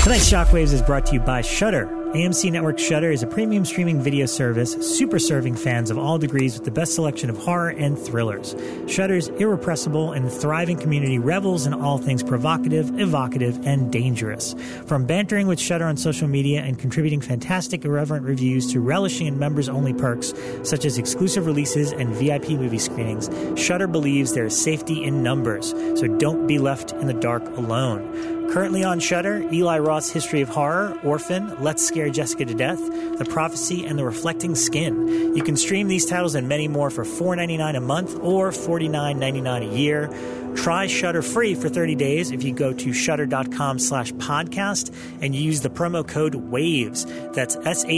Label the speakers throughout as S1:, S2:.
S1: Tonight's Shockwaves is brought to you by Shudder. AMC Network Shudder is a premium streaming video service super serving fans of all degrees with the best selection of horror and thrillers. Shudder's irrepressible and thriving community revels in all things provocative, evocative, and dangerous. From bantering with Shudder on social media and contributing fantastic irreverent reviews to relishing in members-only perks such as exclusive releases and VIP movie screenings, Shudder believes there is safety in numbers, so don't be left in the dark alone. Currently on Shudder, Eli Roth's History of Horror, Orphan, Let's Scare Jessica to Death, The Prophecy, and The Reflecting Skin. You can stream these titles and many more for $4.99 a month or $49.99 a year. Try Shudder free for 30 days if you go to shudder.com/podcast and use the promo code WAVES. That's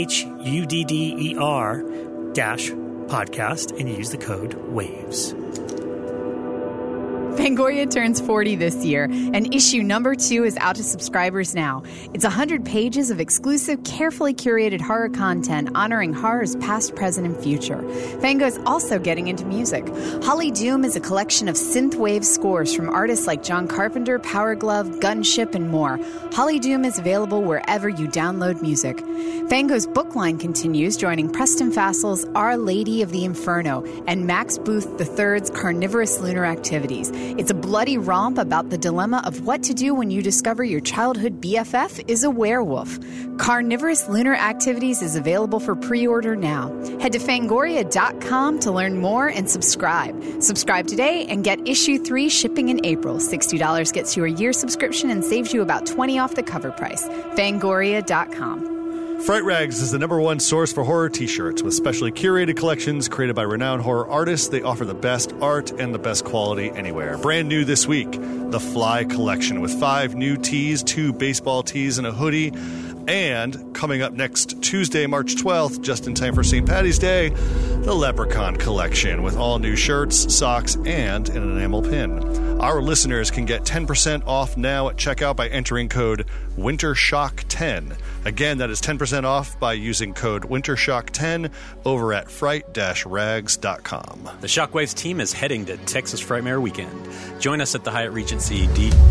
S1: SHUDDER-podcast and use the code WAVES.
S2: Fangoria turns 40 this year, and issue number 2 is out to subscribers now. It's 100 pages of exclusive, carefully curated horror content honoring horror's past, present, and future. Fango's also getting into music. Holly Doom is a collection of synthwave scores from artists like John Carpenter, Power Glove, Gunship, and more. Holly Doom is available wherever you download music. Fango's book line continues, joining Preston Fassel's Our Lady of the Inferno and Max Booth III's Carnivorous Lunar Activities. It's a bloody romp about the dilemma of what to do when you discover your childhood BFF is a werewolf. Carnivorous Lunar Activities is available for pre-order now. Head to Fangoria.com to learn more and subscribe. Subscribe today and get issue 3 shipping in April. $60 gets you a year subscription and saves you about $20 off the cover price. Fangoria.com.
S3: Fright Rags is the #1 source for horror t-shirts. With specially curated collections created by renowned horror artists, they offer the best art and the best quality anywhere. Brand new this week, the Fly Collection with 5 new tees, 2 baseball tees, and a hoodie. And coming up next Tuesday, March 12th, just in time for St. Paddy's Day, the Leprechaun Collection with all new shirts, socks, and an enamel pin. Our listeners can get 10% off now at checkout by entering code WINTERSHOCK10. Again, that is 10% off by using code WINTERSHOCK10 over at fright-rags.com.
S4: The Shockwaves team is heading to Texas Frightmare Weekend. Join us at the Hyatt Regency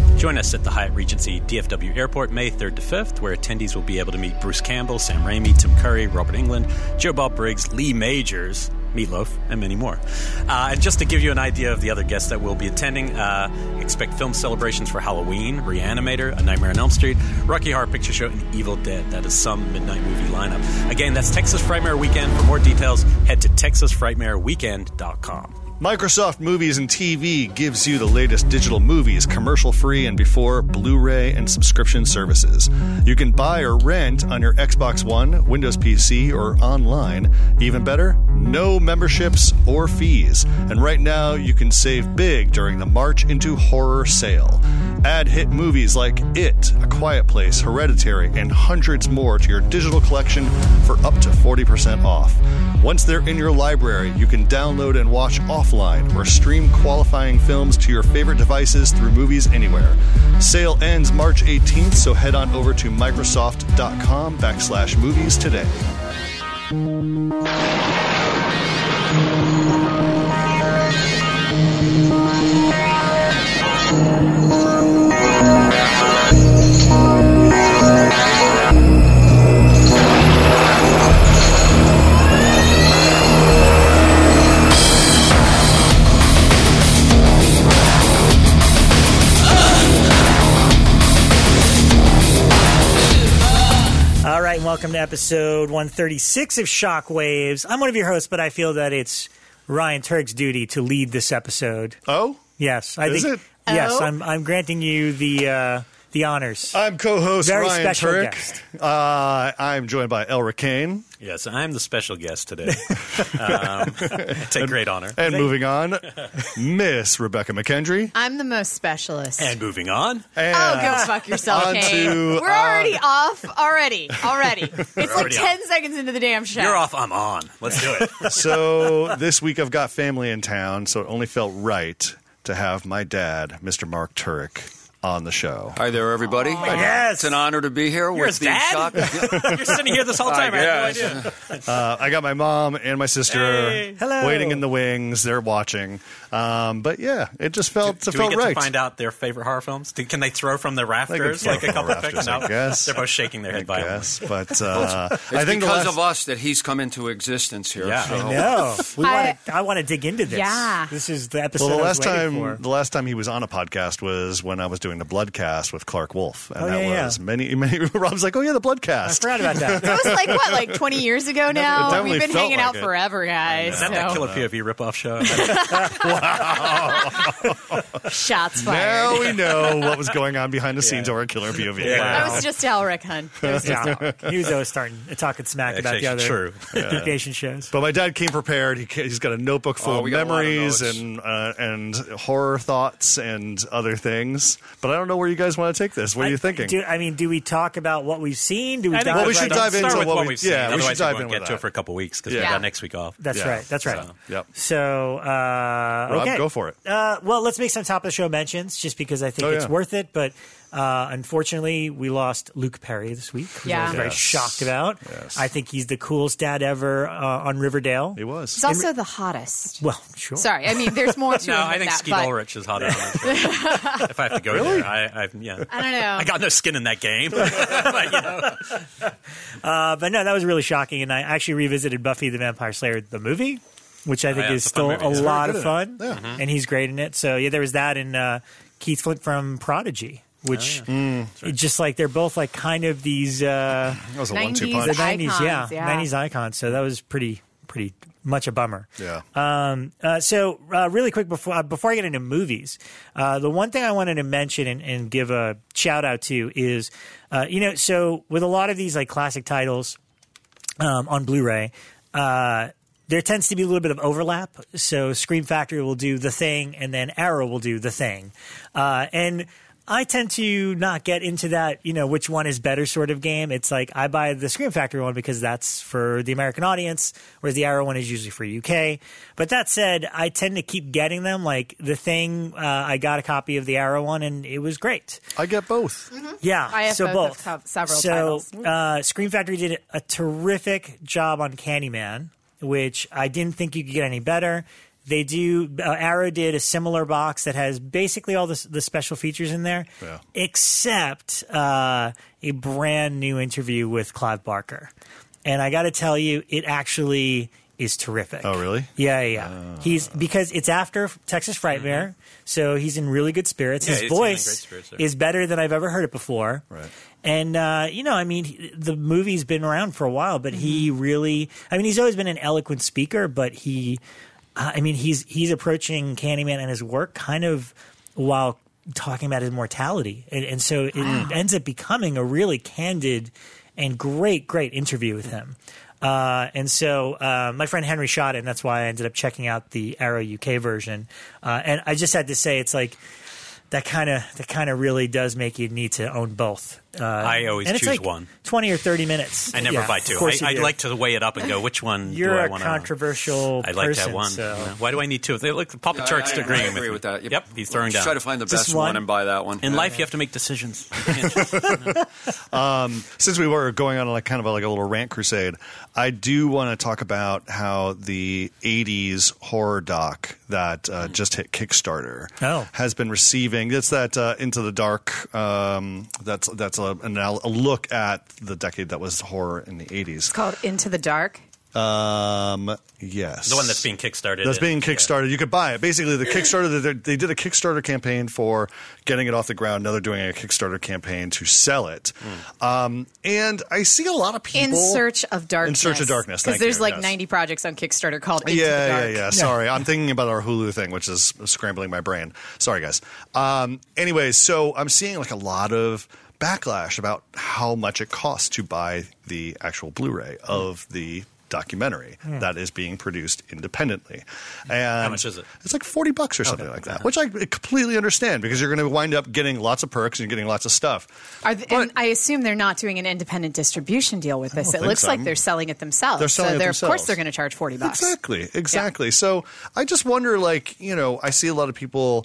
S4: DFW Airport May 3rd to 5th, where attendees will be able to meet Bruce Campbell, Sam Raimi, Tim Curry, Robert Englund, Joe Bob Briggs, Lee Majors, Meatloaf, and many more. And just to give you an idea of the other guests that will be attending, expect film celebrations for Halloween, Reanimator, A Nightmare on Elm Street, Rocky Horror Picture Show, and Evil Dead. That is some midnight movie lineup. Again, that's Texas Frightmare Weekend. For more details, head to TexasFrightmareWeekend.com.
S3: Microsoft Movies and TV gives you the latest digital movies, commercial-free and before Blu-ray and subscription services. You can buy or rent on your Xbox One, Windows PC, or online. Even better, no memberships or fees. And right now, you can save big during the March into Horror sale. Add hit movies like It, A Quiet Place, Hereditary, and hundreds more to your digital collection for up to 40% off. Once they're in your library, you can download and watch offline or stream qualifying films to your favorite devices through Movies Anywhere. Sale ends March 18th, so head on over to Microsoft.com/movies today.
S1: All right, welcome to episode 136 of Shockwaves. I'm one of your hosts, but I feel that it's Ryan Turk's duty to lead this episode.
S3: Oh?
S1: Yes.
S3: Is it?
S1: Yes,
S2: Oh?
S1: I'm granting you the honors.
S3: I'm co-host
S1: Very
S3: Ryan
S1: special
S3: Turk.
S1: guest.
S3: I'm joined by Elra Kane.
S4: Yes, I'm the special guest today. Take great honor.
S3: And moving on, Miss Rebecca McKendry.
S2: I'm the most specialist.
S4: And moving on.
S3: And
S2: Oh, go fuck yourself,
S3: on
S2: Kane.
S3: to,
S2: We're already off. Already. It's like
S4: already
S2: 10 seconds into the damn show.
S4: You're off, I'm on. Let's do it.
S3: So this week I've got family in town, so it only felt right to have my dad, Mr. Mark Turek, on the show.
S5: Hi there, everybody.
S1: yes.
S5: It's an honor to be here.
S4: You're his dad? You're sitting here this whole time. I had no idea.
S3: I got my mom and my sister
S1: Hello.
S3: waiting in the wings. They're watching. But yeah, it just felt
S4: Do we
S3: felt
S4: get
S3: right.
S4: to find out their favorite horror films? Can they throw from the rafters
S3: throw
S4: like a
S3: from
S4: couple
S3: the
S4: picks?
S3: rafters, I guess.
S4: They're both shaking their head violently.
S3: Yes, but
S5: It's
S3: I think
S5: because of us that he's come into existence here.
S4: Yeah.
S5: So.
S1: No, I want to dig into this.
S2: Yeah.
S1: This is the episode.
S3: Well,
S1: I was waiting for.
S3: the last time he was on a podcast was when I was doing the Bloodcast with Clark Wolf, and
S1: Oh,
S3: that
S1: yeah,
S3: was many. Rob's like, "Oh yeah, the
S1: I
S3: Bloodcast."
S1: forgot about that.
S2: That was like, what, like 20 years ago now?
S3: definitely
S2: We've been
S3: felt
S2: hanging
S3: like
S2: out
S3: it.
S2: forever, guys.
S4: Is that that
S2: So,
S4: Killer POV ripoff show?
S2: shots fired.
S3: Now we know what was going on behind the scenes over at Killer POV.
S4: Yeah.
S2: That was just Alric, hun. That was just
S1: Yeah. He was always talking smack about the
S4: Actually,
S1: other
S4: true.
S1: Geek Nation shows.
S3: But my dad came prepared. He's got a notebook full
S5: we
S3: of
S5: got a lot of
S3: memories
S5: notes.
S3: and horror thoughts and other things. But I don't know where you guys want to take this. What are you thinking?
S1: Do we talk about what we've seen? Do we?
S4: I think
S1: dive
S3: Well, we
S1: right
S3: should
S1: in?
S3: dive into
S4: Start with
S3: what
S4: what
S3: we-
S4: we've seen.
S3: yeah, we should
S4: Otherwise,
S3: dive
S4: we
S3: in
S4: won't
S3: with
S4: get to
S3: that.
S4: it for a couple weeks because
S2: Yeah.
S4: we got next week off.
S1: That's
S3: Yeah.
S1: right. That's right.
S3: So, yep.
S1: So,
S3: Rob,
S1: okay,
S3: go for it.
S1: Well, let's make some top of the show mentions, just because I think
S3: Oh,
S1: it's
S3: yeah.
S1: worth it. But unfortunately, we lost Luke Perry this week, which I
S2: Yeah.
S1: was very
S3: Yes.
S1: shocked about.
S3: Yes.
S1: I think he's the coolest dad ever on Riverdale.
S3: He was.
S2: He's also the hottest.
S1: Well, sure.
S2: Sorry, I mean, there's more to
S4: No,
S2: him
S4: I
S2: than
S4: think
S2: that,
S4: Skeet
S2: but
S4: Ulrich is hotter on that. If I have to go there, yeah.
S2: I don't know.
S4: I got no skin in that game. But, you know.
S1: But no, that was really shocking. And I actually revisited Buffy the Vampire Slayer, the movie, which I think
S4: yeah,
S1: is
S4: it's a fun
S1: still
S4: movie.
S1: a
S4: He's
S1: lot
S3: very
S1: of
S3: good
S1: fun.
S3: at it.
S1: And he's great in it. So, yeah, there was that and Keith Flint from Prodigy, which just like they're both like kind of these
S3: That was a 1-2
S2: 90s
S3: punch.
S1: the 90s,
S2: Icons, yeah.
S1: 90s icons. So that was pretty much a bummer.
S3: Yeah.
S1: So really quick before I get into movies, the one thing I wanted to mention and give a shout out to is, so with a lot of these like classic titles on Blu-ray, there tends to be a little bit of overlap. So Scream Factory will do The Thing, and then Arrow will do The Thing, and I tend to not get into that, which one is better sort of game. It's like I buy the Scream Factory one because that's for the American audience, whereas the Arrow one is usually for UK. But that said, I tend to keep getting them. Like The Thing, I got a copy of the Arrow one, and it was great.
S3: I get both.
S1: Yeah,
S2: I have
S1: so both.
S2: several
S1: so,
S2: titles.
S1: Scream Factory did a terrific job on Candyman, which I didn't think you could get any better. They do. Arrow did a similar box that has basically all the special features in there,
S3: Yeah.
S1: except a brand new interview with Clive Barker. And I got to tell you, it actually is terrific.
S3: Oh, really?
S1: Yeah. Because it's after Texas Frightmare, so he's in really good spirits.
S4: Yeah,
S1: His
S4: he's in
S1: voice
S4: great spirits there.
S1: is better than I've ever heard it before.
S3: Right.
S1: And, the movie's been around for a while, but he really, he's always been an eloquent speaker, but he's approaching Candyman and his work kind of while talking about his mortality. And so it ends up becoming a really candid and great interview with him. And so my friend Henry shot it, and that's why I ended up checking out the Arrow UK version. And I just had to say, it's like, that kind of really does make you need to own both.
S4: I always
S1: and it's
S4: choose
S1: like
S4: one.
S1: 20 or 30 minutes.
S4: I never
S1: Yeah,
S4: buy
S1: of
S4: two.
S1: course you
S4: I'd
S1: do.
S4: like to weigh it up and go, which one
S1: You're
S4: do I
S1: a
S4: want to
S1: controversial
S4: I like
S1: person,
S4: that one.
S1: so-
S4: Yeah. Why do I need two? Look, Papa Turk's
S5: I
S4: agreeing
S5: agree with that.
S4: Yep, he's throwing down.
S5: Try to find the
S1: Just
S5: best
S1: one?
S5: one and buy that one.
S4: In life, you have to make decisions. You can't just-
S3: Since we were going on like a little rant crusade, I do want to talk about how the 80s horror doc that just hit Kickstarter has been receiving. It's that Into the Dark. That's a look at the decade that was horror in the 80s.
S2: It's called Into the Dark.
S3: Yes.
S4: the one that's being kickstarted.
S3: That's being kickstarted. You could buy it. Basically, the Kickstarter, they did a Kickstarter campaign for getting it off the ground. Now they're doing a Kickstarter campaign to sell it. And I see a lot of people.
S2: In Search of Darkness.
S3: In Search of Darkness,
S2: Because
S3: thank
S2: there's
S3: you,
S2: like
S3: yes.
S2: 90 projects on Kickstarter called Into the Dark.
S3: Yeah. Sorry. I'm thinking about our Hulu thing, which is scrambling my brain. Sorry, guys. Anyways, so I'm seeing like a lot of backlash about how much it costs to buy the actual Blu-ray of the documentary that is being produced independently. And
S4: How much is it?
S3: It's like $40 or something like that, which I completely understand because you're going to wind up getting lots of perks and getting lots of stuff.
S2: And I assume they're not doing an independent distribution deal with this. It
S3: think
S2: looks
S3: so.
S2: like they're selling it themselves.
S3: They're selling it
S2: Of course
S3: themselves.
S2: they're going to charge $40.
S3: Exactly. So I just wonder, I see a lot of people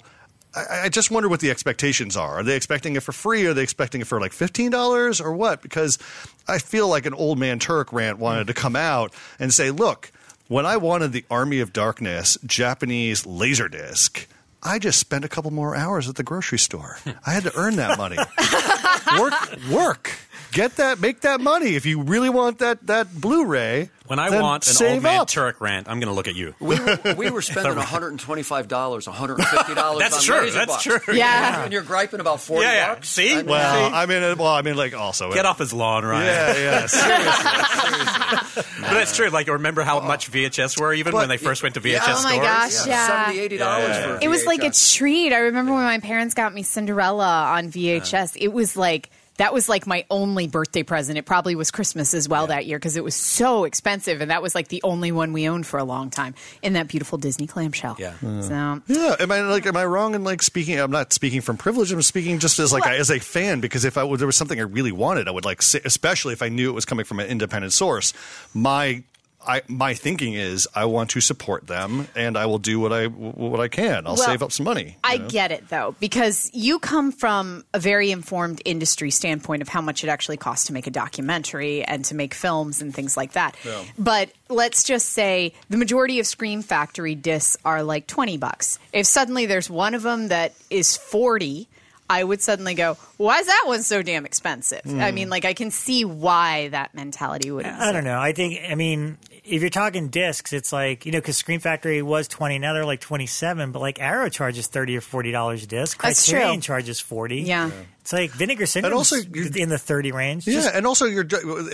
S3: I just wonder what the expectations are. Are they expecting it for free? Are they expecting it for like $15 or what? Because I feel like an old man Turk rant wanted to come out and say, look, when I wanted the Army of Darkness Japanese Laserdisc, I just spent a couple more hours at the grocery store. I had to earn that money. Work. Get that, make that money. If you really want that Blu-ray,
S4: when I
S3: then
S4: want an
S3: save
S4: old man
S3: up.
S4: Turk rant, I'm going to look at you.
S5: We were spending $125, $150
S4: That's
S5: on
S4: true.
S5: Laser
S4: That's
S5: Bucks.
S4: true.
S2: Yeah.
S5: And you're griping about $40.
S4: Yeah. See?
S5: I mean,
S3: I mean, like also
S4: Get off his lawn, Ryan.
S3: Yeah, seriously.
S4: But that's true. Like, remember how much VHS were even when they first went to VHS
S2: Oh my
S4: stores?
S2: gosh, yeah.
S5: $70, $80 for
S2: It was like a
S5: VHS.
S2: treat. I remember when my parents got me Cinderella on VHS. It was like, that was like my only birthday present. It probably was Christmas as well that year because it was so expensive. And that was like the only one we owned for a long time in that beautiful Disney clamshell.
S4: Yeah.
S2: So,
S3: Yeah, am I wrong in like speaking? I'm not speaking from privilege. I'm speaking just as like as a fan, because if there was something I really wanted, I would like, especially if I knew it was coming from an independent source. My thinking is I want to support them, and I will do what I can. I'll save up some money.
S2: I get it, though, because you come from a very informed industry standpoint of how much it actually costs to make a documentary and to make films and things like that.
S3: Yeah.
S2: But let's just say the majority of Scream Factory discs are like $20. If suddenly there's one of them that is $40, I would suddenly go, why is that one so damn expensive? I mean, like, I can see why that mentality would exist.
S1: I don't know. I mean, if you're talking discs, it's like, because Scream Factory was $20, now they're like $27, but like Arrow charges $30 or $40 a disc.
S2: That's
S1: Criterion
S2: true.
S1: charges $40.
S2: Yeah.
S1: It's like Vinegar Syndrome
S3: also,
S1: in the $30 range.
S3: Yeah, and also the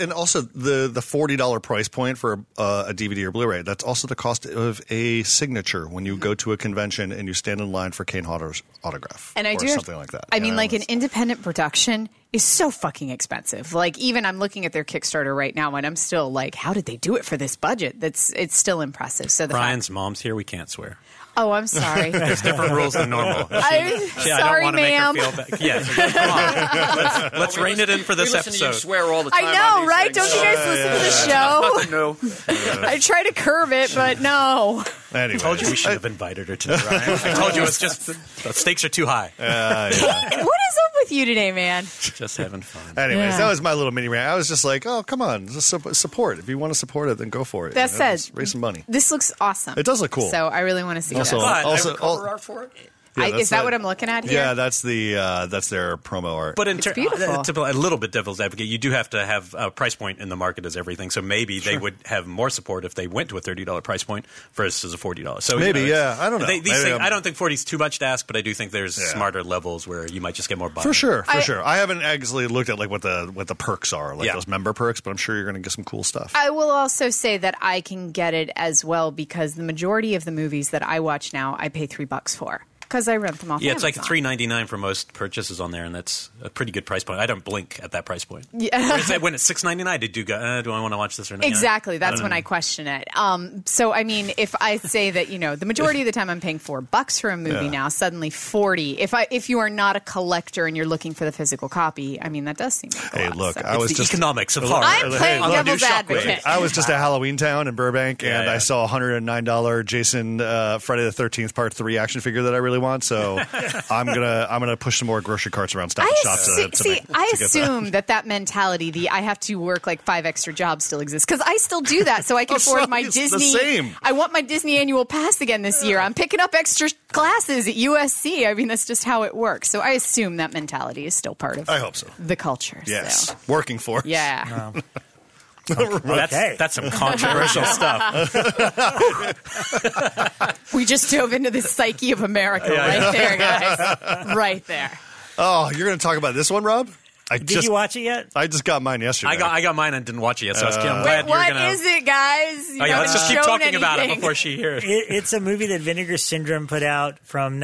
S3: $40 price point for a DVD or Blu-ray. That's also the cost of a signature when you go to a convention and you stand in line for Kane Hodder's autograph,
S2: and I
S3: or
S2: do
S3: something like that.
S2: I mean, like an independent production is so fucking expensive. Like, even I'm looking at their Kickstarter right now, and I'm still like, how did they do it for this budget? It's still impressive. So
S4: Ryan's mom's here. We can't swear.
S2: Oh, I'm sorry.
S4: There's different rules than normal.
S2: I'm
S4: I don't
S2: sorry,
S4: want to
S2: ma'am.
S4: make her feel bad. Yes. Come on. Let's rein it in for this
S5: we listen to you
S4: episode.
S5: swear all the time.
S2: I know,
S5: on these
S2: right?
S5: things.
S2: Don't you guys listen to the show?
S5: Nothing new.
S2: I try to curb it, but no.
S3: Anyway,
S4: I told you we should have invited her to the Ryan. I told you it's just the stakes are too high.
S2: What is up with you today, man?
S4: Just having fun.
S3: Anyways,
S2: Yeah.
S3: that was my little mini rant. I was just like, oh, come on, just support. If you want to support it, then go for it.
S2: That said,
S3: just raise some money.
S2: This looks awesome.
S3: It does look cool.
S2: So I really want to see
S3: Also,
S2: this.
S4: But-
S3: also,
S5: Cover art for it?
S2: Is that what I'm looking at here?
S3: Yeah, that's their promo art.
S4: But
S2: It's beautiful.
S4: to a little bit devil's advocate, you do have to have a price point in the market as everything. So maybe they would have more support if they went to a $30 price point versus a $40. So
S3: Maybe,
S4: it's-
S3: yeah. I don't know.
S4: These
S3: Maybe
S4: things,
S3: I'm-
S4: I don't think 40 is too much to ask, but I do think there's
S3: Yeah.
S4: smarter levels where you might just get more buy-in.
S3: For sure. I haven't actually looked at like what the perks are, like
S4: Yeah.
S3: those member perks, but I'm sure you're going to get some cool stuff.
S2: I will also say that I can get it as well because the majority of the movies that I watch now, I pay $3 for because I rent them off.
S4: Yeah, it's like
S2: Amazon.
S4: $3.99 for most purchases on there, and that's a pretty good price point. I don't blink at that price point.
S2: Yeah.
S4: When it's $6.99, I do go, do I want to watch this or not?
S2: Exactly. That's when I question it. So, I mean, if I say that, the majority of the time I'm paying $4 for a movie
S3: Yeah.
S2: now, suddenly $40. If you are not a collector and you're looking for the physical copy, I mean, that does seem like a
S3: Hey,
S2: lot.
S3: look,
S2: So.
S3: I was
S4: It's the
S3: just
S4: economics of horror.
S2: I'm playing
S3: look,
S2: devil's
S4: new Shockwave.
S2: advocate.
S3: I was just at Halloween Town in Burbank, and
S4: Yeah.
S3: I saw a $109 Jason Friday the 13th Part 3 action figure that I really want. So I'm gonna push some more grocery carts around Stop and Shop
S2: I
S3: to get
S2: assume that mentality, I have to work like 5 extra jobs, still exists because I still do that, so I can
S3: Oh,
S2: afford
S3: so
S2: my
S3: it's the
S2: Disney.
S3: same.
S2: I want my Disney annual pass again this year. I'm picking up extra classes at USC. I mean, that's just how it works. So I assume that mentality is still part of.
S3: I hope so.
S2: The culture.
S3: Yes,
S2: So.
S3: working for us.
S2: Yeah.
S4: That's some controversial stuff.
S2: We just dove into the psyche of America right there, guys. Right there.
S3: Oh, you're going to talk about this one, Rob?
S1: Did you watch it yet?
S3: I just got mine yesterday.
S4: I got mine and didn't watch it yet, so I'm
S2: Wait,
S4: glad you're
S2: what
S4: going to.
S2: is it, guys? You
S4: Oh, yeah, let's
S2: haven't
S4: just keep
S2: shown
S4: talking about it
S2: anything.
S4: before she hears.
S1: It's a movie that Vinegar Syndrome put out from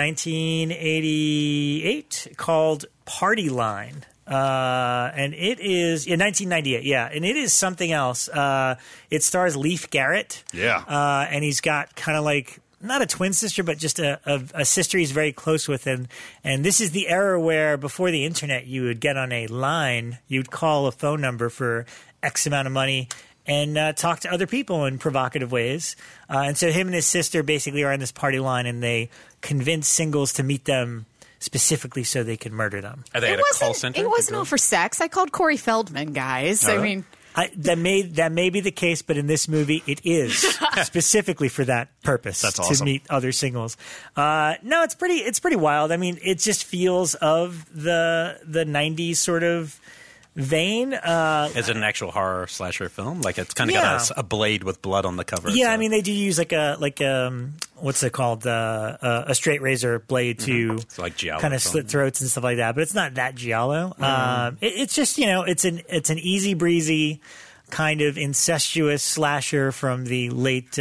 S1: 1988 called Party Line. And it is in 1998, yeah, and it is something else. It stars Leif Garrett, and he's got kind of like not a twin sister, but just a sister he's very close with, and this is the era where before the internet, you would get on a line, you'd call a phone number for X amount of money, and talk to other people in provocative ways. And so him and his sister basically are on this party line, and they convince singles to meet them specifically so they can murder them.
S4: Are they at a call center?
S2: It wasn't all for sex. I called Corey Feldman, guys. I mean...
S1: that may be the case, but in this movie, it is specifically for that purpose.
S3: That's awesome.
S1: To meet other singles. No, it's pretty wild. I mean, it just feels of the 90s sort of vein.
S4: Is it an actual horror slasher film? Like it's kind of got a blade with blood on the cover.
S1: Yeah, I mean they do use like what's it called? A straight razor blade to
S4: like giallo
S1: kind of slit throats and stuff like that. But it's not that giallo. It's just it's an easy breezy kind of incestuous slasher from the late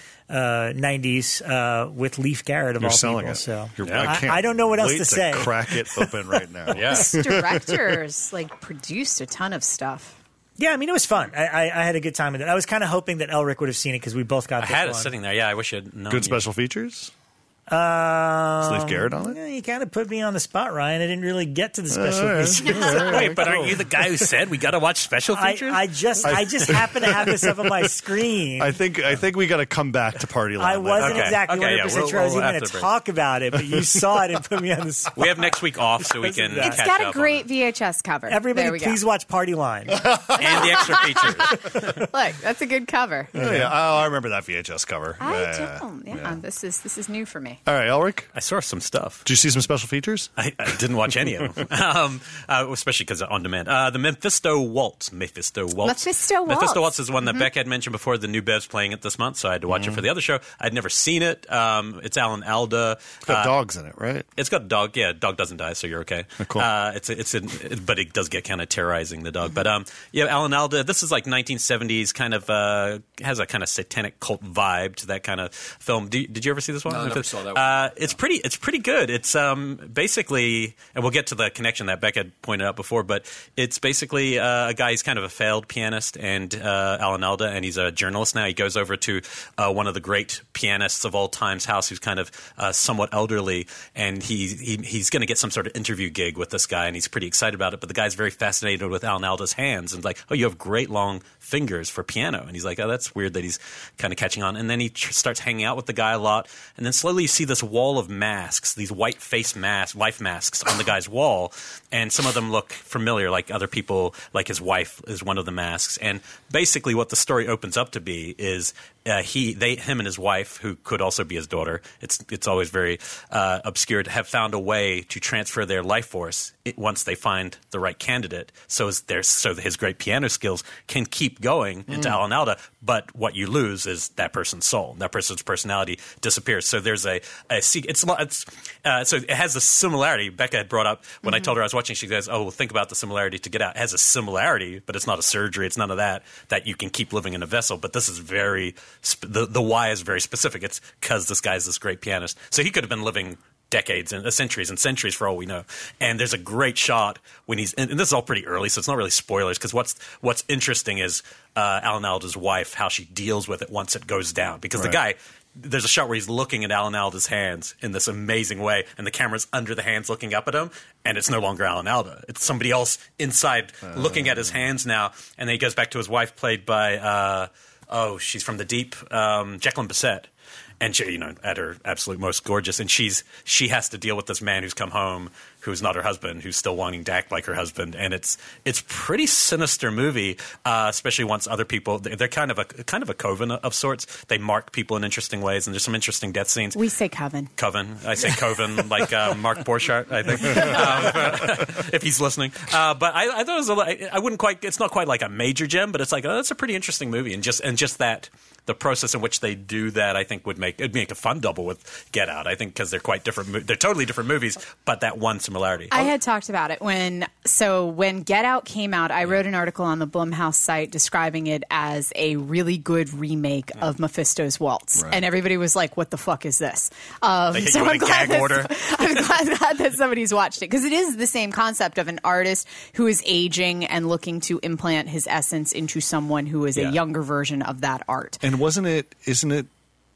S1: 90s with Leif Garrett of all
S3: selling
S1: people.
S3: it.
S1: So
S3: I
S1: don't know what else
S3: wait
S1: to say.
S3: Crack it open right now.
S2: This directors produced a ton of stuff.
S1: Yeah, I mean, it was fun. I had a good time with it. I was kind of hoping that Elric would have seen it because we both got
S4: I had it sitting there. Yeah, I wish I'd known.
S3: Good special features? Is Leif Garrett on it?
S1: Yeah, you kind of put me on the spot, Ryan. I didn't really get to the special features.
S4: Wait, but aren't you the guy who said we got to watch special features?
S1: I just happen to have this up on my screen.
S3: I think we got to come back to Party Line.
S1: I wasn't exactly 100% sure I was
S4: we'll
S1: even going to talk about it, but you saw it and put me on the spot.
S4: We have next week off so we can
S2: It's
S4: catch
S2: got
S4: up
S2: a great
S4: on it.
S2: VHS cover.
S1: Everybody, please watch Party Line.
S4: And the extra features.
S2: Look, that's a good cover.
S3: Oh, yeah. I remember that VHS cover.
S2: I don't. Yeah, this is new for me.
S3: All right, Elric,
S4: I saw some stuff.
S3: did you see some special features?
S4: I didn't watch any of them, especially because on demand. The Mephisto Waltz. Mephisto Waltz is one that Beck had mentioned before. The new Bev's playing it this month, so I had to watch it for the other show. I'd never seen it. It's Alan Alda.
S3: It's got dogs in it, right?
S4: It's got a dog. Yeah, dog doesn't die, so you're okay.
S3: Cool.
S4: But it does get kind of terrorizing the dog. But Alan Alda. This is like 1970s kind of has a kind of satanic cult vibe to that kind of film. Did you ever see this one?
S5: No, I never saw that one.
S4: It's pretty good. It's basically, and we'll get to the connection that Beck had pointed out before, but it's basically a guy. He's kind of a failed pianist, and Alan Alda, and he's a journalist now. He goes over to one of the great pianists of all time's house, who's kind of somewhat elderly, and he's going to get some sort of interview gig with this guy, and he's pretty excited about it. But the guy's very fascinated with Alan Alda's hands, and like, oh, you have great long fingers for piano. And he's like, oh, that's weird that he's kind of catching on. And then he starts hanging out with the guy a lot, and then slowly you see this wall of masks, these white face masks, life masks on the guy's wall, and some of them look familiar, like other people, like his wife is one of the masks. And basically what the story opens up to be is him and his wife, who could also be his daughter, it's always very obscure, have found a way to transfer their life force once they find the right candidate, so his great piano skills can keep going into Alan Alda, but what you lose is that person's soul. That person's personality disappears. So there's so it has a similarity. Becca had brought up when I told her I was watching, she goes, oh, well, think about the similarity to Get Out. It has a similarity, but it's not a surgery. It's none of that you can keep living in a vessel. But this is very the why is very specific. It's because this guy's this great pianist. So he could have been living decades and centuries for all we know. And there's a great shot when he's and this is all pretty early, so it's not really spoilers, because what's interesting is Alan Alda's wife, how she deals with it once it goes down. Because the guy, there's a shot where he's looking at Alan Alda's hands in this amazing way, and the camera's under the hands looking up at him, and it's no longer Alan Alda. It's somebody else inside looking at his hands now. And then he goes back to his wife, played by she's from The Deep, Jacqueline Bisset. And she, at her absolute most gorgeous, and she has to deal with this man who's come home, who's not her husband, who's still wanting to act like her husband, and it's pretty sinister movie, especially once other people, they're kind of a coven of sorts. They mark people in interesting ways, and there's some interesting death scenes.
S2: We say coven.
S4: I say coven, like Mark Borchardt, I think, if he's listening. But I thought I wouldn't quite. It's not quite like a major gem, but it's like that's a pretty interesting movie, and just that. The process in which they do that, I think, it'd make a fun double with Get Out. I think because they're quite different. They're totally different movies, but that one similarity.
S2: I had talked about it when Get Out came out. I wrote an article on the Blumhouse site describing it as a really good remake of Mephisto's Waltz, and everybody was like, "What the fuck is this?"
S4: They hit you with a gag order.
S2: I'm glad that somebody's watched it, because it is the same concept of an artist who is aging and looking to implant his essence into someone who is a younger version of that art.
S3: And isn't it,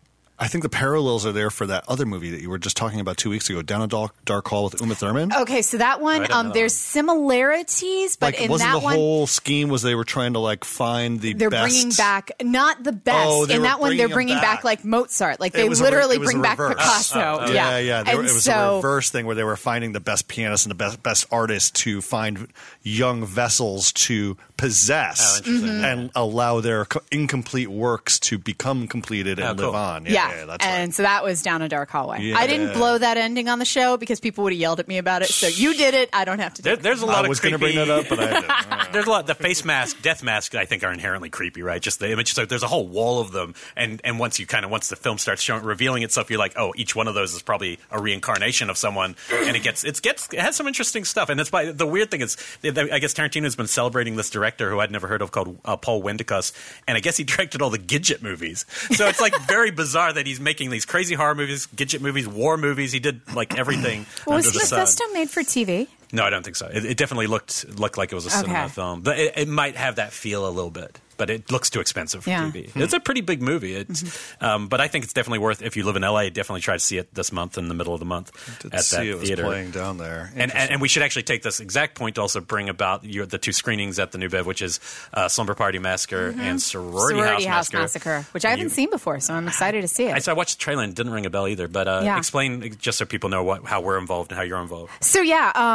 S3: I think the parallels are there for that other movie that you were just talking about 2 weeks ago, Down a Dark Hall with Uma Thurman.
S2: Okay, so that one, there's similarities, but in
S3: wasn't
S2: that
S3: the
S2: one,
S3: whole scheme was they were trying to like find the
S2: they're
S3: best.
S2: bringing back not the best.
S3: Oh,
S2: in that one, they're bringing back like Mozart. Like they literally bring back Picasso.
S3: Yeah. It
S2: And
S3: was a reverse thing where they were finding the best pianists and the best artists to find young vessels to possess and allow their incomplete works to become completed and live on.
S2: Yeah,
S3: that's
S2: and
S3: right.
S2: so that was Down a Dark Hallway.
S3: Yeah.
S2: I didn't blow that ending on the show because people would have yelled at me about it. So you did it. I don't have to do it.
S4: There's a lot
S3: I was
S4: of
S3: going to bring that up, but I didn't.
S4: There's a lot. The face mask, death mask, I think are inherently creepy, right? Just the image. So there's a whole wall of them, and once the film starts revealing itself, you're like, oh, each one of those is probably a reincarnation of someone, and it has some interesting stuff. And the weird thing is, I guess Tarantino's been celebrating this director who I'd never heard of called Paul Wendicus, and I guess he directed all the Gidget movies. So it's like very bizarre that he's making these crazy horror movies, Gidget movies, war movies. He did like everything.
S2: Was Mephisto made for TV?
S4: No, I don't think so. It definitely looked like it was a cinema film. But it might have that feel a little bit. But it looks too expensive for TV. It's a pretty big movie. But I think it's definitely worth, if you live in LA, definitely try to see it this month in the middle of the month at that theater.
S3: It was playing down there.
S4: And we should actually take this exact point to also bring about the two screenings at the New Bev, which is Slumber Party Massacre and Sorority House Massacre,
S2: which I haven't seen before, so I'm excited to see it.
S4: I watched the trailer and it didn't ring a bell either. But explain, just so people know how we're involved and how you're involved.
S2: So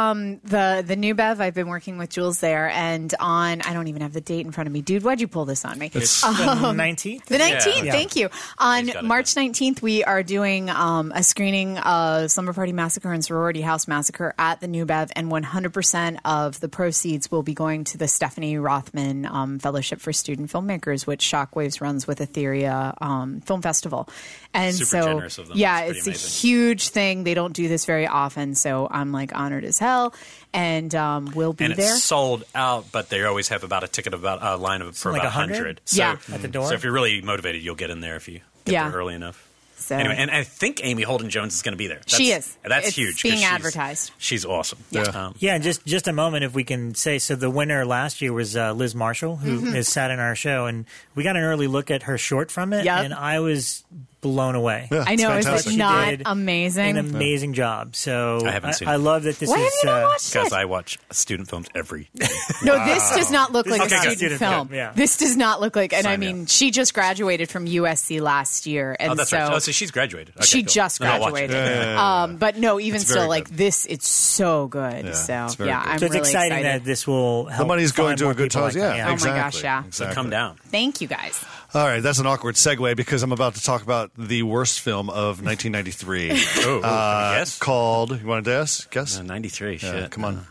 S2: the New Bev, I've been working with Jules there, and I don't even have the date in front of me. Dude, why'd you pull this on me?
S1: The 19th?
S2: The 19th,
S1: Yeah.
S2: thank you. On March 19th, we are doing a screening of Slumber Party Massacre and Sorority House Massacre at the New Bev, and 100% of the proceeds will be going to the Stephanie Rothman Fellowship for Student Filmmakers, which Shockwaves runs with Etheria Film Festival. And
S4: Super generous of them.
S2: Yeah,
S4: it's
S2: a huge thing. They don't do this very often, so I'm like honored as hell. And we'll be there.
S4: It's sold out, but they always have about a line for
S1: like
S4: about 100. So,
S1: at the door.
S4: So if you're really motivated, you'll get in there if you get there early enough.
S2: So.
S4: Anyway, and I think Amy Holden-Jones is going to be there.
S2: She is.
S4: That's
S2: it's
S4: huge.
S2: Being advertised.
S4: She's awesome.
S1: Yeah, just a moment, if we can say. So the winner last year was Liz Marshall, who has sat in our show, and we got an early look at her short from it, and I was blown away.
S3: Yeah,
S2: I know,
S3: fantastic.
S2: it's not amazing.
S1: An amazing job. So
S4: I haven't seen it.
S1: I love that this
S2: Why
S1: is
S2: have you not watched
S4: Because
S2: it?
S4: I watch student films every day.
S2: No, this does not look like a
S1: Okay,
S2: student film.
S1: Yeah.
S2: This does not look like, and
S4: Sign
S2: I
S4: me
S2: mean, she just graduated from USC last year, and
S4: that's
S2: so
S4: right. Oh, so she's graduated. Okay,
S2: she
S4: cool.
S2: just
S4: Then I'll watch it.
S2: graduated. But no, even
S3: It's very
S2: still, like
S3: good.
S2: this, it's so good.
S3: Yeah,
S2: so
S3: it's very good.
S2: I'm
S1: So it's
S2: really
S1: exciting
S2: excited.
S1: that this will help.
S3: The money's going
S1: find
S3: to
S1: more
S3: a good
S1: people
S3: cause.
S1: like
S3: Yeah,
S1: that.
S2: Oh my
S3: exactly.
S2: gosh, yeah.
S3: Exactly.
S4: Come down.
S2: Thank you guys.
S3: All right, that's an awkward segue because I'm about to talk about the worst film of 1993.
S4: Yes.
S3: Called, you want to guess?
S4: 93.
S3: Yeah,
S4: Shit.
S3: come on.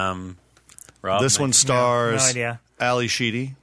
S4: Rob,
S3: This one stars
S1: No idea.
S3: Ali Sheedy,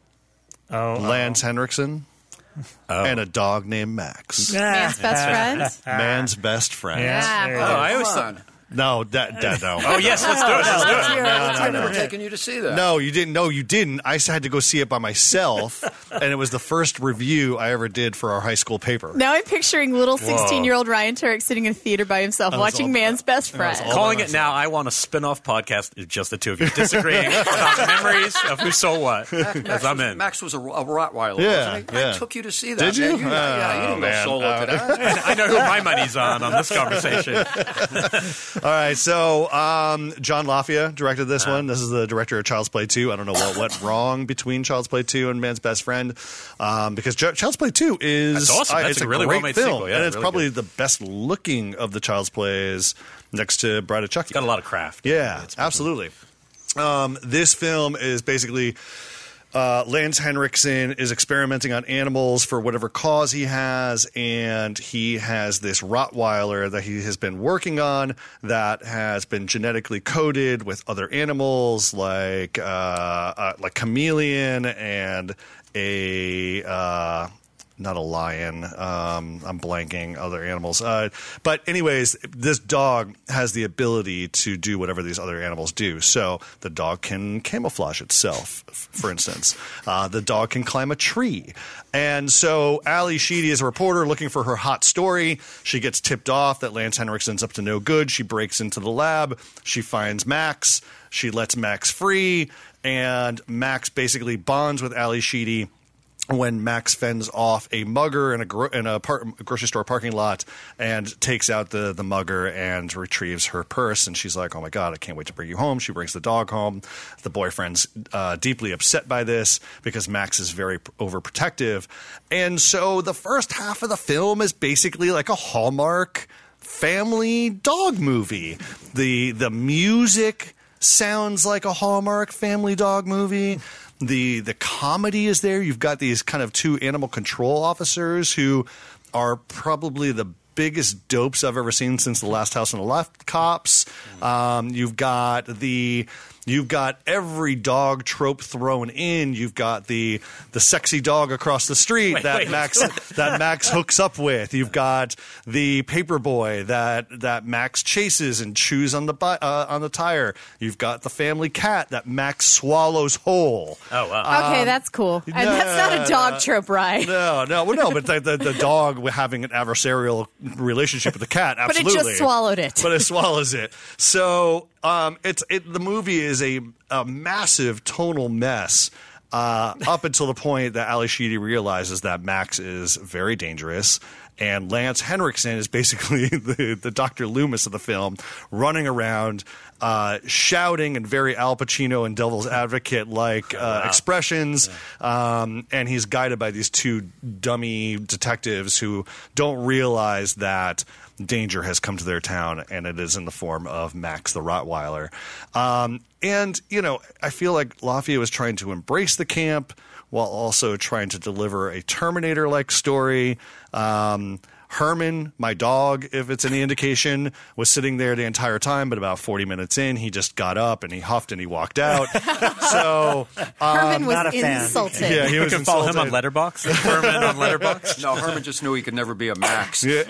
S3: Lance Henriksen, and a dog named Max.
S2: Man's best friend.
S3: Man's best friend.
S1: Yeah.
S2: Yeah.
S4: Oh, I
S5: Come
S4: always thought.
S5: on.
S3: No, no.
S4: Oh, yes, let's do it. Let's do it.
S5: I never taken you to see that.
S3: No, you didn't. No, you didn't. I had to go see it by myself, and it was the first review I ever did for our high school paper.
S2: Now I'm picturing little 16-year-old Ryan Turek sitting in a theater by himself watching
S3: all-
S2: Man's Best Friend.
S3: all-
S4: Calling it now, I want a spin-off podcast. It's just the two of you disagreeing about memories of who saw what. Because I'm in.
S5: Max was a Rottweiler,
S3: Yeah,
S5: wasn't he?
S3: yeah.
S5: I took you to see that.
S3: Did you?
S5: Man. Yeah, you didn't
S3: man.
S5: go solo to that.
S4: I know who my money's on this conversation.
S3: All right, so John LaFia directed this one. This is the director of Child's Play 2. I don't know what went wrong between Child's Play 2 and Man's Best Friend, because Child's Play 2 is
S4: That's awesome. That's
S3: it's
S4: a
S3: a
S4: really
S3: great
S4: well-made
S3: film,
S4: sequel. Yeah,
S3: and it's
S4: really
S3: probably
S4: good.
S3: the best looking of the Child's Plays next to Bride of Chucky.
S4: Got a lot of craft.
S3: Yeah, absolutely. This film is basically Lance Henriksen is experimenting on animals for whatever cause he has, and he has this Rottweiler that he has been working on that has been genetically coded with other animals like chameleon and a not a lion. I'm blanking other animals. But anyways, this dog has the ability to do whatever these other animals do. So the dog can camouflage itself, for instance. The dog can climb a tree. And so Ali Sheedy is a reporter looking for her hot story. She gets tipped off that Lance Henriksen's up to no good. She breaks into the lab. She finds Max. She lets Max free. And Max basically bonds with Ali Sheedy. when Max fends off a mugger in a grocery store parking lot and takes out the mugger and retrieves her purse. And she's like, oh, my God, I can't wait to bring you home. She brings the dog home. The boyfriend's deeply upset by this because Max is very overprotective. And so the first half of the film is basically like a Hallmark family dog movie. The music sounds like a Hallmark family dog movie. The comedy is there. You've got these kind of two animal control officers who are probably the biggest dopes I've ever seen since The Last House on the Left cops. You've got every dog trope thrown in. You've got the sexy dog across the street that Max hooks up with. You've got the paper boy that Max chases and chews on the tire. You've got the family cat that Max swallows whole.
S4: Oh wow!
S2: Okay, that's cool. And that's not a dog trope, right?
S3: No. But the dog having an adversarial relationship with the cat, absolutely.
S2: But it just swallowed it.
S3: But it swallows it. So the movie is a massive tonal mess up until the point that Ali Sheedy realizes that Max is very dangerous. And Lance Henriksen is basically the Dr. Loomis of the film, running around, shouting in very Al Pacino and Devil's Advocate-like expressions. And he's guided by these two dummy detectives who don't realize that danger has come to their town, and it is in the form of Max the Rottweiler. And, I feel like Lafayette was trying to embrace the camp while also trying to deliver a Terminator-like story. Herman, my dog, if it's any indication, was sitting there the entire time, but about 40 minutes in, he just got up and he huffed and he walked out. So
S2: Herman
S1: not
S2: was
S1: a fan.
S2: insulted.
S3: Yeah, he was
S4: You can follow
S3: insulted.
S4: him on Letterboxd. Herman on Letterboxd.
S5: No, Herman just knew he could never be a Max.
S3: Yeah.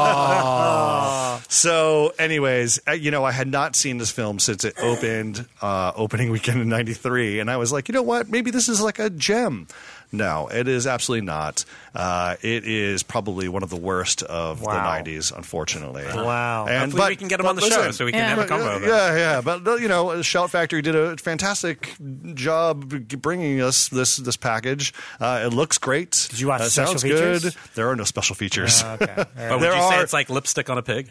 S3: Oh. So, anyways, I had not seen this film since it opened opening weekend in '93, and I was like, you know what? Maybe this is like a gem. No, it is absolutely not. It is probably one of the worst of the
S1: Wow.
S3: 90s, unfortunately.
S1: Wow.
S4: Hopefully we can get him on the show so we can have a combo of it.
S3: Yeah. But, Shout Factory did a fantastic job bringing us this package. It looks great.
S1: Did you watch the special
S3: sounds
S1: features?
S3: good. There are no special features.
S1: Okay. All right.
S4: But would
S3: There
S4: you say
S3: are-
S4: it's like lipstick on a pig?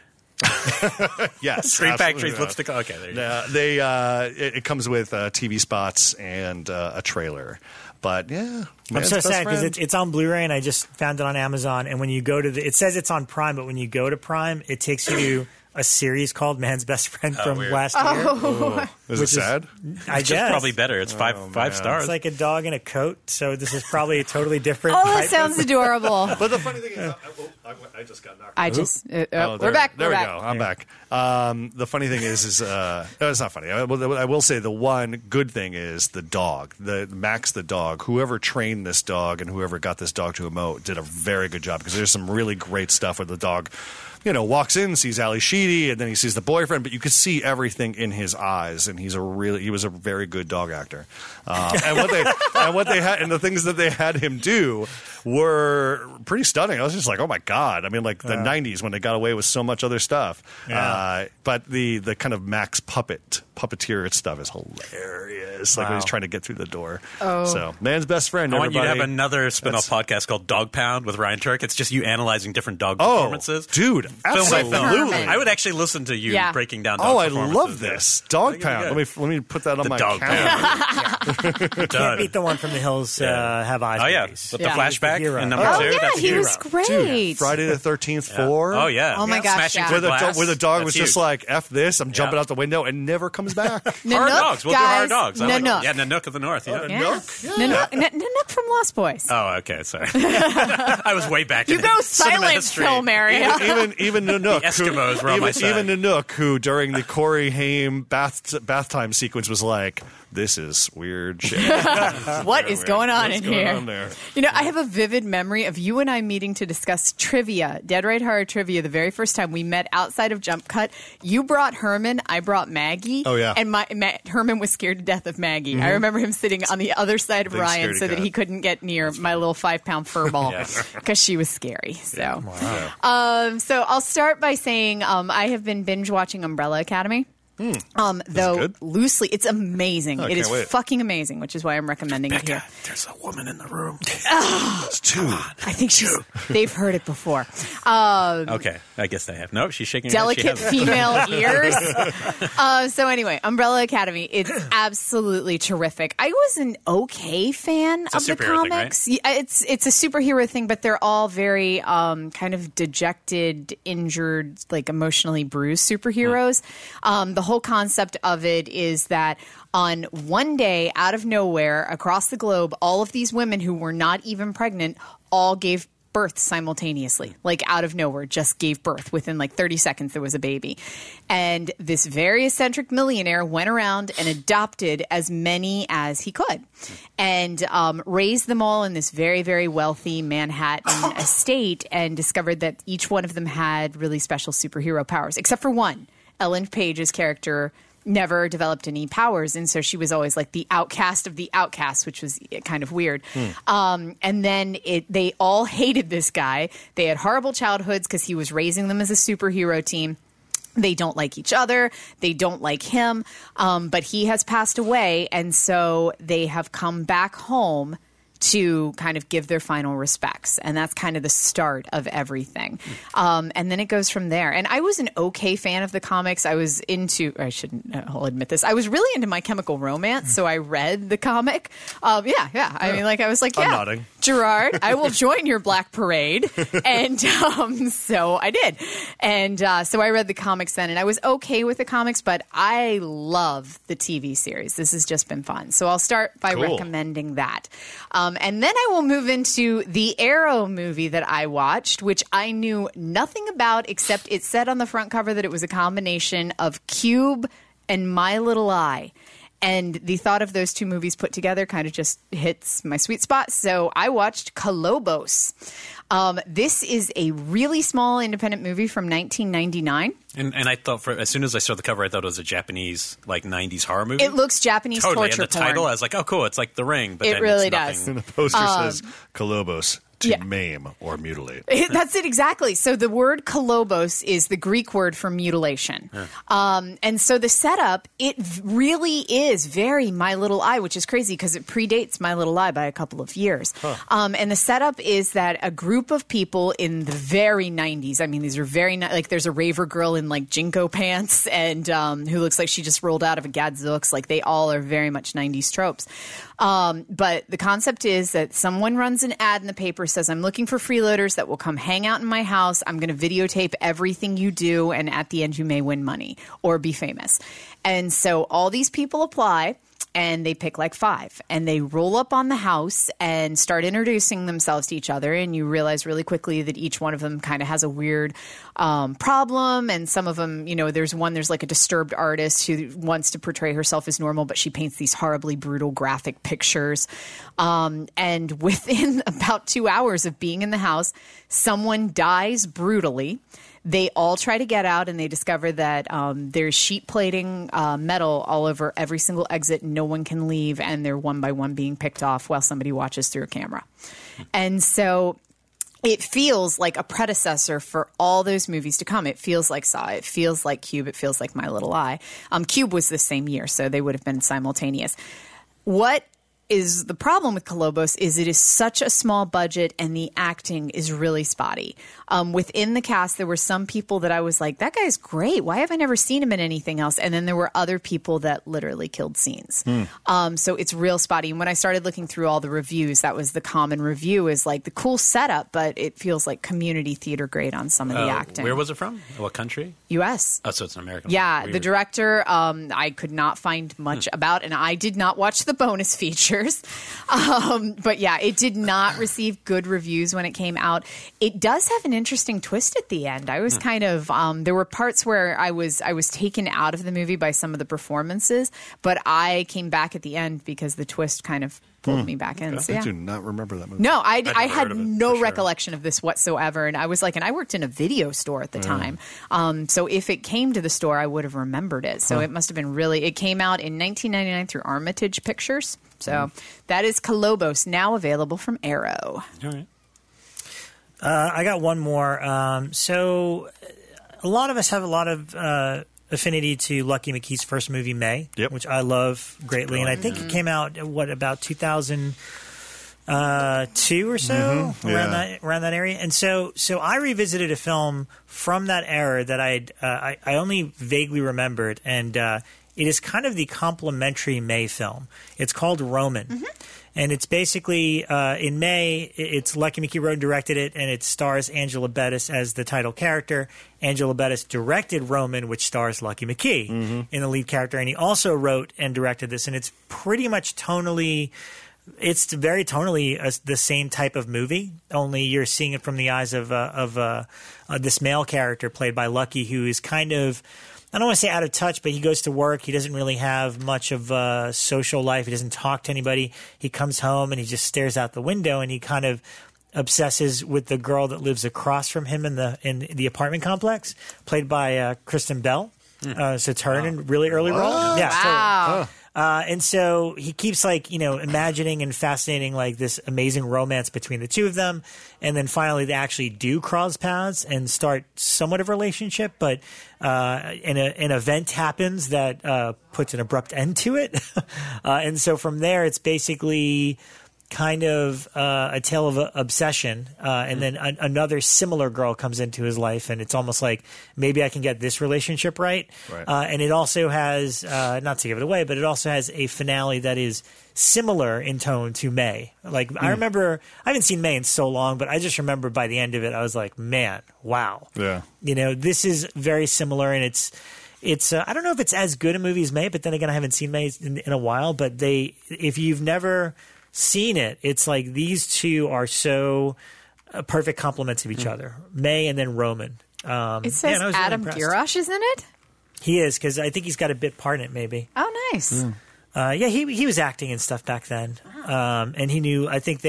S3: Yes.
S4: Screen
S3: absolutely
S4: Factory's
S3: not.
S4: lipstick. Okay, there you go.
S3: It comes with TV spots and a trailer. But yeah,
S1: I'm so sad because it's on Blu-ray and I just found it on Amazon. And when you go to it says it's on Prime, but when you go to Prime, it takes you to a series called Man's Best Friend from
S4: weird.
S1: last year.
S3: Is it sad?
S1: I
S4: It's
S1: guess
S4: probably better. It's five stars.
S1: It's like a dog in a coat. So this is probably a totally different.
S2: Oh,
S1: type
S2: it sounds
S1: of-
S2: adorable.
S3: But the funny thing is, I just got knocked.
S2: We're back.
S3: There
S2: We're
S3: we
S2: back.
S3: go. I'm back. The funny thing is no, it's not funny. I will say the one good thing is the dog, the Max the dog. Whoever trained this dog and whoever got this dog to emote did a very good job because there's some really great stuff where the dog, walks in, sees Ali Sheedy, and then he sees the boyfriend, but you could see everything in his eyes, and he was a very good dog actor. And the things that they had him do were pretty stunning. I was just like, oh my God. I mean, like the 90s when they got away with so much other stuff.
S1: Yeah.
S3: But the kind of Max puppeteer stuff is hilarious. Like when he's trying to get through the door. Oh. So Man's Best Friend.
S4: I want you to have
S3: everybody.
S4: another spin-off podcast called Dog Pound with Ryan Turk. It's just you analyzing different dog performances.
S3: Dude,
S4: Film by film.
S3: absolutely.
S2: Herman.
S4: I would actually listen to you
S2: Yeah.
S4: breaking down dog
S3: Oh, I
S4: performances.
S3: love this. Dog Pound.
S4: good.
S3: Let me put that on
S4: The
S3: my
S4: Dog
S3: calendar.
S1: Can't
S4: Done.
S1: beat the one from the Hills Have Eyes.
S4: Oh, yeah.
S1: movies.
S4: With
S2: Yeah.
S4: the flashback
S1: He's the hero.
S4: in number
S2: Oh,
S4: 2.
S2: yeah,
S4: That's
S2: he
S4: hero.
S2: was great.
S3: Dude, Friday the 13th 4.
S4: Oh, yeah.
S2: Oh, my gosh,
S4: Smashing
S2: yeah.
S4: through
S3: Where
S4: glass.
S3: the dog
S4: That's
S3: was
S4: huge.
S3: just like, F this, I'm jumping
S4: Yeah.
S3: out the window and never comes back.
S4: Hard
S2: Nanook,
S4: Dogs. We'll do
S2: guys.
S4: Hard Dogs. I like
S2: Nanook.
S4: it. Yeah, Nanook of the North. Yeah.
S2: Yes. Nanook from Lost Boys.
S4: Oh, okay. Sorry. I was way back
S2: You
S4: in
S2: go
S4: cinema
S2: silent
S4: history.
S2: film area.
S3: even Nanook,
S4: The Eskimos were on my side.
S3: even Nanook, who during the Corey Haim bath time sequence was like, "This is weird shit."
S2: What is going on
S3: What's
S2: in
S3: going
S2: here?
S3: on there?
S2: I have a vivid memory of you and I meeting to discuss trivia, Dead Right Horror trivia, the very first time we met outside of Jump Cut. You brought Herman, I brought Maggie.
S3: Oh, yeah.
S2: And Herman was scared to death of Maggie. I remember him sitting on the other side of
S3: Being
S2: Ryan
S3: scaredy
S2: so that
S3: cat.
S2: he couldn't get near my little 5-pound fur ball
S4: Yes.
S2: because she was scary. So, so I'll start by saying I have been binge watching Umbrella Academy. Though
S3: good?
S2: loosely, it's amazing.
S3: Oh, I
S2: it is
S3: can't wait.
S2: fucking amazing, which is why I'm recommending it here.
S4: There's a woman in the room.
S3: It's two.
S2: I think they've heard it before.
S4: Okay, I guess they have. No, she's shaking her head. She
S2: Delicate
S4: hasn't.
S2: female ears. So anyway, Umbrella Academy, it's absolutely terrific. I was an okay fan
S4: a
S2: of the
S4: superhero thing,
S2: comics. Yeah, it's a superhero thing, but they're all very kind of dejected, injured, like emotionally bruised superheroes. The whole concept of it is that on one day, out of nowhere, across the globe, all of these women who were not even pregnant all gave birth simultaneously, like out of nowhere, just gave birth. Within like 30 seconds, there was a baby. And this very eccentric millionaire went around and adopted as many as he could and raised them all in this very, very wealthy Manhattan estate and discovered that each one of them had really special superhero powers, except for one. Ellen Page's character never developed any powers, and so she was always like the outcast of the outcasts, which was kind of weird. And then they all hated this guy. They had horrible childhoods because he was raising them as a superhero team. They don't like each other. They don't like him. But he has passed away, and so they have come back home to kind of give their final respects. And that's kind of the start of everything. And then it goes from there. And I was an okay fan of the comics. I was I'll admit this. I was really into My Chemical Romance, so I read the comic. I mean, like, I was like,
S3: I'm
S2: yeah,
S3: nodding.
S2: Gerard, I will join your Black Parade. And so I did. And so I read the comics then, and I was okay with the comics, but I love the TV series. This has just been fun. So I'll start by recommending that. And then I will move into the Arrow movie that I watched, which I knew nothing about, except it said on the front cover that it was a combination of Cube and My Little Eye. And the thought of those two movies put together kind of just hits my sweet spot. So I watched Colobos. This is a really small independent movie from 1999.
S4: And I thought, as soon as I saw the cover, I thought it was a Japanese, like, 90s horror movie.
S2: It looks Japanese
S4: totally.
S2: torture
S4: And the
S2: porn.
S4: title, I was like, oh, cool, it's like The Ring. But
S2: It
S4: then
S2: really
S4: it's
S2: does.
S4: nothing.
S3: And the poster says Colobos to
S2: yeah.
S3: maim or mutilate.
S2: That's it, exactly. So the word Colobos is the Greek word for mutilation. And so the setup, it really is very My Little Eye, which is crazy because it predates My Little Eye by a couple of years. And the setup is that a group of people in the very 90s, I mean, these are very, like, there's a raver girl in, like, Jinko pants and who looks like she just rolled out of a Gadzooks. Like, they all are very much 90s tropes. But the concept is that someone runs an ad in the paper, says, I'm looking for freeloaders that will come hang out in my house. I'm going to videotape everything you do, and at the end you may win money or be famous. And so all these people apply, and they pick like 5, and they roll up on the house and start introducing themselves to each other, and you realize really quickly that each one of them kind of has a weird problem, and some of them, you know, there's like a disturbed artist who wants to portray herself as normal, but she paints these horribly brutal graphic pictures. And within about 2 hours of being in the house, someone dies brutally. They all try to get out, and they discover that there's sheet plating metal all over every single exit. No one can leave, and they're one by one being picked off while somebody watches through a camera. And so it feels like a predecessor for all those movies to come. It feels like Saw. It feels like Cube. It feels like My Little Eye. Cube was the same year, so they would have been simultaneous. What is the problem with Colobos is it is such a small budget and the acting is really spotty. Within the cast, there were some people that I was like, that guy's great. Why have I never seen him in anything else? And then there were other people that literally killed scenes. So it's real spotty. And when I started looking through all the reviews, that was the common review, is like the cool setup, but it feels like community theater grade on some of the acting.
S4: Where was it from? What country?
S2: U.S.
S4: Oh, so it's an American
S2: Yeah,
S4: one.
S2: the director, I could not find much about, and I did not watch the bonus features. But yeah, it did not receive good reviews when it came out. It does have an interesting twist at the end. I was kind of there were parts where I was taken out of the movie by some of the performances, but I came back at the end because the twist kind of pulled me back in. So,
S3: I
S2: yeah.
S3: do not remember that movie.
S2: No, I
S4: never
S2: had
S4: heard of it,
S2: no
S4: for sure.
S2: recollection of this whatsoever. And I was like, and I worked in a video store at the time. So if it came to the store, I would have remembered it. So it must have been it came out in 1999 through Armitage Pictures. So that is Colobos, now available from Arrow.
S4: All right.
S1: I got one more. So a lot of us have a lot of affinity to Lucky McKee's first movie, May, which I love greatly. And I think it came out, about 2002 or so, around that area. And so I revisited a film from that era that I only vaguely remembered, and it is kind of the complementary May film. It's called Roman. And it's basically, in May, it's Lucky McKee wrote and directed it, and it stars Angela Bettis as the title character. Angela Bettis directed Roman, which stars Lucky McKee in the lead character. And he also wrote and directed this, and it's pretty much it's very tonally the same type of movie, only you're seeing it from the eyes of this male character played by Lucky, who is kind of, I don't want to say out of touch, but he goes to work. He doesn't really have much of a social life. He doesn't talk to anybody. He comes home and he just stares out the window, and he kind of obsesses with the girl that lives across from him in the apartment complex, played by Kristen Bell. So it's her in a really early role. Yeah,
S2: Wow.
S1: And so he keeps imagining and fascinating this amazing romance between the two of them. And then finally they actually do cross paths and start somewhat of a relationship. But an event happens that puts an abrupt end to it. And so from there it's basically kind of a tale of obsession, and then another similar girl comes into his life, and it's almost like maybe I can get this relationship right. And it also has, not to give it away, but it also has a finale that is similar in tone to May. I remember, I haven't seen May in so long, but I just remember by the end of it, I was like, man, wow. Yeah. This is very similar, and it's I don't know if it's as good a movie as May, but then again, I haven't seen May in a while, but if you've never seen it, it's like these two are so perfect complements of each other. May and then Roman.
S2: It says Adam Girosh is in it?
S1: He is, because I think he's got a bit part in it, maybe.
S2: Oh, nice.
S1: He was acting and stuff back then. And he knew, I think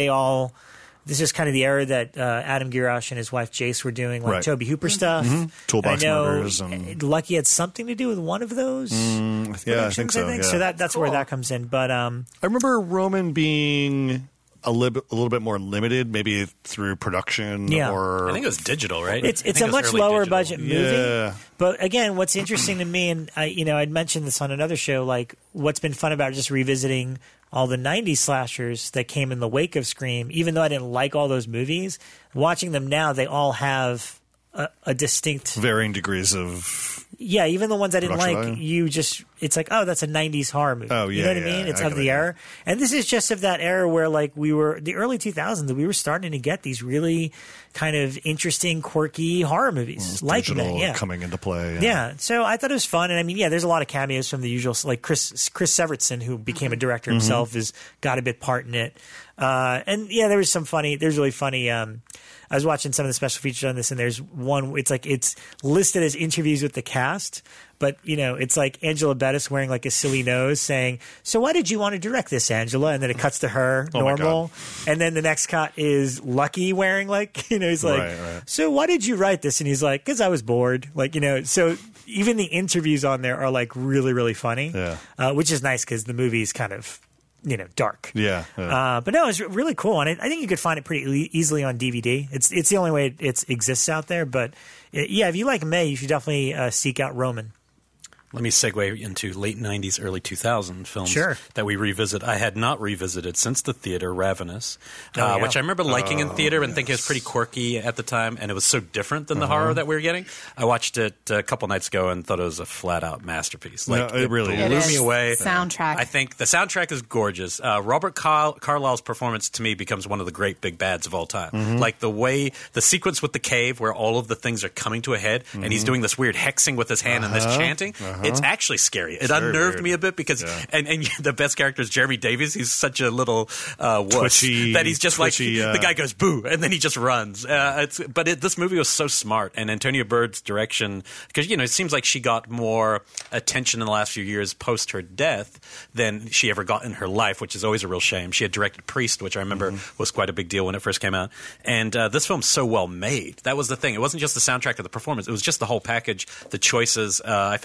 S1: this is kind of the era that Adam Girosh and his wife Jace were doing, Tobe Hooper stuff.
S3: Toolbox Murders. And
S1: Lucky had something to do with one of those.
S3: I think so.
S1: So that's where that comes in. But
S3: I remember Roman being a little bit more limited, maybe through production. Or
S4: I think it was digital, right?
S1: It's a much lower budget movie. But again, what's interesting to me, and I'd mentioned this on another show, what's been fun about just revisiting all the 90s slashers that came in the wake of Scream, even though I didn't like all those movies, watching them now, they all have a distinct...
S3: varying degrees of...
S1: Yeah, even the ones I didn't like, it's like, oh, that's a 90s horror movie.
S3: Oh, yeah.
S1: You know what I mean? It's of the era. And this is just of that era where, the early 2000s, we were starting to get these really kind of interesting, quirky horror movies like that.
S3: Coming into play.
S1: Yeah. So I thought it was fun. And there's a lot of cameos from the usual, Chris Severson, who became a director himself, has got a bit part in it. There's really funny, I was watching some of the special features on this, and there's one, it's listed as interviews with the cast, but, it's like Angela Bettis wearing a silly nose saying, so why did you want to direct this, Angela? And then it cuts to her, normal. And then the next cut is Lucky wearing he's like, so why did you write this? And he's like, because I was bored. So even the interviews on there are really, really funny, which is nice because the movie is kind of, dark.
S3: Yeah.
S1: But no, it's really cool. And I think you could find it pretty easily on DVD. It's the only way it exists out there. But if you like May, you should definitely seek out Roman.
S4: Let me segue into late 90s, early 2000 films that we revisit. I had not revisited since the theater, Ravenous, which I remember liking in theater and thinking it was pretty quirky at the time, and it was so different than the horror that we were getting. I watched it a couple nights ago and thought it was a flat-out masterpiece.
S3: It really
S4: blew me away.
S2: Soundtrack.
S4: I think the soundtrack is gorgeous. Robert Carlyle's performance, to me, becomes one of the great big bads of all time. The sequence with the cave where all of the things are coming to a head, and he's doing this weird hexing with his hand and this chanting. It's actually scary. It unnerved me a bit because, and the best character is Jeremy Davies. He's such a little wuss that he's just the guy goes boo and then he just runs. This movie was so smart, and Antonia Bird's direction, because it seems like she got more attention in the last few years post her death than she ever got in her life, which is always a real shame. She had directed Priest, which I remember was quite a big deal when it first came out, and this film's so well made. That was the thing. It wasn't just the soundtrack or the performance. It was just the whole package, the choices. I found it really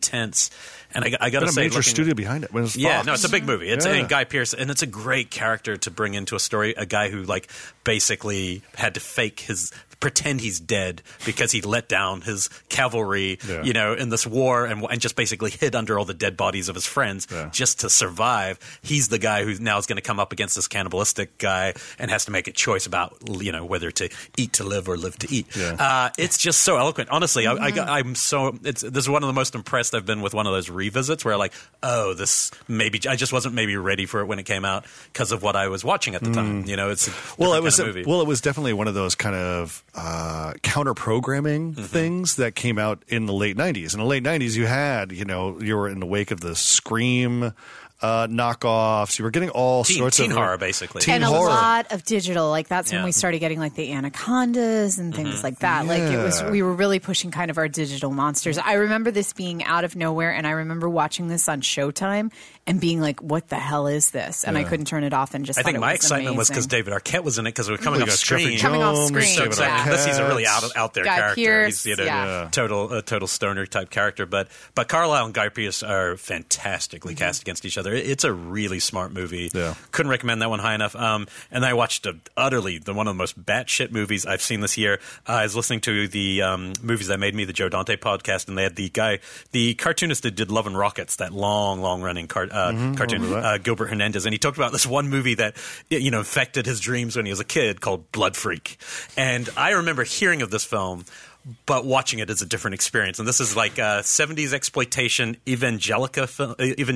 S4: intense. And I got to
S3: a
S4: say,
S3: major studio behind it. When it was
S4: yeah,
S3: Fox.
S4: no, it's a big movie. It's
S3: Yeah.
S4: and Guy Pearce, and it's a great character to bring into a story. A guy who like basically had to pretend he's dead because he let down his cavalry, you know, in this war and just basically hid under all the dead bodies of his friends just to survive. He's the guy who now is going to come up against this cannibalistic guy and has to make a choice about, you know, whether to eat to live or live to eat. Yeah. It's just so eloquent. Honestly, this is one of the most impressed I've been with one of those revisits where like, oh, this maybe I just wasn't maybe ready for it when it came out because of what I was watching at the time. You know, it's a
S3: it was
S4: kind of movie.
S3: Well, it was definitely one of those kind of counter programming things that came out in the late 90s. In the late 90s, you were in the wake of the Scream knockoffs. You were getting all sorts of
S4: teen horror, basically,
S2: and
S3: horror.
S2: A lot of digital. Like that's when we started getting like the Anacondas and things like that. Like we were really pushing kind of our digital monsters. I remember this being out of nowhere, and I remember watching this on Showtime and being like, "What the hell is this?" And I couldn't turn it off. And just
S4: I think my excitement was because David Arquette was in it because it was coming off screen. So this he's a really out there
S2: Guy
S4: character.
S2: Pearce,
S4: He's total stoner type character. But Carlisle and Guy Pearce are fantastically cast against each other. It's a really smart movie. Yeah. Couldn't recommend that one high enough. And I watched one of the most batshit movies I've seen this year. I was listening to the Movies That Made Me, the Joe Dante podcast, and they had the cartoonist that did Love and Rockets, that long running cartoon, Gilbert Hernandez, and he talked about this one movie that affected his dreams when he was a kid called Blood Freak. And I remember hearing of this film, but watching it is a different experience. And this is like a 70s exploitation evangelical film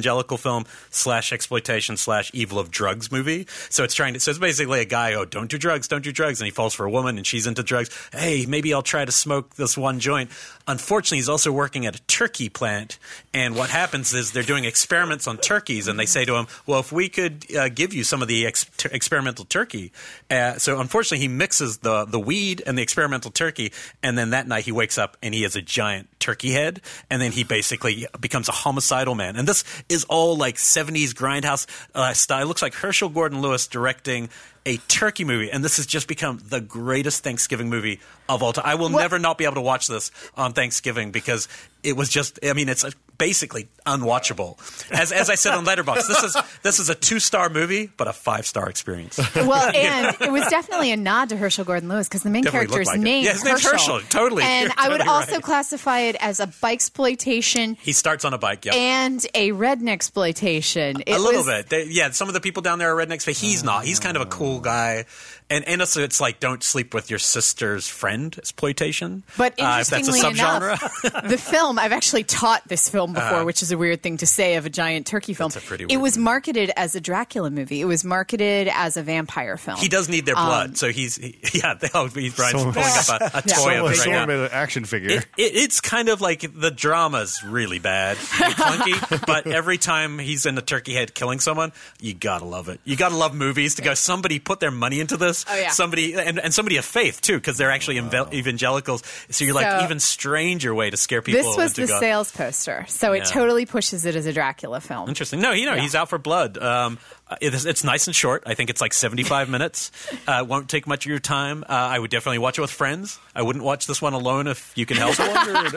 S4: / exploitation / evil of drugs movie. So it's basically a guy, don't do drugs. And he falls for a woman and she's into drugs. Hey, maybe I'll try to smoke this one joint. Unfortunately, he's also working at a turkey plant. And what happens is they're doing experiments on turkeys. And they say to him, well, if we could give you some of the experimental turkey. So unfortunately, he mixes the weed and the experimental turkey. And then that night he wakes up and he has a giant turkey head, and then he basically becomes a homicidal man. And this is all like 70s grindhouse style. It looks like Herschel Gordon Lewis directing a turkey movie, and this has just become the greatest Thanksgiving movie of all time. I will never not be able to watch this on Thanksgiving because it was just, it's basically unwatchable. As I said on Letterboxd, this is a 2-star movie, but a 5-star experience.
S2: Well, and it was definitely a nod to Herschel Gordon Lewis because the main character's name
S4: his name's Herschel. Totally.
S2: And I would also classify it as a bike-sploitation.
S4: He starts on a bike,
S2: and a redneck-sploitation.
S4: A little bit. Some of the people down there are rednecks, but he's not. He's kind of a cool guy. And also it's like don't sleep with your sister's friend exploitation.
S2: But interestingly
S4: enough,
S2: the film, I've actually taught this film before, which is a weird thing to say of a giant turkey film. It was marketed as a Dracula movie. It was marketed as a vampire film.
S4: He does need their blood, so Brian's pulling up a toy of it right now.
S3: Made an action figure.
S4: It's kind of like the drama's really bad, really clunky, but every time he's in a turkey head killing someone, you gotta love it. You gotta love movies to go, somebody put their money into this.
S2: Oh, yeah.
S4: Somebody of faith too, because they're actually evangelicals. So you're like even stranger way to scare people.
S2: This was the sales poster, so it totally pushes it as a Dracula film.
S4: Interesting. No, he's out for blood. It's nice and short. I think it's like 75 minutes. Won't take much of your time. I would definitely watch it with friends. I wouldn't watch this one alone if you can help.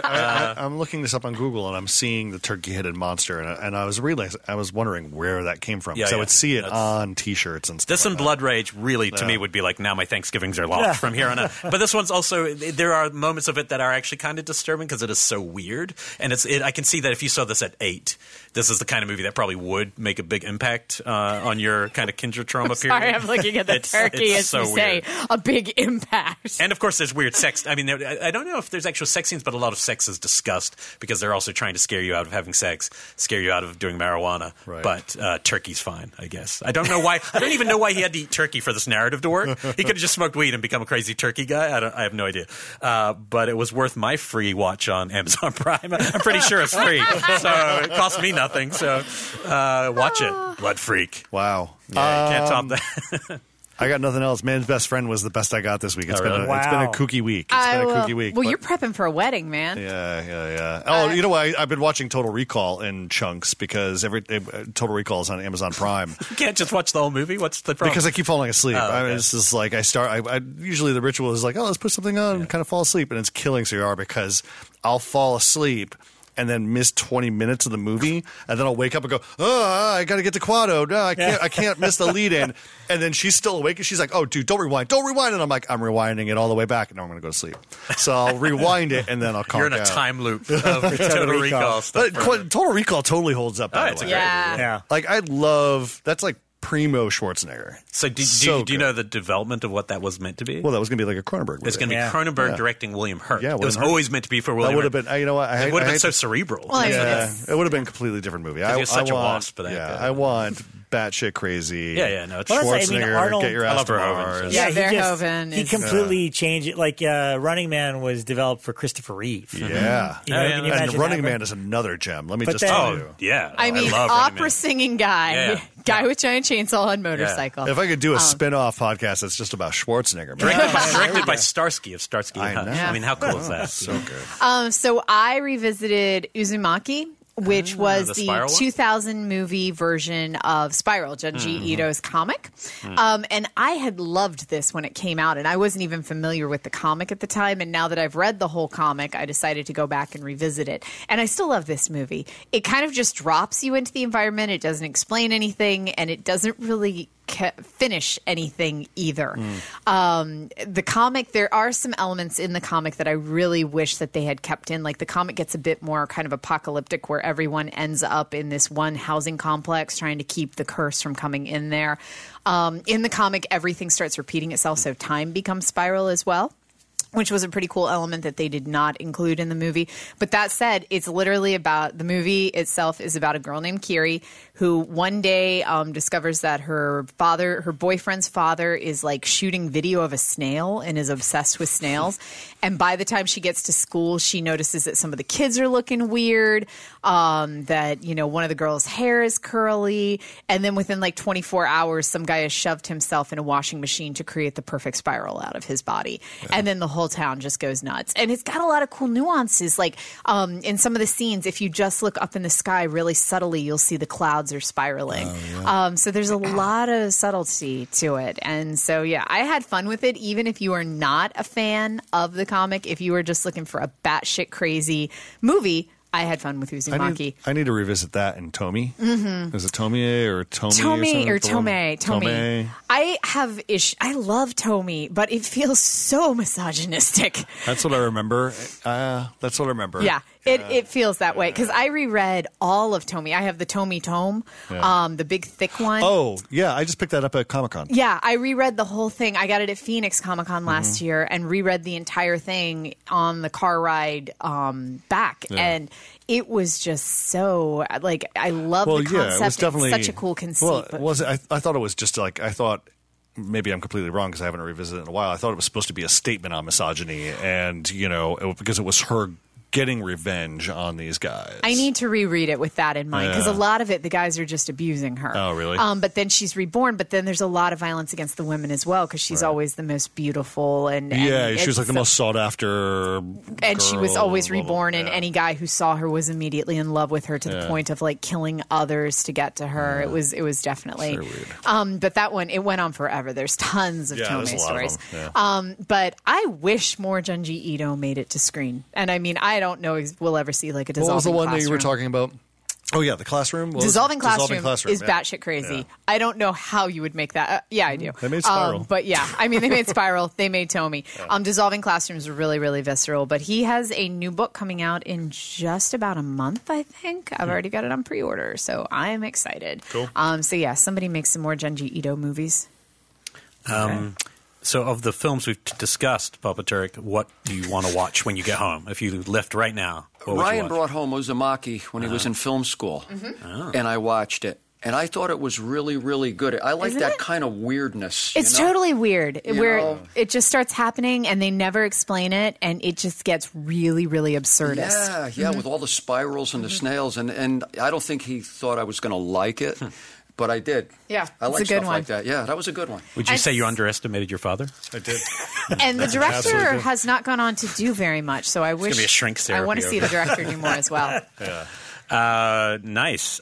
S3: I'm looking this up on Google and I'm seeing the turkey-headed monster, and I was wondering where that came from. I would see it on T-shirts and stuff.
S4: This and Blood Rage really, to me, would be like, now my Thanksgivings are locked from here on out. But this one's also, there are moments of it that are actually kind of disturbing because it is so weird. And I can see that if you saw this at 8, this is the kind of movie that probably would make a big impact on your kind of kindred trauma period.
S2: Sorry, I'm looking at the turkey as you say. A big impact.
S4: And of course, there's weird sex. I mean, I don't know if there's actual sex scenes, but a lot of sex is discussed because they're also trying to scare you out of having sex, scare you out of doing marijuana. Right. But turkey's fine, I guess. I don't know why. I don't even know why he had to eat turkey for this narrative to work. He could have just smoked weed and become a crazy turkey guy. I have no idea. But it was worth my free watch on Amazon Prime. I'm pretty sure it's free. So it cost me nothing. So watch it. Blood Freak.
S3: Wow.
S4: Yeah, can't top that.
S3: I got nothing else. Man's Best Friend was the best I got this week. It's been a kooky week.
S2: Well, you're prepping for a wedding, man.
S3: Yeah. Oh, you know what? I've been watching Total Recall in chunks because Total Recall is on Amazon Prime.
S4: You can't just watch the whole movie? What's the problem?
S3: Because I keep falling asleep. Oh, okay. I mean, it's just like usually the ritual is like, let's put something on and kind of fall asleep. And it's killing CR because I'll fall asleep and then miss 20 minutes of the movie, and then I'll wake up and go, oh, I got to get to Quado. No, I can't miss the lead in. And then she's still awake, and she's like, oh, dude, don't rewind. And I'm like, I'm rewinding it all the way back, and now I'm going to go to sleep. So I'll rewind it, and then I'll conk out.
S4: You're in a time loop of Total Recall stuff.
S3: But Total Recall totally holds up, by the way.
S2: Yeah.
S3: Like, I love, that's like primo Schwarzenegger.
S4: So do you know the development of what that was meant to be?
S3: Well, that was going to be like a Cronenberg movie.
S4: It's going to be Cronenberg directing William Hurt.
S3: Yeah,
S4: it was
S3: Hurt.
S4: always meant to be for William
S3: Hurt. That would
S4: Hurt.
S3: have been, you know what?
S4: It would have been so cerebral.
S2: Well,
S3: it would have been a completely different movie.
S4: You're such a wasp for that.
S3: Yeah, I want batshit crazy.
S4: No, it's
S3: Schwarzenegger,
S1: Arnold,
S3: get your ass to Mars.
S2: Yeah, Verhoeven.
S1: He completely changed it. Like Running Man was developed for Christopher Reeve.
S3: Yeah. And Running Man is another gem. Let me just tell you.
S4: Yeah.
S2: I mean, opera singing guy. Guy with giant chainsaw on motorcycle.
S3: If I could do a spin-off podcast that's just about Schwarzenegger.
S4: Directed by Starsky of Starsky and Hutch. I mean, how cool is that?
S3: So good.
S2: So I revisited Uzumaki, which was the 2000 movie version of Spiral, Junji Ito's comic. And I had loved this when it came out, and I wasn't even familiar with the comic at the time. And now that I've read the whole comic, I decided to go back and revisit it. And I still love this movie. It kind of just drops you into the environment. It doesn't explain anything, and it doesn't really finish anything either. The comic, there are some elements in the comic that I really wish that they had kept in. Like the comic gets a bit more kind of apocalyptic, where everyone ends up in this one housing complex trying to keep the curse from coming in there. In the comic, everything starts repeating itself, so time becomes spiral as well, which was a pretty cool element that they did not include in the movie. But that said, it's literally about, the movie itself is about a girl named Kiri who one day discovers that her boyfriend's father is like shooting video of a snail and is obsessed with snails. And by the time she gets to school, she notices that some of the kids are looking weird, that, one of the girls' hair is curly. And then within like 24 hours, some guy has shoved himself in a washing machine to create the perfect spiral out of his body. Yeah. And then the whole town just goes nuts. And it's got a lot of cool nuances. Like in some of the scenes, if you just look up in the sky really subtly, you'll see the clouds are spiraling. So there's a lot of subtlety to it. And so, I had fun with it, even if you are not a fan of the comic. If you were just looking for a batshit crazy movie, I had fun with Uzumaki.
S3: I need to revisit that in Tomie. Mm-hmm. Is it Tomie or Tomie?
S2: Tomie. I love Tomie, but it feels so misogynistic.
S3: That's what I remember.
S2: Yeah. It feels that way because I reread all of Tomie. I have the Tomie tome, the big thick one.
S3: Oh, yeah. I just picked that up at Comic-Con.
S2: Yeah, I reread the whole thing. I got it at Phoenix Comic-Con last year and reread the entire thing on the car ride back. Yeah. And it was just so, I love the concept.
S3: It was definitely,
S2: it's such a cool conceit.
S3: I thought it was just maybe I'm completely wrong because I haven't revisited it in a while. I thought it was supposed to be a statement on misogyny and, because it was her getting revenge on these guys.
S2: I need to reread it with that in mind because a lot of it, the guys are just abusing her.
S3: Oh, really?
S2: But then she's reborn, but then there's a lot of violence against the women as well because she's always the most beautiful. And
S3: she was like the most sought after
S2: and she was always reborn, and any guy who saw her was immediately in love with her to the point of killing others to get to her. It was definitely weird. But that one, it went on forever. There's tons of Tomie stories. But I wish more Junji Ito made it to screen. And I mean, I don't know if we'll ever see a Dissolving Classroom.
S3: What was the one that you were talking about? Oh, yeah, the Classroom?
S2: Dissolving Classroom is batshit crazy. Yeah. I don't know how you would make that. I do.
S3: They made Spiral.
S2: But they made Spiral. They made Tomie. Yeah. Dissolving Classroom is really, really visceral. But he has a new book coming out in just about a month, I think. I've already got it on pre-order, so I am excited.
S3: Cool.
S2: Somebody make some more Junji Ito movies.
S4: So of the films we've discussed, Papa Turek, what do you want to watch when you get home? If you left right now,
S5: Ryan brought home Uzumaki when he was in film school, and I watched it. And I thought it was really, really good. I like that kind of weirdness.
S2: It's totally weird, where it just starts happening and they never explain it, and it just gets really, really absurdist.
S5: Yeah, with all the spirals and the snails. And I don't think he thought I was going to like it. But I did.
S2: Yeah,
S5: I like
S2: stuff
S5: like that. Yeah, that was a good one.
S4: Would you say you underestimated your father?
S3: I did.
S2: And the director has not gone on to do very much, so I wish.
S4: It's going to be a shrink therapy.
S2: I want to see the director do more as well.
S3: Yeah.
S4: Nice.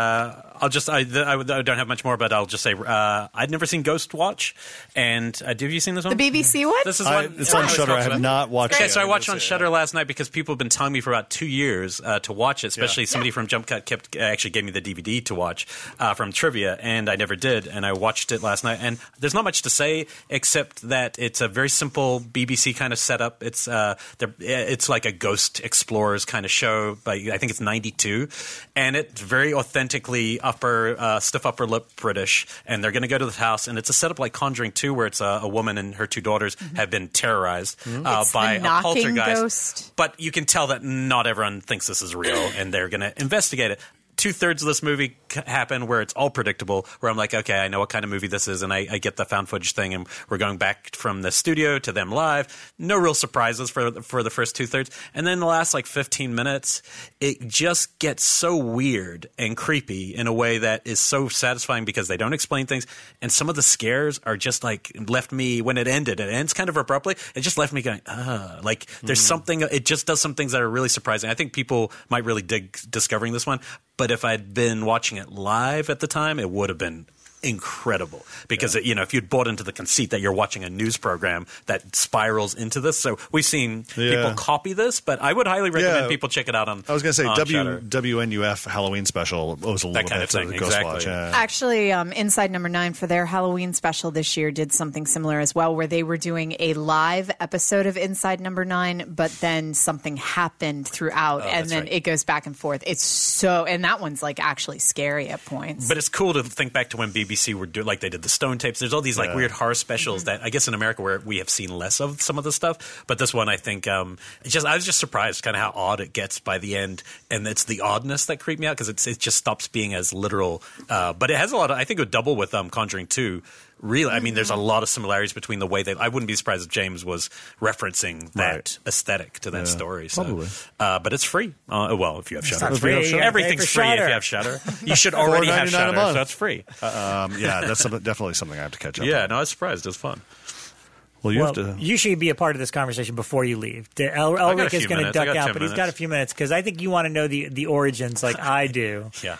S4: I don't have much more, but I'll just say I'd never seen Ghost Watch, and have you seen this one?
S2: The BBC one?
S4: This is one.
S3: It's on Shudder. I have not watched it.
S4: Okay, so I watched it on Shudder last night because people have been telling me for about 2 years to watch it. Especially somebody from Jump Cut actually gave me the DVD to watch from Trivia, and I never did. And I watched it last night, and there's not much to say except that it's a very simple BBC kind of setup. It's like a Ghost Explorers kind of show. I think it's 92, and it's very authentically stiff upper lip British, and they're going to go to the house, and it's a setup like Conjuring 2, where it's a woman and her two daughters have been terrorized by a poltergeist.
S2: Ghost.
S4: But you can tell that not everyone thinks this is real, and they're going to investigate it. 2/3 of this movie happen where it's all predictable, where I'm like, okay, I know what kind of movie this is, and I get the found footage thing, and we're going back from the studio to them live. No real surprises for the first 2/3. And then the last, 15 minutes, it just gets so weird and creepy in a way that is so satisfying because they don't explain things, and some of the scares are just, left me, when it ends kind of abruptly, it just left me going, there's something, it just does some things that are really surprising. I think people might really dig discovering this one. But if I'd been watching it live at the time, it would have been incredible because if you'd bought into the conceit that you're watching a news program that spirals into this. So we've seen people copy this, but I would highly recommend people check it out on.
S3: I was going to say
S4: Shudder.
S3: WNUF Halloween special was a little
S4: that kind of thing.
S3: Ghost
S4: Exactly.
S3: Watch. Yeah.
S2: Actually, Inside Number 9 for their Halloween special this year did something similar as well, where they were doing a live episode of Inside Number 9, but then something happened throughout, and then it goes back and forth. And that one's actually scary at points.
S4: But it's cool to think back to when BBC were doing, they did the Stone tapes. There's all these weird horror specials that I guess in America where we have seen less of some of the stuff. But this one, I think, I was just surprised kind of how odd it gets by the end, and it's the oddness that creeped me out because it just stops being as literal. But it has a lot of, I think it would double with Conjuring 2. Really, I mean, there's a lot of similarities between the way I wouldn't be surprised if James was referencing that aesthetic to that story. So.
S3: Probably.
S4: But it's free. If you have Shudder.
S1: It's free.
S4: Everything's free if you have Shudder. You should already have Shudder, so it's free.
S3: That's definitely something I have to catch up on.
S4: Yeah, no, I was surprised. It was fun.
S3: Well,
S1: you should be a part of this conversation before you leave. Elric is going to duck out, but he's got a few minutes because I think you want to know the origins like I do.
S4: Yeah.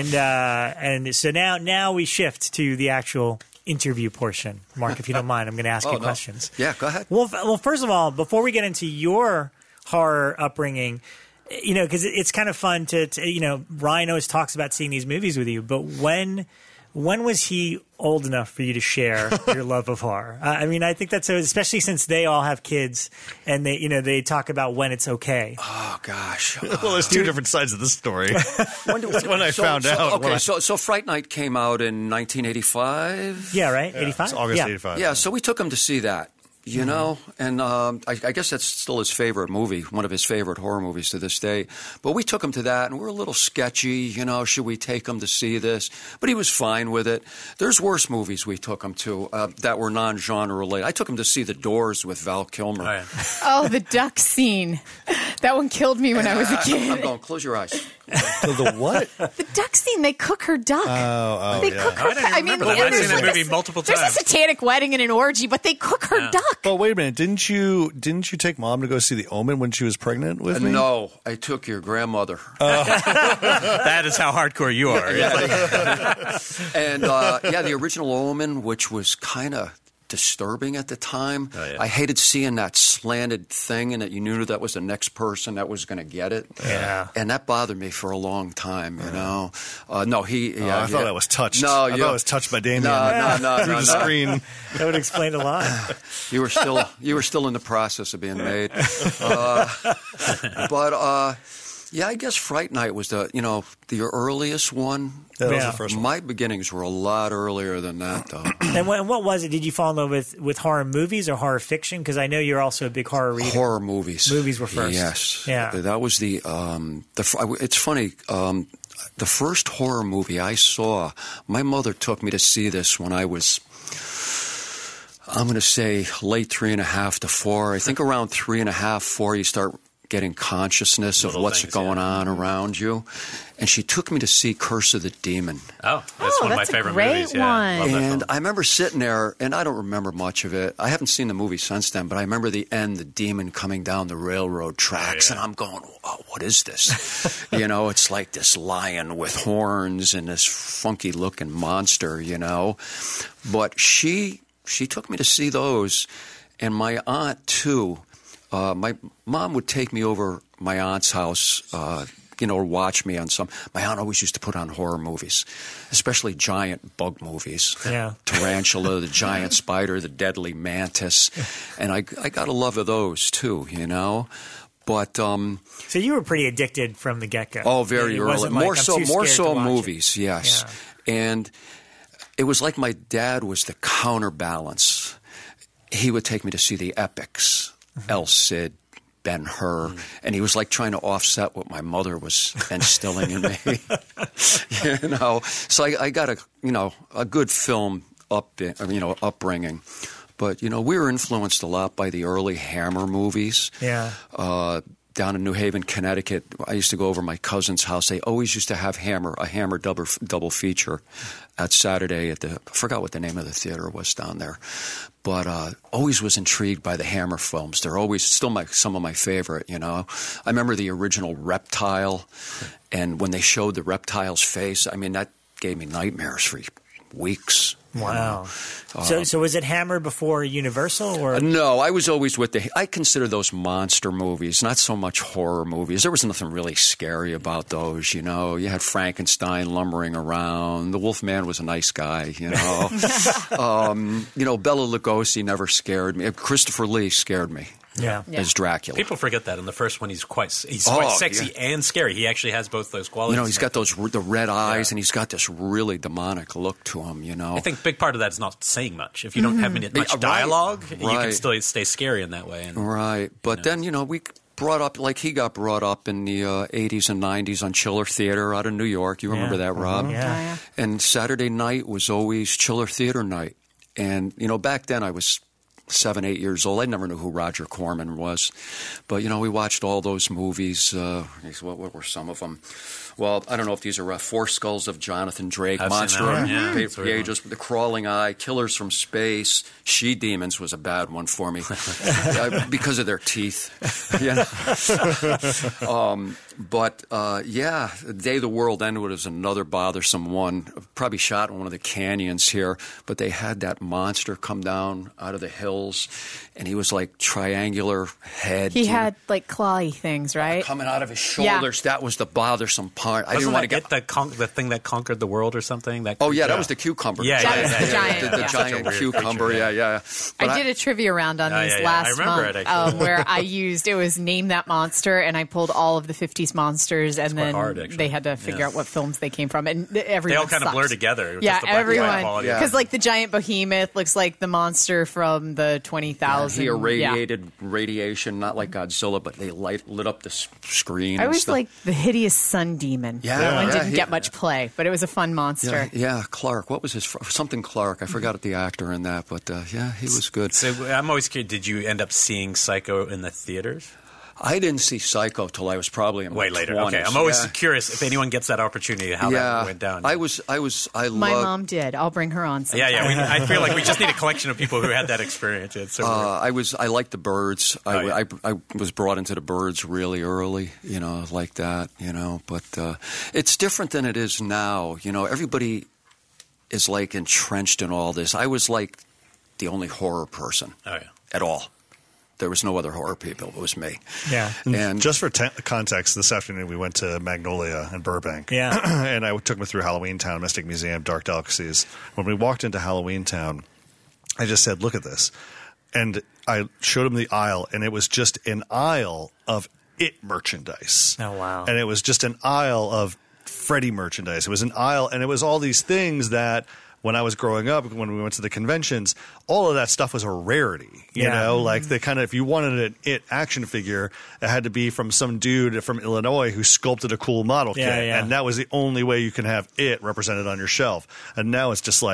S1: And so now we shift to the actual interview portion. Mark, if you don't mind, I'm going to ask you questions.
S5: Yeah, go ahead.
S1: Well, first of all, before we get into your horror upbringing, because it's kind of fun to Ryan always talks about seeing these movies with you, but when was he old enough for you to share your love of horror? I think that's so, especially since they all have kids and they talk about when it's okay.
S5: Oh gosh.
S3: Well, there's two different sides of this story. when I found out.
S5: Okay, so Fright Night came out in 1985.
S1: Yeah, right. 85.
S3: It's August 85.
S5: Yeah, so we took him to see that. And I guess that's still his favorite movie, one of his favorite horror movies to this day. But we took him to that, and we're a little sketchy, should we take him to see this? But he was fine with it. There's worse movies we took him to that were non-genre related. I took him to see The Doors with Val Kilmer.
S4: Oh, yeah.
S2: Oh, the duck scene. That one killed me when I was a kid.
S5: I'm going, close your eyes.
S3: The what?
S2: The duck scene. They cook her duck. They cook her.
S4: I didn't remember that. I've seen that movie multiple times.
S2: There's a satanic wedding and an orgy, but they cook her duck.
S3: But wait a minute, didn't you take Mom to go see The Omen when she was pregnant with me?
S5: No, I took your grandmother.
S4: That is how hardcore you are.
S5: And the original Omen, which was kind of disturbing at the time.
S4: Oh, yeah.
S5: I hated seeing that slanted thing and that you knew that was the next person that was going to get it.
S1: Yeah.
S5: And that bothered me for a long time, No,
S3: I thought I was touched.
S5: No,
S3: I thought I was touched by Damien.
S5: No.
S3: Through the screen.
S1: That would explain a lot.
S5: You were still in the process of being made. I guess Fright Night was the earliest one.
S3: That was the first one.
S5: My beginnings were a lot earlier than that, though.
S1: And what was it? Did you fall in love with horror movies or horror fiction? Because I know you're also a big horror reader.
S5: Horror movies.
S1: Movies were first.
S5: Yes.
S1: Yeah.
S5: That was it's funny. The first horror movie I saw, my mother took me to see this when I was, I'm going to say late 3.5 to 4. I think around 3.5, 4, you start getting consciousness of
S4: Little
S5: what's
S4: things,
S5: going
S4: yeah.
S5: on around you. And she took me to see Curse of the Demon.
S4: Oh, that's one of my
S2: that's a
S4: favorite
S2: great
S4: movies. Yeah,
S2: one.
S4: love that
S5: And
S4: film.
S5: I remember sitting there, and I don't remember much of it. I haven't seen the movie since then, but I remember the end, the demon coming down the railroad tracks,
S4: yeah.
S5: and I'm going, oh, what is this? You know, it's like this lion with horns and this funky-looking monster, you know. But she took me to see those, and my aunt, too. My mom would take me over my aunt's house, or watch me on some. My aunt always used to put on horror movies, especially giant bug movies.
S1: Yeah.
S5: Tarantula, the giant spider, the deadly mantis. And I got a love of those, too, you know. But
S1: So you were pretty addicted from the get-go.
S5: oh, very
S1: It
S5: early.
S1: wasn't like,
S5: More
S1: I'm
S5: so
S1: too scared to watch
S5: movies,
S1: it.
S5: yes.
S1: Yeah.
S5: And it was like my dad was the counterbalance. He would take me to see the epics, El Cid, Ben-Hur, and he was like trying to offset what my mother was instilling in me. You know, so I got a good film upbringing. But we were influenced a lot by the early Hammer movies.
S1: Yeah.
S5: Down in New Haven, Connecticut, I used to go over my cousin's house. They always used to have a Hammer double feature at Saturday I forgot what the name of the theater was down there. But always was intrigued by the Hammer films. They're always still some of my favorite, I remember the original Reptile, and when they showed the reptile's face, I mean, that gave me nightmares for weeks.
S1: Wow. So was it Hammer before Universal? Or
S5: No, I was always I consider those monster movies, not so much horror movies. There was nothing really scary about those, You had Frankenstein lumbering around. The Wolfman was a nice guy, Bela Lugosi never scared me. Christopher Lee scared me.
S1: Yeah.
S5: As Dracula.
S4: People forget that in the first one he's quite sexy and scary. He actually has both those qualities.
S5: He's got the red eyes, and he's got this really demonic look to him,
S4: I think a big part of that is not saying much. If you don't have much dialogue, you can still stay scary in that way.
S5: Right. But then, we brought up, like he got brought up in the 80s and 90s on Chiller Theater out of New York. You remember that, Rob?
S1: Yeah.
S5: And Saturday night was always Chiller Theater night. And, back then I was 7, 8 years old. I never knew who Roger Corman was. But, we watched all those movies. What were some of them? Well, I don't know if these are Four Skulls of Jonathan Drake,
S4: I've
S5: Monster
S4: seen that one.
S5: of Ages, The Crawling Eye, Killers from Space, She-Demons was a bad one for me because of their teeth. But, The Day the World Ended was another bothersome one. Probably shot in one of the canyons here, but they had that monster come down out of the hills, and he was like triangular head.
S2: He had like clawy things, right?
S5: Coming out of his shoulders. Yeah. That was the bothersome part. I didn't want to get
S4: the thing that conquered the world or something. That
S5: that was the cucumber.
S4: Yeah,
S2: the giant.
S5: The giant cucumber.
S4: Creature,
S5: yeah.
S2: But I did a trivia round on these last month where it was Name That Monster, and I pulled all of the 50s monsters, and then they had to figure out what films they came from, and everyone
S4: they all kind
S2: sucked.
S4: of blur together.
S2: Yeah,
S4: everyone.
S2: Because like the giant behemoth looks like the monster from the 20,000.
S5: He irradiated radiation, not like Godzilla, but they lit up the screen.
S2: I was like the hideous sun demon.
S5: Yeah,
S2: one didn't get much play, but it was a fun monster.
S5: Yeah, Clark. What was his something Clark? I forgot the actor in that, but he was good.
S4: So I'm always curious. Did you end up seeing Psycho in the theaters?
S5: I didn't see Psycho till I was probably in my
S4: way later.
S5: 20s.
S4: Okay, I'm always curious if anyone gets that opportunity, how that went down.
S5: My
S2: mom did. I'll bring her on sometime.
S4: Yeah. I feel like we just need a collection of people who had that experience.
S5: I liked the Birds. I was brought into the Birds really early, like that, But it's different than it is now. Everybody is like entrenched in all this. I was like the only horror person at all. There was no other horror people. It was me.
S1: Yeah.
S3: And just for context, this afternoon we went to Magnolia in Burbank.
S1: Yeah.
S3: And I took me through Halloween Town, Mystic Museum, Dark Delicacies. When we walked into Halloween Town, I just said, look at this. And I showed him the aisle, and it was just an aisle of It merchandise.
S1: Oh, wow.
S3: And it was just an aisle of Freddy merchandise. It was an aisle, and it was all these things that when I was growing up, when we went to the conventions, all of that stuff was a rarity. You know, like they kind of, if you wanted an It action figure, it had to be from some dude from Illinois who sculpted a cool model kit. And that was the only way you can have It represented on your shelf. And now it's just like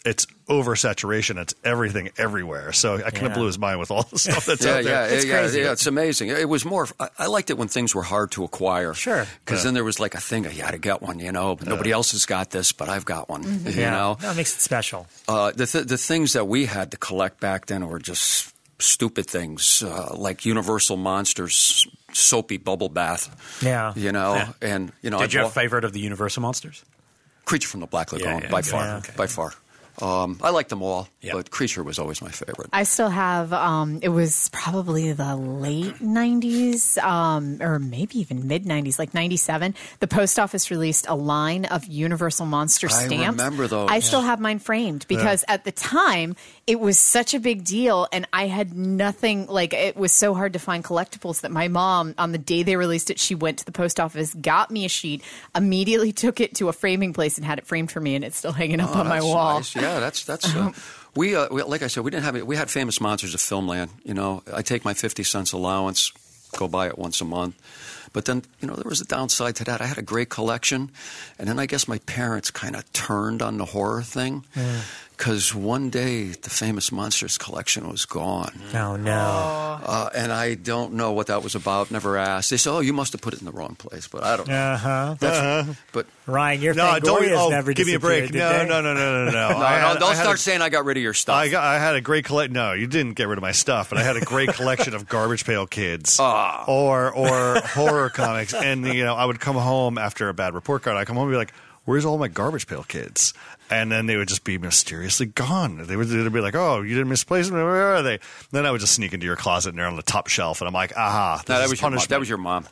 S3: it's oversaturation. It's everything everywhere. So I kind of blew his mind with all the stuff that's out there.
S5: Yeah, it's amazing. It was more. I liked it when things were hard to acquire.
S1: Sure.
S5: Because then there was like a thing. You had to get one. But nobody else has got this, but I've got one. You know,
S1: that makes it special.
S5: The things that we had to collect back then were just stupid things, like Universal Monsters soapy bubble bath.
S1: Yeah.
S5: And
S4: Did you have a favorite of the Universal Monsters?
S5: Creature from the Black Lagoon, by far.
S1: Yeah.
S5: By far. I liked them all,
S4: Yeah.
S5: but Creature was always my favorite.
S2: I still have, it was probably the late 90s, or maybe even mid-90s, like 97. The post office released a line of Universal Monster stamps.
S5: I remember those.
S2: I still have mine framed because at the time, it was such a big deal, and I had nothing, like, it was so hard to find collectibles that my mom, on the day they released it, she went to the post office, got me a sheet, immediately took it to a framing place and had it framed for me, and it's still hanging up on my
S5: That's
S2: wall.
S5: nice. Yeah, that's we like I said, we didn't have it. We had Famous Monsters of Filmland. I take my 50 cents allowance, go buy it once a month. But then, there was a downside to that. I had a great collection, and then I guess my parents kind of turned on the horror thing. Because one day the Famous Monsters collection was gone.
S1: Oh, no.
S5: And I don't know what that was about. Never asked. They said, "Oh, you must have put it in the wrong place." But I don't know. But
S1: Ryan, your
S3: No,
S1: Fangoria's never
S3: give me a break.
S1: disappeared,
S3: No.
S1: did they?
S5: don't start saying I got rid of your stuff.
S3: I had a great collection. No, you didn't get rid of my stuff, but I had a great collection of Garbage Pail Kids or horror comics. And I would come home after a bad report card. I'd come home and be like, "Where's all my Garbage Pail Kids?" And then they would just be mysteriously gone. They'd be like, "Oh, you didn't misplace them? Where are they?" Then I would just sneak into your closet and they're on the top shelf, and I'm like, "Aha,
S5: that was your mom.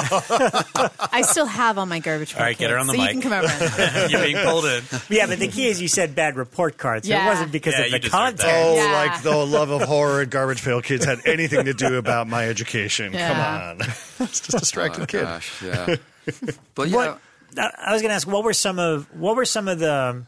S2: I still have all my garbage.
S4: All right, get her on the
S2: so
S4: mic.
S2: you can come over.
S4: You're being pulled in.
S1: Yeah, but the key is you said bad report cards. So
S2: Yeah.
S1: it wasn't because
S4: Yeah,
S1: of
S4: you
S1: the
S4: deserve
S1: content.
S4: that.
S3: Oh,
S2: Yeah.
S3: like the love of horror and Garbage Pail Kids had anything to do about my education.
S2: Yeah.
S3: Come on. It's just a distracted kid.
S5: Gosh, yeah. But yeah.
S1: I was going to ask, what were some of the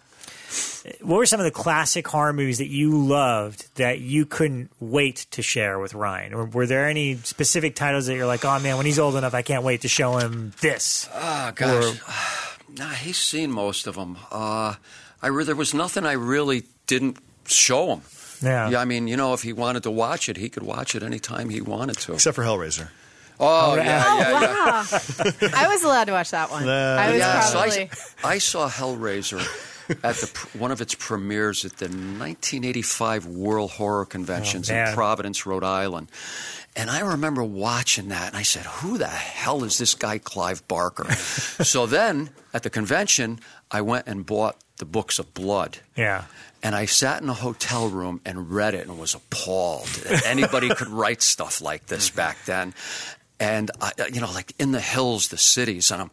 S1: classic horror movies that you loved that you couldn't wait to share with Ryan? Or were there any specific titles that you're like, "Oh man, when he's old enough, I can't wait to show him this"?
S5: Oh, gosh. He's seen most of them. There was nothing I really didn't show him.
S1: Yeah.
S5: I mean, if he wanted to watch it, he could watch it anytime he wanted to.
S3: Except for Hellraiser.
S5: Oh, yeah.
S2: Wow. I was allowed to watch that one. I was probably...
S5: I saw Hellraiser at one of its premieres at the 1985 World Horror Conventions in Providence, Rhode Island. And I remember watching that, and I said, "Who the hell is this guy Clive Barker?" So then, at the convention, I went and bought the Books of Blood.
S1: Yeah.
S5: And I sat in a hotel room and read it and was appalled that anybody could write stuff like this back then. And, like In the Hills, the cities, and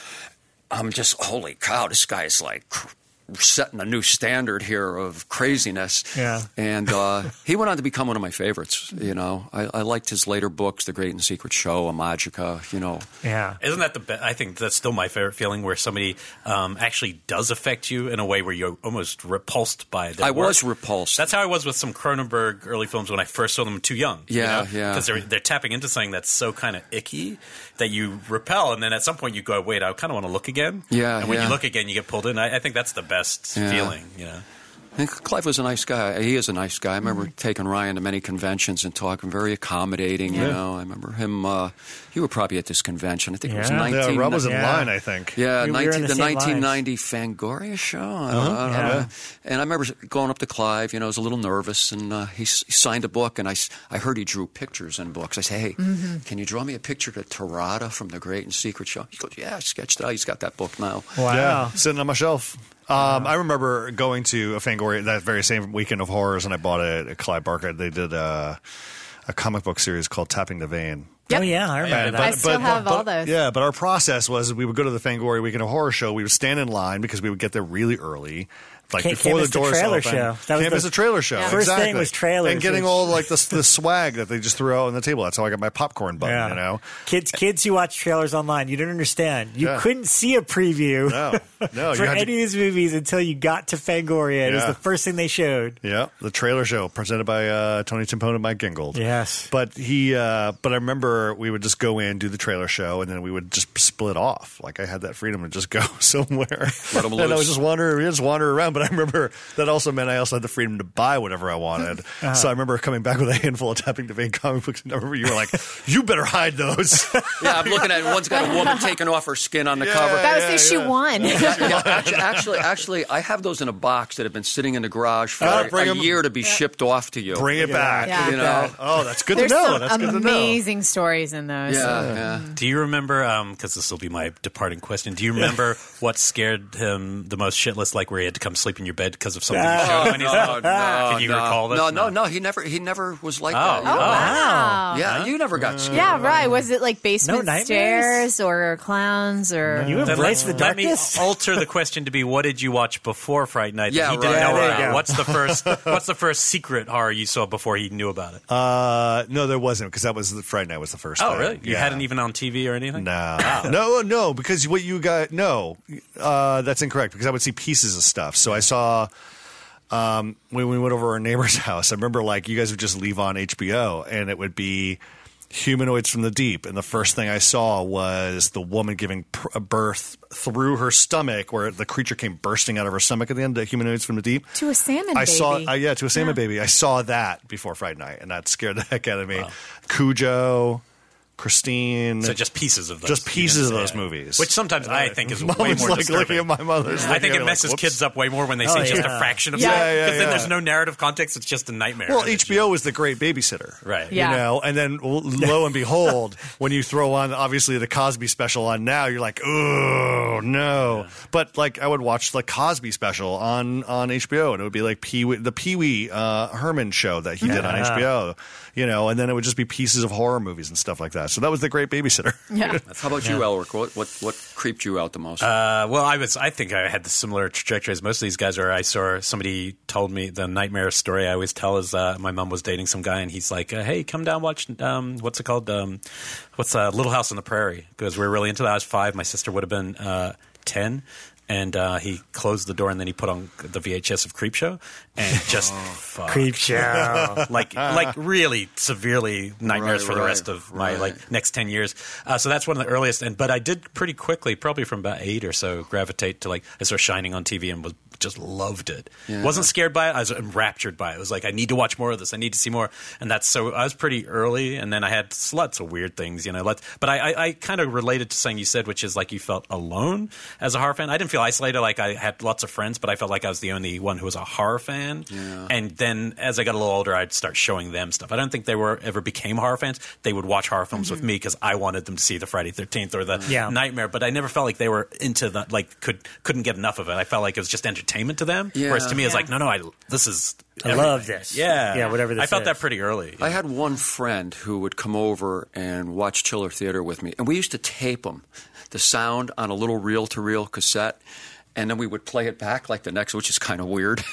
S5: I'm just, holy cow, this guy is like setting a new standard here of craziness.
S1: Yeah.
S5: And he went on to become one of my favorites, I liked his later books, The Great and Secret Show, Imagica,
S1: Yeah.
S4: Isn't that the best? I think that's still my favorite feeling, where somebody actually does affect you in a way where you're almost repulsed by their work.
S5: Was repulsed.
S4: That's how I was with some Cronenberg early films when I first saw them too young.
S5: Yeah.
S4: Because they're tapping into something that's so kind of icky that you repel, and then at some point you go, "Wait, I kind of want to look again."
S5: Yeah.
S4: And when you look again, you get pulled in. I think that's the best feeling.
S5: And Clive was a nice guy. He is a nice guy. I remember taking Ryan to many conventions and talking, very accommodating, I remember him, you were probably at this convention. I think it was 19...
S3: Yeah, Rob was in
S1: Yeah.
S3: line, I think.
S5: Yeah,
S1: We were in the
S5: the
S1: same
S5: 1990 Fangoria show. I don't know. And I remember going up to Clive, I was a little nervous, and he signed a book, and I heard he drew pictures in books. I said, "Hey, can you draw me a picture to Tarada from The Great and Secret Show?" He goes, "Yeah, I sketched it out. He's got that book now."
S1: Wow.
S3: Yeah, sitting on my shelf. I remember going to a Fangoria that very same weekend of horrors, and I bought a Clive Barker. They did a comic book series called Tapping the Vein.
S2: Yep.
S1: Oh yeah, I remember that.
S2: I still have all those.
S3: Yeah, but our process was we would go to the Fangoria Weekend of Horror show. We would stand in line because we would get there really early. Like
S1: Can't
S3: before
S1: miss
S3: the
S1: the
S3: doors
S1: trailer
S3: open.
S1: show. That was
S3: Can't miss
S1: the
S3: a trailer show.
S2: Yeah.
S1: first thing
S3: Exactly.
S1: was trailers,
S3: and getting
S1: which-
S3: all like the swag that they just threw out on the table. That's how I got my popcorn button.
S1: Kids who watch trailers online, you don't understand. You
S3: Yeah.
S1: couldn't see a preview
S3: No,
S1: for
S3: you had
S1: any of these movies until you got to Fangoria. It was
S3: Yeah.
S1: the first thing they showed.
S3: Yeah, the trailer show presented by Tony Timpone and Mike Gingold.
S1: Yes.
S3: But I remember we would just go in, do the trailer show, and then we would just split off. Like I had that freedom to just go somewhere.
S5: Let 'em
S3: And I
S5: loose.
S3: would just wander around. But but I remember that also meant I also had the freedom to buy whatever I wanted. So I remember coming back with a handful of Tapping Devane comic books, and I remember you were like, "You better hide those."
S5: Yeah, I'm looking at one's got a woman taking off her skin on the cover.
S2: That was issue 1.
S5: Actually, I have those in a box that have been sitting in the garage for a year to be shipped off to you.
S3: Bring it back.
S2: Yeah.
S5: You know?
S3: Oh, that's good
S2: There's
S3: to know.
S2: some
S3: That's good to know.
S2: amazing stories in those.
S5: Yeah.
S4: Do you remember, because this will be my departing question, do you remember what scared him the most shitless, like where he had to come sleep in your bed because of something you showed him? Can you recall this?
S5: No, he never was like that.
S2: Oh,
S5: you know?
S2: wow.
S5: Yeah, you never got scared.
S2: Yeah, right. Was it like basement
S1: nightmares?
S2: stairs or clowns or?
S1: You embrace the
S4: Let me
S1: darkness.
S4: alter the question to be: what did you watch before Fright Night?
S5: Yeah,
S4: that he didn't
S5: right.
S4: know
S1: There you
S4: about?
S1: go.
S4: What's the first secret horror you saw before he knew about it?
S3: No, there wasn't, because that was the Friday Night was the first.
S4: Oh,
S3: thing.
S4: really? You
S3: Yeah.
S4: hadn't even on TV or anything?
S3: No, because what you got, that's incorrect, because I would see pieces of stuff. So I saw, when we went over our neighbor's house, I remember like you guys would just leave on HBO and it would be Humanoids from the Deep. And the first thing I saw was the woman giving birth through her stomach, where the creature came bursting out of her stomach at the end, Humanoids from the Deep.
S2: To a salmon
S3: I
S2: baby.
S3: saw, to a salmon baby. I saw that before Friday Night, and that scared the heck out of me. Wow. Cujo, Christine.
S4: So just pieces of those.
S3: Just pieces of those movies.
S4: Which sometimes I think is
S3: Mom
S4: way
S3: was
S4: more
S3: like
S4: disturbing.
S3: looking at my mother's.
S4: I think it messes kids up way more when they see just a fraction of
S2: Yeah.
S4: something.
S3: Yeah,
S4: Because then
S3: yeah.
S4: there's no narrative context. It's just a nightmare.
S3: Well,
S4: And it's
S3: HBO was the great babysitter.
S4: Right.
S2: Yeah.
S3: You know, and then lo and behold, when you throw on obviously the Cosby special on now, you're like, oh no. Yeah. But like I would watch the Cosby special on HBO, and it would be like the Pee Wee Herman show that he did on HBO. You know, and then it would just be pieces of horror movies and stuff like that. So that was the great babysitter.
S2: Yeah.
S5: How about you, Elric? What creeped you out the most?
S4: Well, I think I had the similar trajectory as most of these guys. Where I saw somebody told me the nightmare story I always tell is my mom was dating some guy, and he's like, "Hey, come down, watch what's it called? What's Little House on the Prairie?" Because we were really into that. I was 5. My sister would have been 10. And he closed the door, and then he put on the VHS of Creepshow, and just
S1: Creepshow.
S4: like really severely nightmares for the rest of my next 10 years. So that's one of the earliest. But I did pretty quickly, probably from about 8 or so, gravitate to I saw Shining on TV and just loved it. Yeah. Wasn't scared by it. I was enraptured by it. It was like, I need to watch more of this. I need to see more. And so I was pretty early, and then I had lots of weird things, But I kind of related to something you said, which is like you felt alone as a horror fan. I didn't feel isolated. Like I had lots of friends, but I felt like I was the only one who was a horror fan. Yeah. And then as I got a little older, I'd start showing them stuff. I don't think they ever became horror fans. They would watch horror films with me because I wanted them to see the Friday 13th or the Nightmare. But I never felt like they were into that. Like couldn't get enough of it. I felt like it was just entertainment to them. Yeah. Whereas to me, it's like, no, I
S1: love this.
S4: Yeah,
S1: whatever this is.
S4: I felt that pretty early.
S5: I had one friend who would come over and watch Chiller Theater with me, and we used to tape them, the sound on a little reel-to-reel cassette. And then we would play it back like the next, which is kind of weird.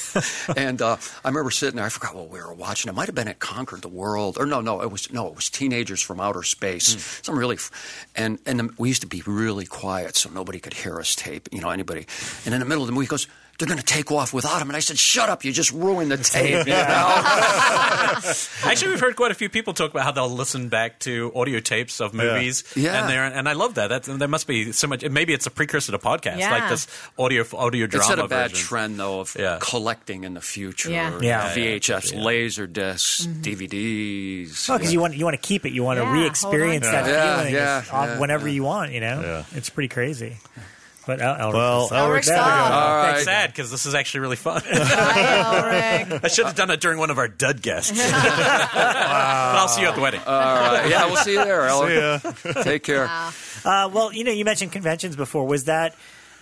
S5: And I remember sitting there. I forgot what we were watching. It might have been at Conquered the World, or it was Teenagers from Outer Space. Some really, and we used to be really quiet so nobody could hear us tape. Anybody. And in the middle of the movie, he goes, "They're going to take off without him." And I said, "Shut up! You just ruined the tape."
S4: Actually, we've heard quite a few people talk about how they'll listen back to audio tapes of movies.
S5: Yeah.
S4: And I love that. There must be so much. Maybe it's a precursor to podcasts, like this audio drama.
S5: It's a bad
S4: version.
S5: trend, though, of collecting in the future.
S2: Yeah.
S5: VHS, laser discs, DVDs.
S1: Well, because you want to keep it. You want to re-experience that feeling whenever you want. It's pretty crazy. But
S2: Elric's
S1: there we go.
S5: All right.
S4: That's sad because this is actually really fun.
S2: Bye, Elric.
S4: I should have done it during one of our dud guests. But I'll see you at the wedding.
S5: All right. Yeah, we'll see you there, Elric. See ya. Take care.
S1: Well, you mentioned conventions before. Was that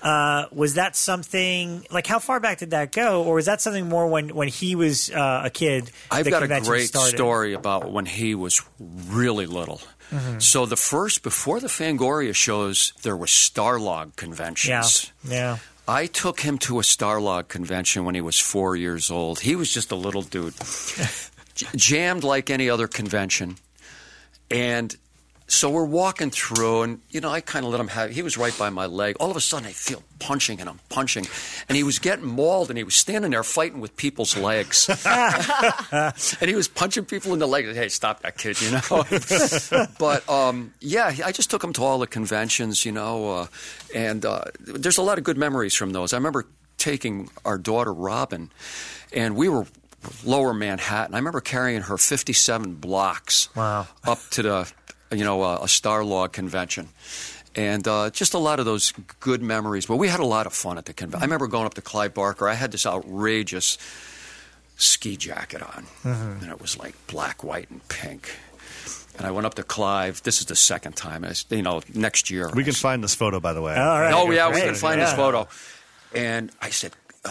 S1: something like how far back did that go, or was that something more when he was a kid?
S5: I've got a great story about when he was really little. Mm-hmm. So before the Fangoria shows, there was Starlog conventions.
S1: Yeah.
S5: I took him to a Starlog convention when he was 4 years old. He was just a little dude, jammed like any other convention, and. So we're walking through, and, I kind of let him have – he was right by my leg. All of a sudden, I feel punching, and I'm punching. And he was getting mauled, and he was standing there fighting with people's legs. And he was punching people in the leg. Hey, stop that kid, But, I just took him to all the conventions, and there's a lot of good memories from those. I remember taking our daughter Robin, and we were Lower Manhattan. I remember carrying her 57 blocks up to the, a Star Log convention. And just a lot of those good memories. But we had a lot of fun at the convention. I remember going up to Clive Barker. I had this outrageous ski jacket on, and it was like black, white, and pink. And I went up to Clive. This is the second time. Next year.
S3: We can find this photo, by the way.
S1: All right.
S5: Oh, yeah, we can find this photo. And I said,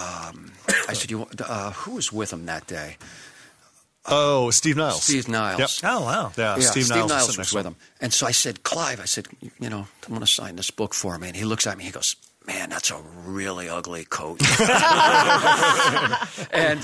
S5: who was with him that day?
S3: Oh, Steve Niles.
S5: Steve Niles.
S3: Yep.
S1: Oh, wow.
S3: Yeah,
S5: Steve Niles
S3: was
S5: was with him. And so I said, Clive, I want to sign this book for me. And he looks at me, he goes, man, that's a really ugly coat. and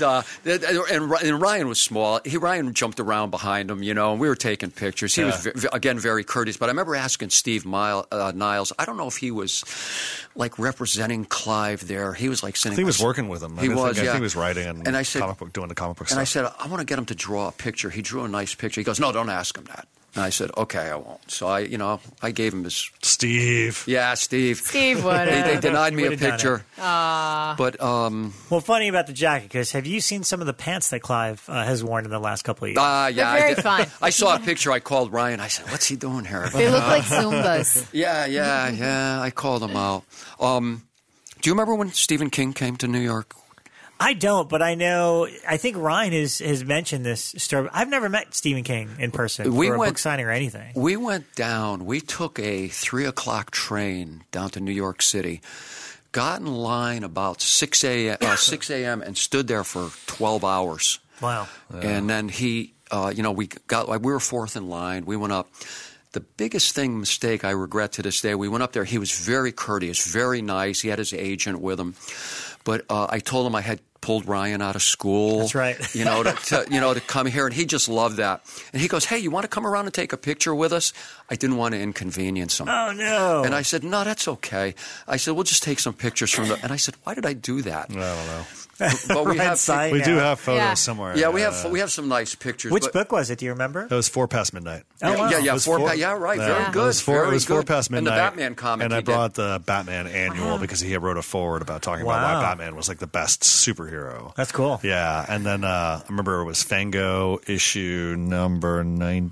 S5: Ryan was small. Ryan jumped around behind him, and we were taking pictures. He was, again, very courteous. But I remember asking Steve Niles, I don't know if he was, like, representing Clive there. He was, like, sitting.
S3: I think he was working with him.
S5: He was,
S3: I think he was writing and
S5: I said,
S3: doing the comic book
S5: and
S3: stuff.
S5: I said, I want to get him to draw a picture. He drew a nice picture. He goes, no, don't ask him that. And I said, okay, I won't. So I gave him his.
S3: Steve.
S5: Yeah, Steve.
S2: Steve would
S5: They denied me a
S1: Would've done
S5: picture. But
S1: Well, funny about the jacket, because have you seen some of the pants that Clive has worn in the last couple of years?
S5: yeah,
S2: They're very fun.
S5: I saw a picture. I called Ryan. I said, what's he doing here?
S2: They look like Zumbas.
S5: Yeah. I called him out. Do you remember when Stephen King came to New York?
S1: I don't, but I think Ryan has mentioned this story. I've never met Stephen King in person for a book signing or anything.
S5: We went down. We took a 3:00 train down to New York City, got in line about 6 a.m. and stood there for 12 hours.
S1: Wow.
S5: And then we were fourth in line. We went up. The biggest mistake I regret to this day, we went up there. He was very courteous, very nice. He had his agent with him. But I told him I had pulled Ryan out of school.
S1: That's right.
S5: To come here, and he just loved that. And he goes, "Hey, you want to come around and take a picture with us?" I didn't want to inconvenience him.
S1: Oh no!
S5: And I said, "No, that's okay." I said, "We'll just take some pictures from the." And I said, "Why did I do that?"
S3: I don't know.
S5: But we have
S3: do have photos
S2: Yeah.
S3: somewhere.
S5: Yeah, we have some nice pictures.
S1: Which
S5: but,
S1: book was it? Do you remember?
S3: It was 4 Past Midnight.
S1: Oh, wow.
S5: Yeah,
S3: It was
S5: right. Very good.
S3: It was 4
S5: Very
S3: Past Midnight.
S5: And the Batman comic.
S3: And I
S5: he did.
S3: brought the Batman annual because he wrote a foreword about talking about
S1: Wow.
S3: why Batman was like the best superhero.
S1: That's cool.
S3: Yeah, and then I remember it was Fango issue number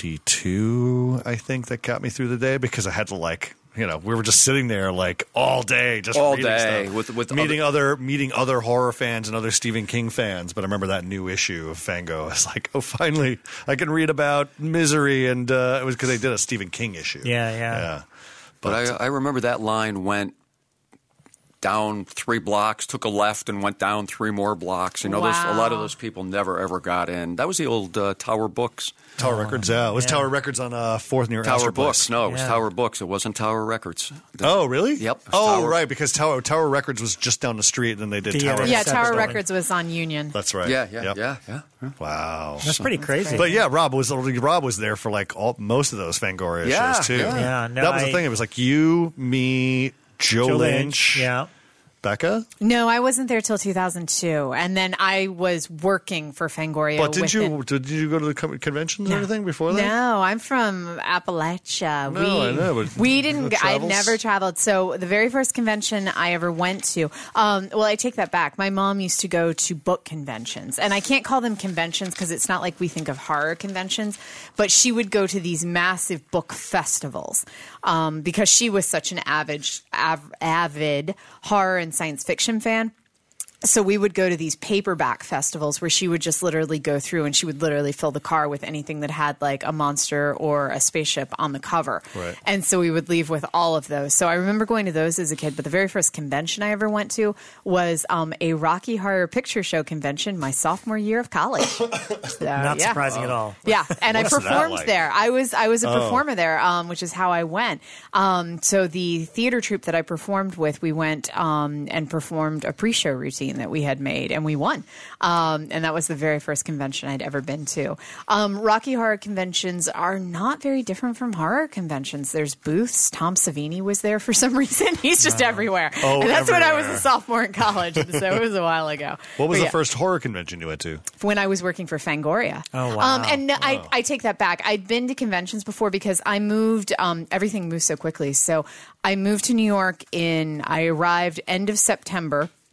S3: 92, I think, that got me through the day because I had to we were just sitting there like all day, just
S5: all
S3: reading
S5: day
S3: stuff.
S5: with
S3: meeting other horror fans and other Stephen King fans. But I remember that new issue of Fango. I was like, oh, finally, I can read about Misery, and it was because they did a Stephen King issue.
S1: Yeah.
S5: But I remember that line went down 3 blocks, took a left, and went down 3 more blocks. A lot of those people never ever got in. That was the old Tower Books.
S3: Tower Records, yeah. It was Tower Records on 4th near
S5: Tower
S3: Astor
S5: Books.
S3: Place.
S5: No, it was
S1: Yeah.
S5: Tower Books. It wasn't Tower Records.
S3: Oh, really?
S5: Yep.
S3: Oh, right, because Tower Records was just down the street, and then they did
S1: The,
S3: Tower.
S1: uh,
S2: Yeah,
S1: Separate
S2: Tower
S1: building.
S2: Records was on Union.
S3: That's right.
S5: Yeah.
S3: Yep. Wow.
S1: That's pretty crazy.
S3: But yeah, Rob was there for like most of those Fangoria
S5: Yeah,
S3: shows too.
S5: yeah.
S1: Yeah, no,
S3: that was the thing. It was like you, me, Joe Lynch,
S1: Yeah.
S3: Becca.
S2: No, I wasn't there till 2002, and then I was working for Fangoria.
S3: But did you go to the conventions and everything before that?
S2: No, I'm from Appalachia.
S3: No, I know, but
S2: we didn't.
S3: no
S2: I've
S3: travels?
S2: never traveled. So the very first convention I ever went to. Well, I take that back. My mom used to go to book conventions, and I can't call them conventions because it's not like we think of horror conventions. But she would go to these massive book festivals because she was such an avid horror and science fiction fan. So we would go to these paperback festivals where she would just literally go through and she would literally fill the car with anything that had like a monster or a spaceship on the cover.
S3: Right.
S2: And so we would leave with all of those. So I remember going to those as a kid, but the very first convention I ever went to was a Rocky Horror Picture Show convention my sophomore year of college. So,
S1: Not surprising at all.
S2: Yeah, and I
S3: What's that
S2: performed
S3: like?
S2: there. I was a performer there, which is how I went. So the theater troupe that I performed with, we went and performed a pre-show routine that we had made, and we won. And that was the very first convention I'd ever been to. Rocky Horror conventions are not very different from horror conventions. There's booths. Tom Savini was there for some reason. He's just everywhere.
S3: Oh,
S2: and that's when I was
S3: everywhere.
S2: a sophomore in college, so it was a while ago.
S3: What was
S2: But
S3: the
S2: yeah.
S3: first horror convention you went to?
S2: When I was working for Fangoria.
S1: Oh, wow.
S2: And no, I take that back. I'd been to conventions before because I moved, everything moved so quickly. So I moved to New York I arrived end of September.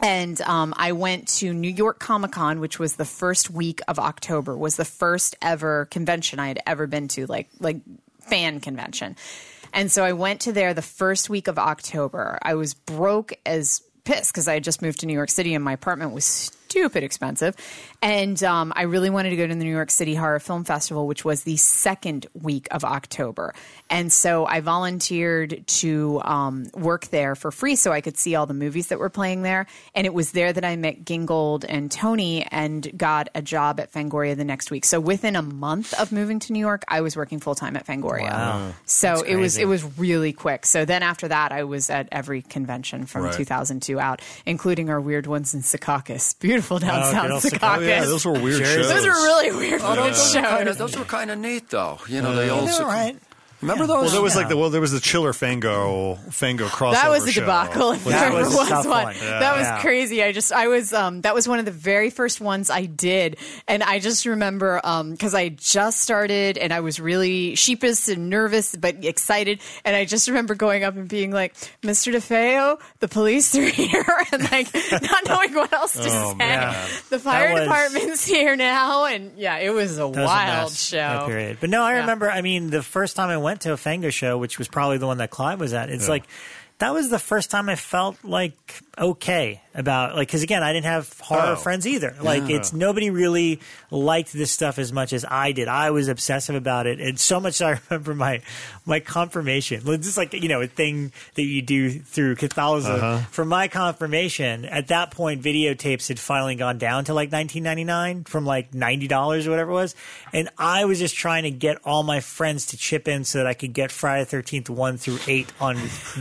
S2: And I went to New York Comic Con, which was the first week of October, was the first ever convention I had ever been to, like fan convention. And so I went to there the first week of October. I was broke as piss because I had just moved to New York City and my apartment was stupid expensive. And I really wanted to go to the New York City Horror Film Festival, which was the second week of October. And so I volunteered to work there for free so I could see all the movies that were playing there. And it was there that I met Gingold and Tony and got a job at Fangoria the next week. So within a month of moving to New York, I was working full-time at Fangoria.
S1: Wow.
S2: So it was really quick. So then after that, I was at every convention from 2002 out, including our weird ones in Secaucus. Beautiful down south Secaucus.
S3: Oh, yeah, those were weird shows.
S2: Those were really weird shows.
S5: Those were kind of neat, though. You know, they all.
S1: They were right.
S5: Remember those?
S3: Well, there was there was the Chiller Fango crossover.
S2: That was a
S3: show.
S2: debacle. If
S1: That
S2: there
S1: was
S2: was
S1: tough
S2: one.
S1: one.
S2: That was crazy. That was one of the very first ones I did, and I just remember because I just started and I was really sheepish and nervous but excited, and I just remember going up and being like, "Mr. DeFeo, the police are here," and like not knowing what else to say.
S1: Man.
S2: The fire department's here now, and it was a wild show.
S1: That period. But no, I remember. I mean, the first time I went to a Fango show, which was probably the one that Clive was at, it's like that was the first time I felt like okay about, like, because again, I didn't have horror friends either. Like, it's nobody really liked this stuff as much as I did. I was obsessive about it, and so much I remember my confirmation. Just like, a thing that you do through Catholicism. For my confirmation, at that point, videotapes had finally gone down to like $19.99 from like $90 or whatever it was, and I was just trying to get all my friends to chip in so that I could get Friday the 13th 1 through 8 on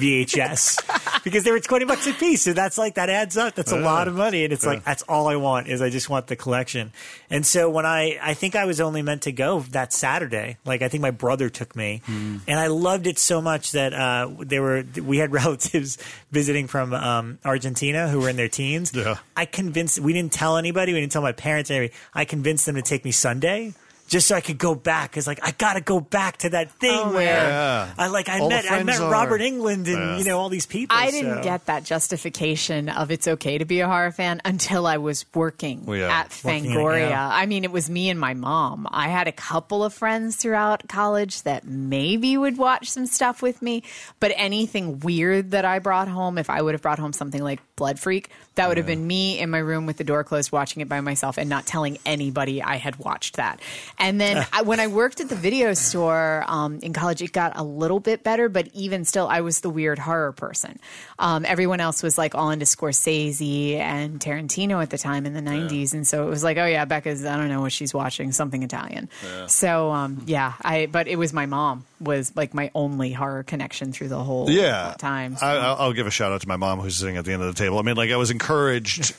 S1: VHS because they were $20 a piece. So that's like, that adds up. That's a lot of money. And it's like, that's all I want is I just want the collection. And so when I think I was only meant to go that Saturday, like I think my brother took me and I loved it so much that we had relatives visiting from Argentina who were in their teens. Yeah. We didn't tell anybody. We didn't tell my parents or anything. I convinced them to take me Sunday. Just so I could go back, because I got to go back to that thing where I met Robert Englund and all these people.
S2: I didn't get that justification of it's okay to be a horror fan until I was working at Fangoria. I mean, it was me and my mom. I had a couple of friends throughout college that maybe would watch some stuff with me, but anything weird that I brought home, if I would have brought home something like Blood Freak, that would have been me in my room with the door closed watching it by myself and not telling anybody I had watched that. And then when I worked at the video store in college, it got a little bit better, but even still, I was the weird horror person. Everyone else was like all into Scorsese and Tarantino at the time in the 90s. And so it was like, oh yeah, Becca's, I don't know what she's watching, something Italian. Yeah. So but it was my mom was like my only horror connection through the whole time. So.
S3: I'll give a shout out to my mom who's sitting at the end of the table. I mean, like I was encouraged,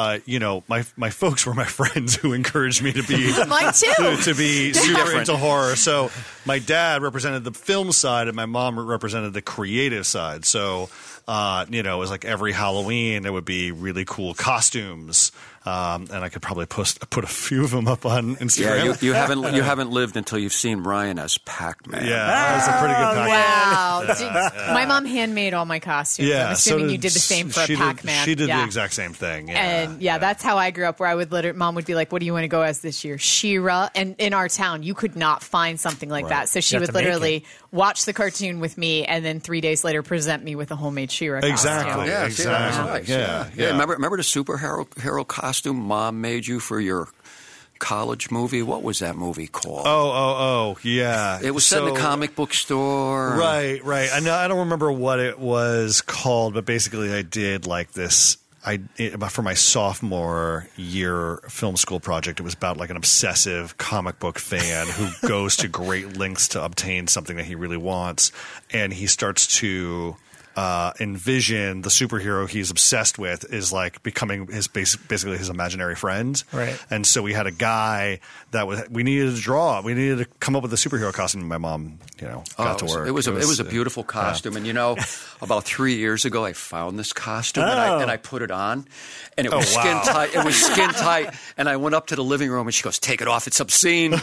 S3: my folks were my friends who encouraged me to be
S2: mine too.
S3: to be super into horror. So my dad represented the film side and my mom represented the creative side. So it was like every Halloween there would be really cool costumes. And I could probably put a few of them up on Instagram.
S5: Yeah, you haven't lived until you've seen Ryan as Pac-Man.
S3: Yeah, that was a pretty good Pac-Man.
S2: Wow. My mom handmade all my costumes.
S3: Yeah,
S2: I'm assuming you did the same for a Pac-Man.
S3: She did the exact same thing. Yeah,
S2: and that's how I grew up, where I would mom would be like, what do you want to go as this year? She-Ra. And in our town, you could not find something like that. So she would literally watch the cartoon with me and then 3 days later present me with a homemade She-Ra costume.
S3: Exactly.
S5: Yeah,
S3: exactly.
S5: Nice. Yeah. Remember the superhero costume Mom made you for your college movie? What was that movie called?
S3: Oh, yeah.
S5: It was set in a comic book store.
S3: Right. I don't remember what it was called, but basically I did like this. For my sophomore year film school project, it was about like an obsessive comic book fan who goes to great lengths to obtain something that he really wants, and he starts to envision the superhero he's obsessed with is like becoming basically his imaginary friend. Right. And so we had a guy we needed to draw. We needed to come up with a superhero costume. And my mom, got to work.
S5: It was a beautiful costume. And about 3 years ago, I found this costume and I put it on, and it was skin tight. It was skin tight. And I went up to the living room and she goes, "Take it off. It's obscene."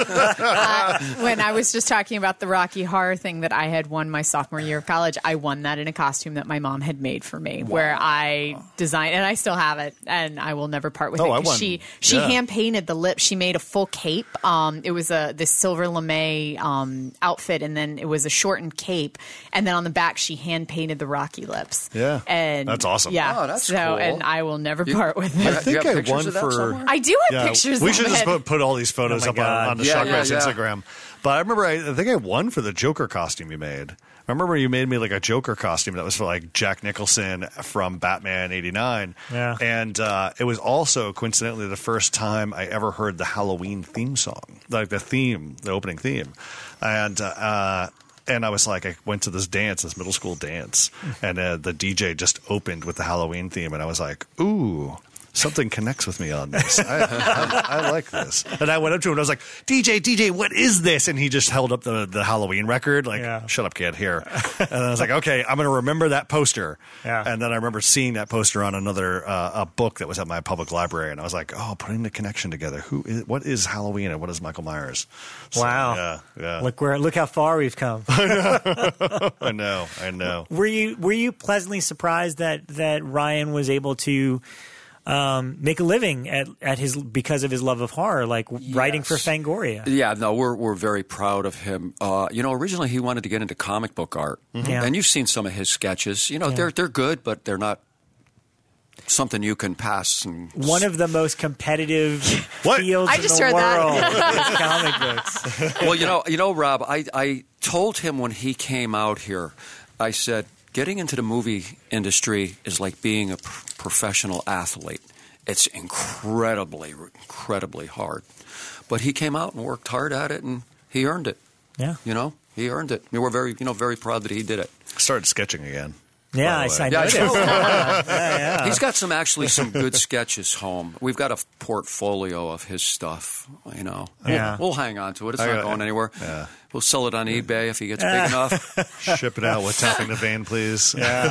S2: When I was just talking about the Rocky Horror thing that I had won my sophomore year of college, I won that that in a costume that my mom had made for me, where I designed, and I still have it, and I will never part with it.
S3: I won.
S2: She hand painted the lips. She made a full cape. It was this silver lame outfit, and then it was a shortened cape, and then on the back she hand painted the Rocky lips.
S3: Yeah,
S2: and
S3: that's awesome.
S2: Yeah,
S5: Oh, that's
S2: so
S5: cool.
S2: and I will never part with it.
S3: I think
S5: do you have
S3: I
S5: pictures
S3: won
S5: of that
S3: for.
S5: somewhere?
S2: I do have pictures.
S3: We
S2: of
S3: should just
S2: it.
S3: put all these photos
S1: Oh my
S3: up
S1: God.
S3: on the
S5: Yeah,
S3: Shotguys
S5: yeah.
S3: Instagram. But I remember, I think I won for the Joker costume you made. I remember you made me like a Joker costume that was for like Jack Nicholson from Batman '89.
S1: Yeah.
S3: And it was also coincidentally the first time I ever heard the Halloween theme song, like the opening theme. And I was like, I went to this middle school dance, and the DJ just opened with the Halloween theme, and I was like, ooh. Something connects with me on this. I like this. And I went up to him and I was like, DJ, what is this? And he just held up the Halloween record, like, shut up, kid, here. And I was like, okay, I'm going to remember that poster.
S1: Yeah.
S3: And then I remember seeing that poster on another a book that was at my public library. And I was like, oh, putting the connection together. What is Halloween and what is Michael Myers? So,
S1: Wow.
S3: Yeah.
S1: Look how far we've come.
S3: I know.
S1: Were you pleasantly surprised that Ryan was able to make a living at his because of his love of horror, like writing for Fangoria?
S5: Yeah, no, we're very proud of him. Originally he wanted to get into comic book art,
S1: Yeah.
S5: and you've seen some of his sketches. They're good, but they're not something you can pass. And
S1: One of the most competitive fields
S2: I
S1: in
S2: just
S1: the
S2: heard
S1: world
S2: that.
S1: is comic books.
S5: Well, Rob, I told him when he came out here, I said, getting into the movie industry is like being a professional athlete. It's incredibly hard. But he came out and worked hard at it, and he earned it.
S1: Yeah.
S5: He earned it. We're very proud that he did it.
S3: Started sketching again.
S1: Yeah,
S3: by the way.
S1: I noticed. Yeah.
S5: He's got some good sketches home. We've got a portfolio of his stuff.
S1: Yeah.
S5: We'll hang on to it. It's not going anywhere.
S3: Yeah.
S5: We'll sell it on eBay if he gets big enough.
S3: Ship it out with tapping the vein, please.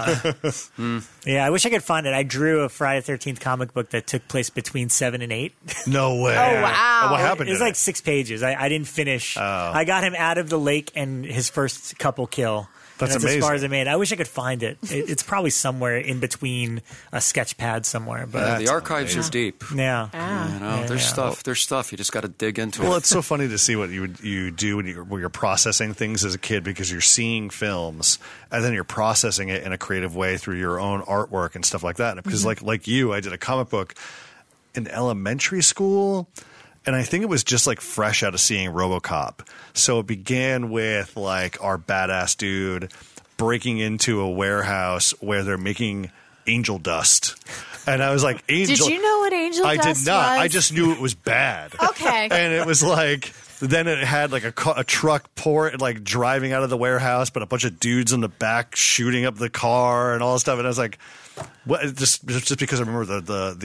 S1: Yeah, I wish I could find it. I drew a Friday the 13th comic book that took place between 7 and 8.
S3: No way.
S2: Oh, wow.
S3: What happened?
S1: It was
S3: to
S1: like 6 pages. I didn't finish. I got him out of the lake and his first couple kill.
S3: That's
S1: as
S3: amazing.
S1: far as I made. I wish I could find it. It's probably somewhere in between a sketch pad somewhere. But
S5: The archives are deep.
S1: yeah.
S5: There's stuff. You just got to dig into
S3: Well,
S5: it.
S3: it's so funny to see what you do when you're processing things as a kid, because you're seeing films and then you're processing it in a creative way through your own artwork and stuff like that. Because like you, I did a comic book in elementary school. And I think it was just like fresh out of seeing RoboCop. So it began with like our badass dude breaking into a warehouse where they're making angel dust. And I was like, angel.
S2: Did you know what angel
S3: I
S2: dust
S3: did not.
S2: was?
S3: I just knew it was bad.
S2: Okay.
S3: And it was like, then it had like a truck like driving out of the warehouse, but a bunch of dudes in the back shooting up the car and all this stuff. And I was like, what? Just because I remember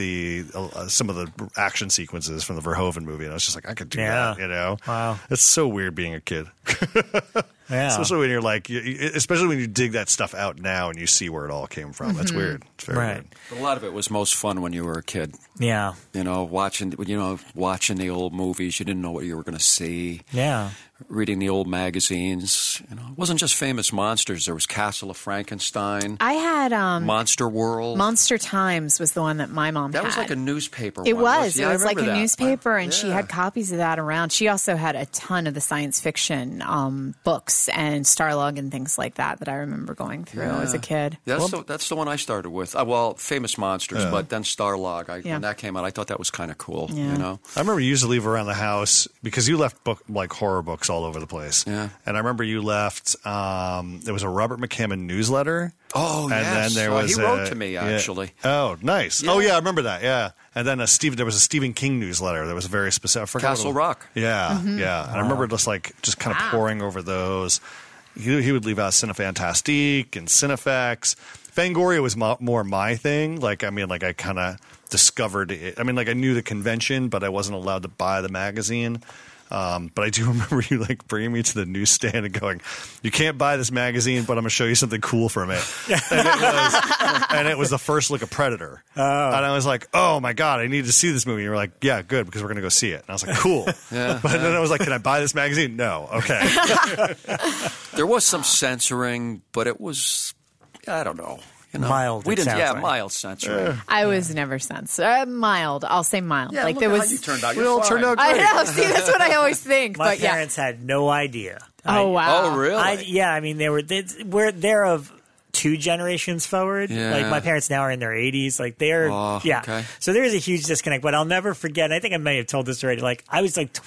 S3: the some of the action sequences from the Verhoeven movie, and I was just like, I could do that.
S1: Wow.
S3: It's so weird being a kid.
S1: Yeah.
S3: Especially when you're like, especially when you dig that stuff out now and you see where it all came from. That's weird. It's very
S1: Right.
S3: weird.
S5: But a lot of it was most fun when you were a kid.
S1: Yeah.
S5: Watching the old movies. You didn't know what you were going to see.
S1: Yeah.
S5: Reading the old magazines. It wasn't just Famous Monsters. There was Castle of Frankenstein,
S2: I had
S5: Monster World.
S2: Monster Times was the one that my mom
S5: That
S2: had.
S5: was like a newspaper
S2: It
S5: one.
S2: was.
S5: Yeah,
S2: It
S5: I
S2: was like a
S5: remember that.
S2: newspaper, and she
S5: Yeah.
S2: had copies of that around. She also had a ton of the science fiction books and Starlog and things like that I remember going through as a kid.
S5: That's the one I started with. Famous Monsters, but then Starlog. When that came out, I thought that was kind of cool.
S2: Yeah.
S3: I remember you used to leave around the house because you left horror books all over the place.
S5: Yeah.
S3: And I remember you left, there was a Robert McCammon newsletter.
S5: Oh,
S3: and
S5: yes.
S3: then there was
S5: he wrote to me, actually.
S3: Oh, nice.
S5: Yeah.
S3: Oh, yeah, I remember that. Yeah. And then there was a Stephen King newsletter that was very specific. I forgot
S5: Castle
S3: what it was.
S5: Rock.
S3: Yeah, yeah. And I remember just kind of pouring over those. He would leave out Cinefantastique and Cinefex. Fangoria was more my thing. I kind of discovered it. I knew the convention, but I wasn't allowed to buy the magazine. But I do remember you bringing me to the newsstand and going, "You can't buy this magazine, but I'm going to show you something cool from it." And it was the first look of Predator. And I was like, "Oh my God, I need to see this movie." And you were like, "Yeah, good, because we're going to go see it." And I was like, "Cool." But then I was like, "Can I buy this magazine?" No. Okay.
S5: There was some censoring, but it was I don't know.
S1: Mild,
S5: We
S1: it
S5: didn't.
S1: sounds
S5: Yeah,
S1: like.
S5: mild sensory.
S2: I was never sensitive. Mild. I'll say mild.
S5: Yeah,
S2: like
S5: look
S2: there
S5: at
S2: was.
S5: how you turned out.
S3: We
S5: You're
S3: all
S5: fine.
S3: turned out
S2: I
S3: great.
S2: know. See, that's what I always think.
S1: My
S2: but yeah.
S1: parents had no idea.
S2: Oh wow.
S5: Oh, really?
S1: Yeah, I mean, they're of 2 generations forward.
S5: Yeah.
S1: Like my parents now are in their 80s. Like they're
S5: okay.
S1: So there is a huge disconnect. But I'll never forget. And I think I may have told this already. Like I was like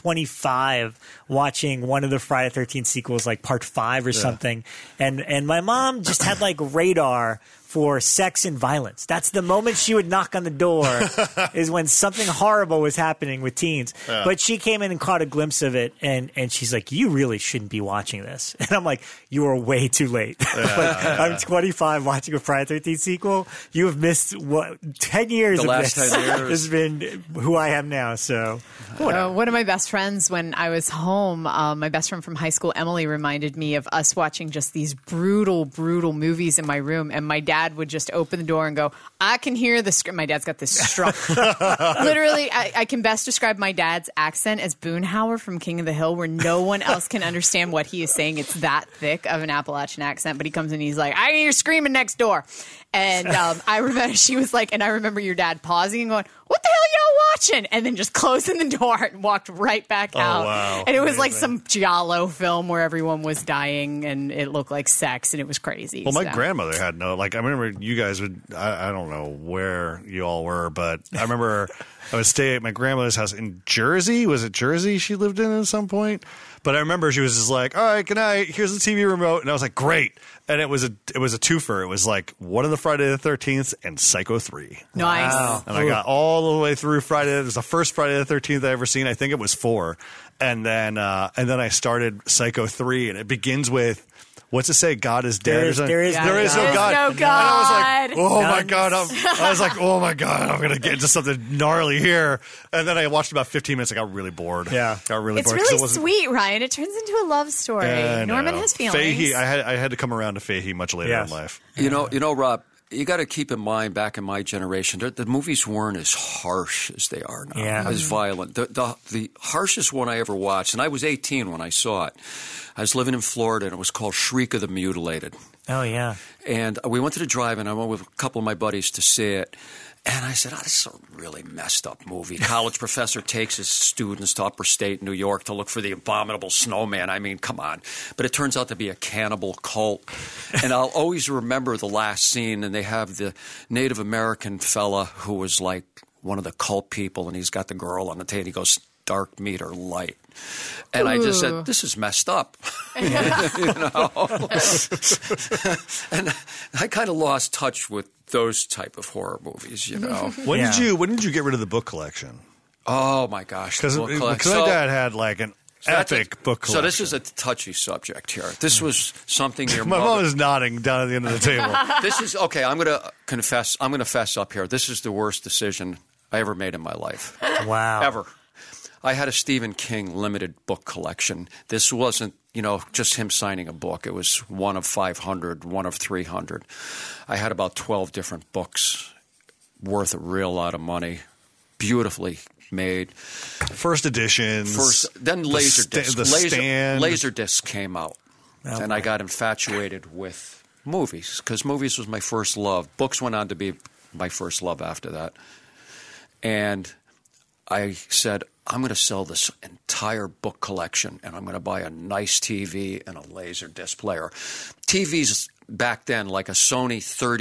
S1: 25 watching one of the Friday the 13th sequels, like part 5 or something, and my mom just had like radar for sex and violence. That's the moment she would knock on the door is when something horrible was happening with teens.
S3: Yeah.
S1: But she came in and caught a glimpse of it, and she's like, you really shouldn't be watching this. And I'm like, you are way too late. I'm 25 watching a Friday the 13th sequel. You have missed 10 years
S5: The
S1: of
S5: last
S1: this.
S5: 10 years.
S1: Has been who I am now. So
S2: One of my best friends, when I was home, my best friend from high school, Emily, reminded me of us watching just these brutal, brutal movies in my room. And my dad would just open the door and go, I can hear the script. My dad's got this strong. Literally, I can best describe my dad's accent as Boonhauer from King of the Hill, where no one else can understand what he is saying. It's that thick of an Appalachian accent. But he comes in and he's like, I hear you screaming next door. And I remember she was like, and I remember your dad pausing and going, what the hell y'all watching? And then just closing the door and walked right back out.
S3: wow.
S2: And it was like some giallo film where everyone was dying and it looked like sex and it was crazy.
S3: Well, my
S2: So.
S3: grandmother had no, like, I remember you guys would, I don't know where you all were, but I remember I would stay at my grandmother's house in Jersey. Was it Jersey she lived in at some point? But I remember she was just like, all right, good night. Here's the TV remote. And I was like, great. And it was a twofer. It was like one of the Friday the 13th and Psycho 3.
S2: Nice.
S1: Wow.
S3: And I got all the way through Friday. It was the first Friday the 13th I ever seen. I think it was 4. And then I started Psycho 3, and it begins with, what's it say? God is dead.
S1: There is no
S3: no
S1: God.
S3: God.
S2: There is no
S3: And I was
S2: God.
S3: like, oh my
S1: Nuns.
S3: God. I was like, oh my God, I'm going to get into something gnarly here. And then I watched about 15 minutes. I got really bored.
S1: Yeah.
S3: Got really
S2: It's
S3: bored. 'cause
S2: really
S3: it wasn't-
S2: sweet, Ryan. It turns into a love story.
S3: I
S2: Norman
S3: know.
S2: has feelings.
S3: Fahey, I had to come around to Fahey much later
S1: Yes.
S3: in life.
S5: You know, Rob, you got to keep in mind, back in my generation, the movies weren't as harsh as they are now,
S1: Yeah.
S5: as violent. The harshest one I ever watched, and I was 18 when I saw it. I was living in Florida, and it was called Shriek of the Mutilated.
S1: oh yeah.
S5: And we went to the drive-in. I went with a couple of my buddies to see it. And I said, this is a really messed up movie. College professor takes his students to Upper State New York to look for the abominable snowman. I mean, come on. But it turns out to be a cannibal cult. And I'll always remember the last scene, and they have the Native American fella who was like one of the cult people, and he's got the girl on the table. He goes, dark meat or light. And I just said, this is messed up. You know? And I kind of lost touch with those type of horror movies, you know.
S3: When
S1: Yeah.
S3: did you get rid of the book collection?
S5: Oh, my gosh. the
S3: Because
S5: book
S3: my
S5: collection.
S3: dad had like an
S5: that's
S3: epic book collection.
S5: So this is a touchy subject here. This was something your
S3: My
S5: mother...
S3: mom is nodding down at the end of the table.
S5: This is... Okay, I'm going to confess. I'm going to fess up here. This is the worst decision I ever made in my life.
S1: Wow.
S5: Ever. I had a Stephen King limited book collection. This wasn't, just him signing a book. It was one of 500, one of 300. I had about 12 different books worth a real lot of money, beautifully made.
S3: First editions.
S5: Then Laserdisc.
S3: The stand.
S5: Laserdisc came out, and I got infatuated with movies because movies was my first love. Books went on to be my first love after that. And I said, I'm going to sell this entire book collection, and I'm going to buy a nice TV and a Laserdisc player. TVs back then, like a Sony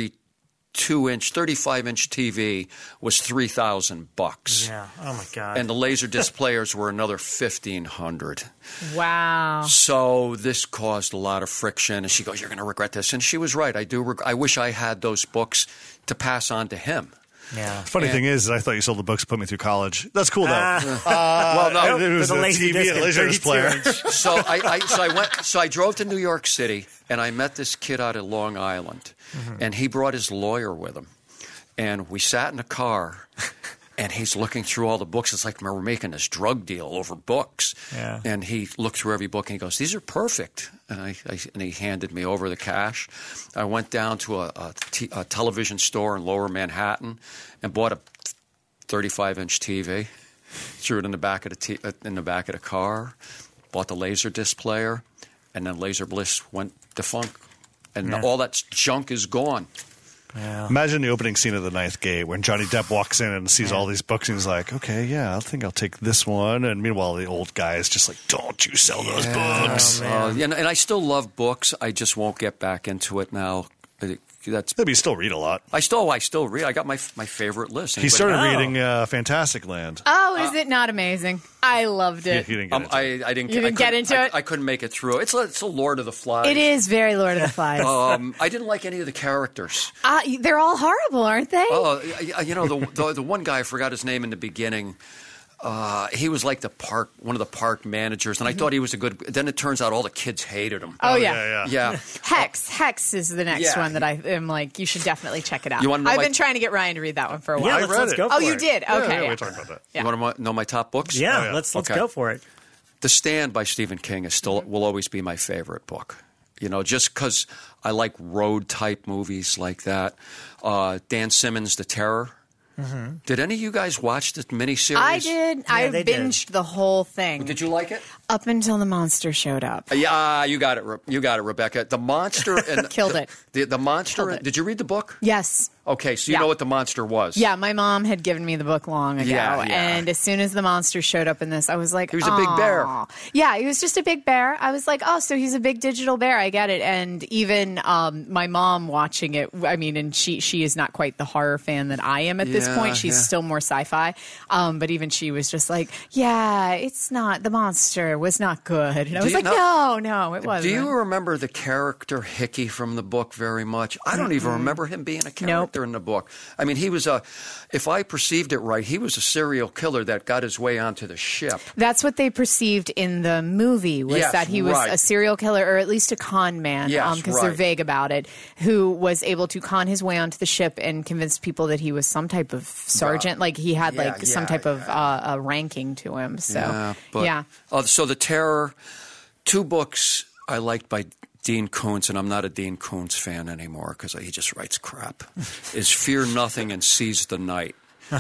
S5: 35-inch TV, was $3,000.
S1: Yeah. Oh my God.
S5: And the Laserdisc players were another $1,500.
S2: Wow.
S5: So this caused a lot of friction. And she goes, "You're going to regret this." And she was right. I wish I had those books to pass on to him.
S1: yeah.
S3: Funny thing is, I thought you sold the books to put me through college. That's cool though.
S5: Well, no,
S3: it was
S1: For
S3: a
S1: the
S3: TV and a Laserdisc player.
S5: So I drove to New York City, and I met this kid out of Long Island, and he brought his lawyer with him, and we sat in a car, and he's looking through all the books. It's like we're making this drug deal over books,
S1: Yeah.
S5: and he looked through every book, and he goes, "These are perfect," and he handed me over the cash. I went down to a television store in Lower Manhattan and bought a 35-inch TV. Threw it in the back of the car. Bought the Laserdisc player, and then Laser Bliss went defunct and all that junk is gone.
S1: Yeah.
S3: Imagine the opening scene of The Ninth Gate when Johnny Depp walks in and sees all these books and he's like, okay, yeah, I think I'll take this one. And meanwhile, the old guy is just like, don't you sell those books.
S5: And I still love books. I just won't get back into it now.
S3: But you still read a lot.
S5: I still read. I got my favorite list.
S3: He started reading Fantastic Land.
S2: Oh, is it not amazing? I loved it.
S3: He didn't get into it.
S5: I didn't.
S2: You didn't get into it?
S5: I couldn't make it through. It's a Lord of the Flies.
S2: It is very Lord of the Flies.
S5: I didn't like any of the characters.
S2: They're all horrible, aren't they?
S5: Oh, the one guy, I forgot his name in the beginning. He was like one of the park managers, and I thought he was a good. Then it turns out all the kids hated him.
S2: Oh yeah.
S5: Yeah.
S2: Hex is the next one that I am like. You should definitely check it out.
S5: I've
S2: been trying to get Ryan to read that one for a while.
S1: Yeah, let's go for it.
S2: You did? Okay.
S3: Yeah, we talked about that.
S2: Yeah.
S5: You want to know my top books?
S1: Yeah, let's go for it.
S5: The Stand by Stephen King will always be my favorite book. Just because I like road type movies like that. Dan Simmons' The Terror. Mm-hmm. Did any of you guys watch the miniseries?
S2: I did.
S1: Yeah,
S2: I
S1: they
S2: binged the whole thing.
S5: Did you like it?
S2: Up until the monster showed up.
S5: Yeah, you got it. You got it, Rebecca. The monster and
S2: Killed it.
S5: The monster.
S2: Killed it.
S5: Did you read the book?
S2: Yes.
S5: Okay, so you know what the monster was.
S2: Yeah, my mom had given me the book long ago.
S5: Yeah.
S2: And as soon as the monster showed up in this, I was like,
S5: He was a big bear.
S2: Yeah, he was just a big bear. I was like, oh, so he's a big digital bear. I get it. And even my mom watching it, I mean, and she is not quite the horror fan that I am at this point. She's still more sci-fi. But even she was just like, yeah, it's not, the monster was not good. And I was like, no, it wasn't.
S5: Do you remember the character Hickey from the book very much? I don't even remember him being a character in the book. I mean, he was if I perceived it right, he was a serial killer that got his way onto the ship.
S2: That's what they perceived in the movie, was that he was a serial killer, or at least a con man, because they're vague about it, who was able to con his way onto the ship and convince people that he was some type of sergeant, like he had some type of ranking to him. So,
S5: so The Terror, 2 books I liked by Dean Koontz, and I'm not a Dean Koontz fan anymore because he just writes crap, is Fear Nothing and Seize the Night.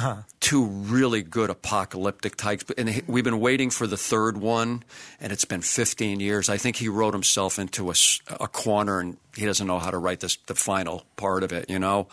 S5: 2 really good apocalyptic types. And we've been waiting for the third one, and it's been 15 years. I think he wrote himself into a corner, and he doesn't know how to write the final part of it,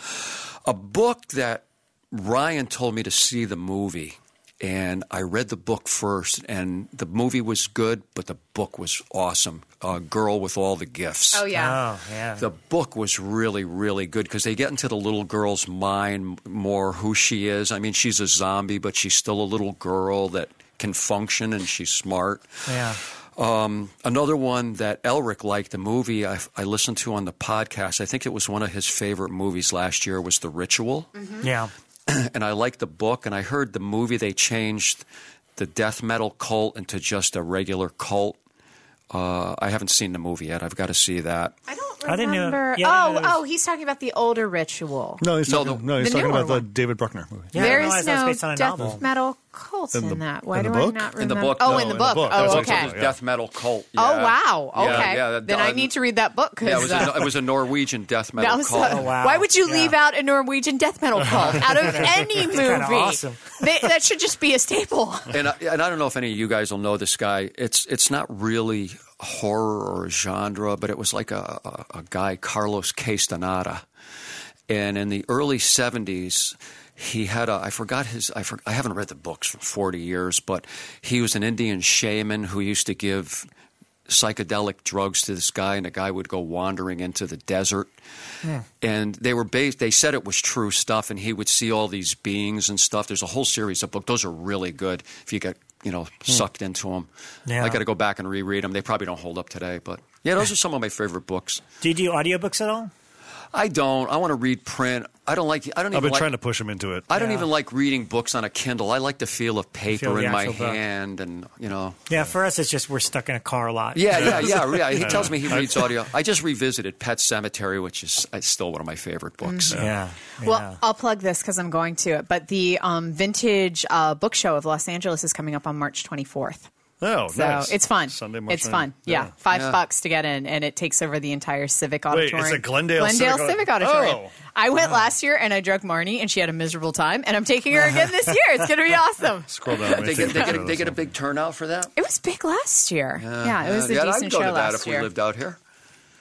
S5: A book that Ryan told me to see the movie. And I read the book first, and the movie was good, but the book was awesome. Girl with All the Gifts.
S2: Oh, yeah.
S1: Oh, yeah.
S5: The book was really, really good because they get into the little girl's mind more, who she is. I mean, she's a zombie, but she's still a little girl that can function, and she's smart.
S1: Yeah.
S5: Another one that Elric liked, the movie I listened to on the podcast, I think it was one of his favorite movies last year, was The Ritual.
S2: Mm-hmm.
S1: Yeah.
S5: And I liked the book, and I heard the movie they changed the death metal cult into just a regular cult. I haven't seen the movie yet. I've got to see that.
S2: I don't
S1: I didn't know-
S2: remember.
S1: yeah,
S2: He's talking about the older Ritual.
S3: No, he's talking
S2: the
S3: about
S2: newer
S3: the
S2: one.
S3: David Bruckner movie.
S1: Yeah,
S2: There
S1: I
S2: is
S1: realized that was
S2: no
S1: based on a
S2: death
S1: novel.
S2: metal cult in that. Why
S3: in the
S2: do I
S3: book?
S2: not remember?
S5: In the book?
S2: Oh,
S5: No,
S2: in the
S3: in the
S2: book.
S3: book.
S2: Oh,
S3: That's what
S2: okay.
S3: it was.
S5: Death metal cult.
S2: Oh,
S5: Yeah.
S2: wow. Okay.
S5: Yeah,
S2: then I need to read that book.
S5: Yeah, it was a Norwegian death metal cult.
S1: Oh, wow.
S2: Why would you
S1: Yeah.
S2: leave out a Norwegian death metal cult out of any movie?
S1: kinda awesome.
S2: That should just be a staple.
S5: And I don't know if any of you guys will know this guy. It's not really horror or a genre, but it was like a guy, Carlos Castaneda. And in the early 70s, he had I haven't read the books for 40 years, but he was an Indian shaman who used to give psychedelic drugs to this guy, and the guy would go wandering into the desert. And they said it was true stuff, and he would see all these beings and stuff. There's a whole series of books. Those are really good if you get sucked into them.
S1: Yeah.
S5: I got to go back and reread them. They probably don't hold up today, but yeah, those are some of my favorite books.
S1: Do you do audiobooks at all?
S5: I don't. I want to read print. I've been
S3: trying to push him into it.
S5: I don't even like reading books on a Kindle. I like the feel of paper
S1: the
S5: in my
S1: actual book.
S5: hand, and
S1: Yeah, for us, it's just we're stuck in a car a lot.
S5: Yeah. He tells me he reads audio. I just revisited Pet Sematary, which is still one of my favorite books.
S1: Yeah.
S2: Well, I'll plug this because I'm going to it. But the Vintage Book Show of Los Angeles is coming up on March 24th.
S3: Oh,
S2: So
S3: nice.
S2: it's fun.
S3: Sunday, March
S2: It's
S3: 9th.
S2: fun. Yeah. $5 to get in, and it takes over the entire Civic
S3: Wait,
S2: Auditorium.
S3: it's a Glendale
S2: Civic Auditorium.
S3: Oh.
S2: I went last year, and I drug Marnie, and she had a miserable time, and I'm taking her again this year. It's going to be awesome.
S3: Scroll down.
S5: They get a big turnout for that.
S2: It was big last year. Yeah, it was a
S5: I'd
S2: decent
S5: go
S2: show
S5: to that
S2: last
S5: if
S2: year.
S5: we lived out here.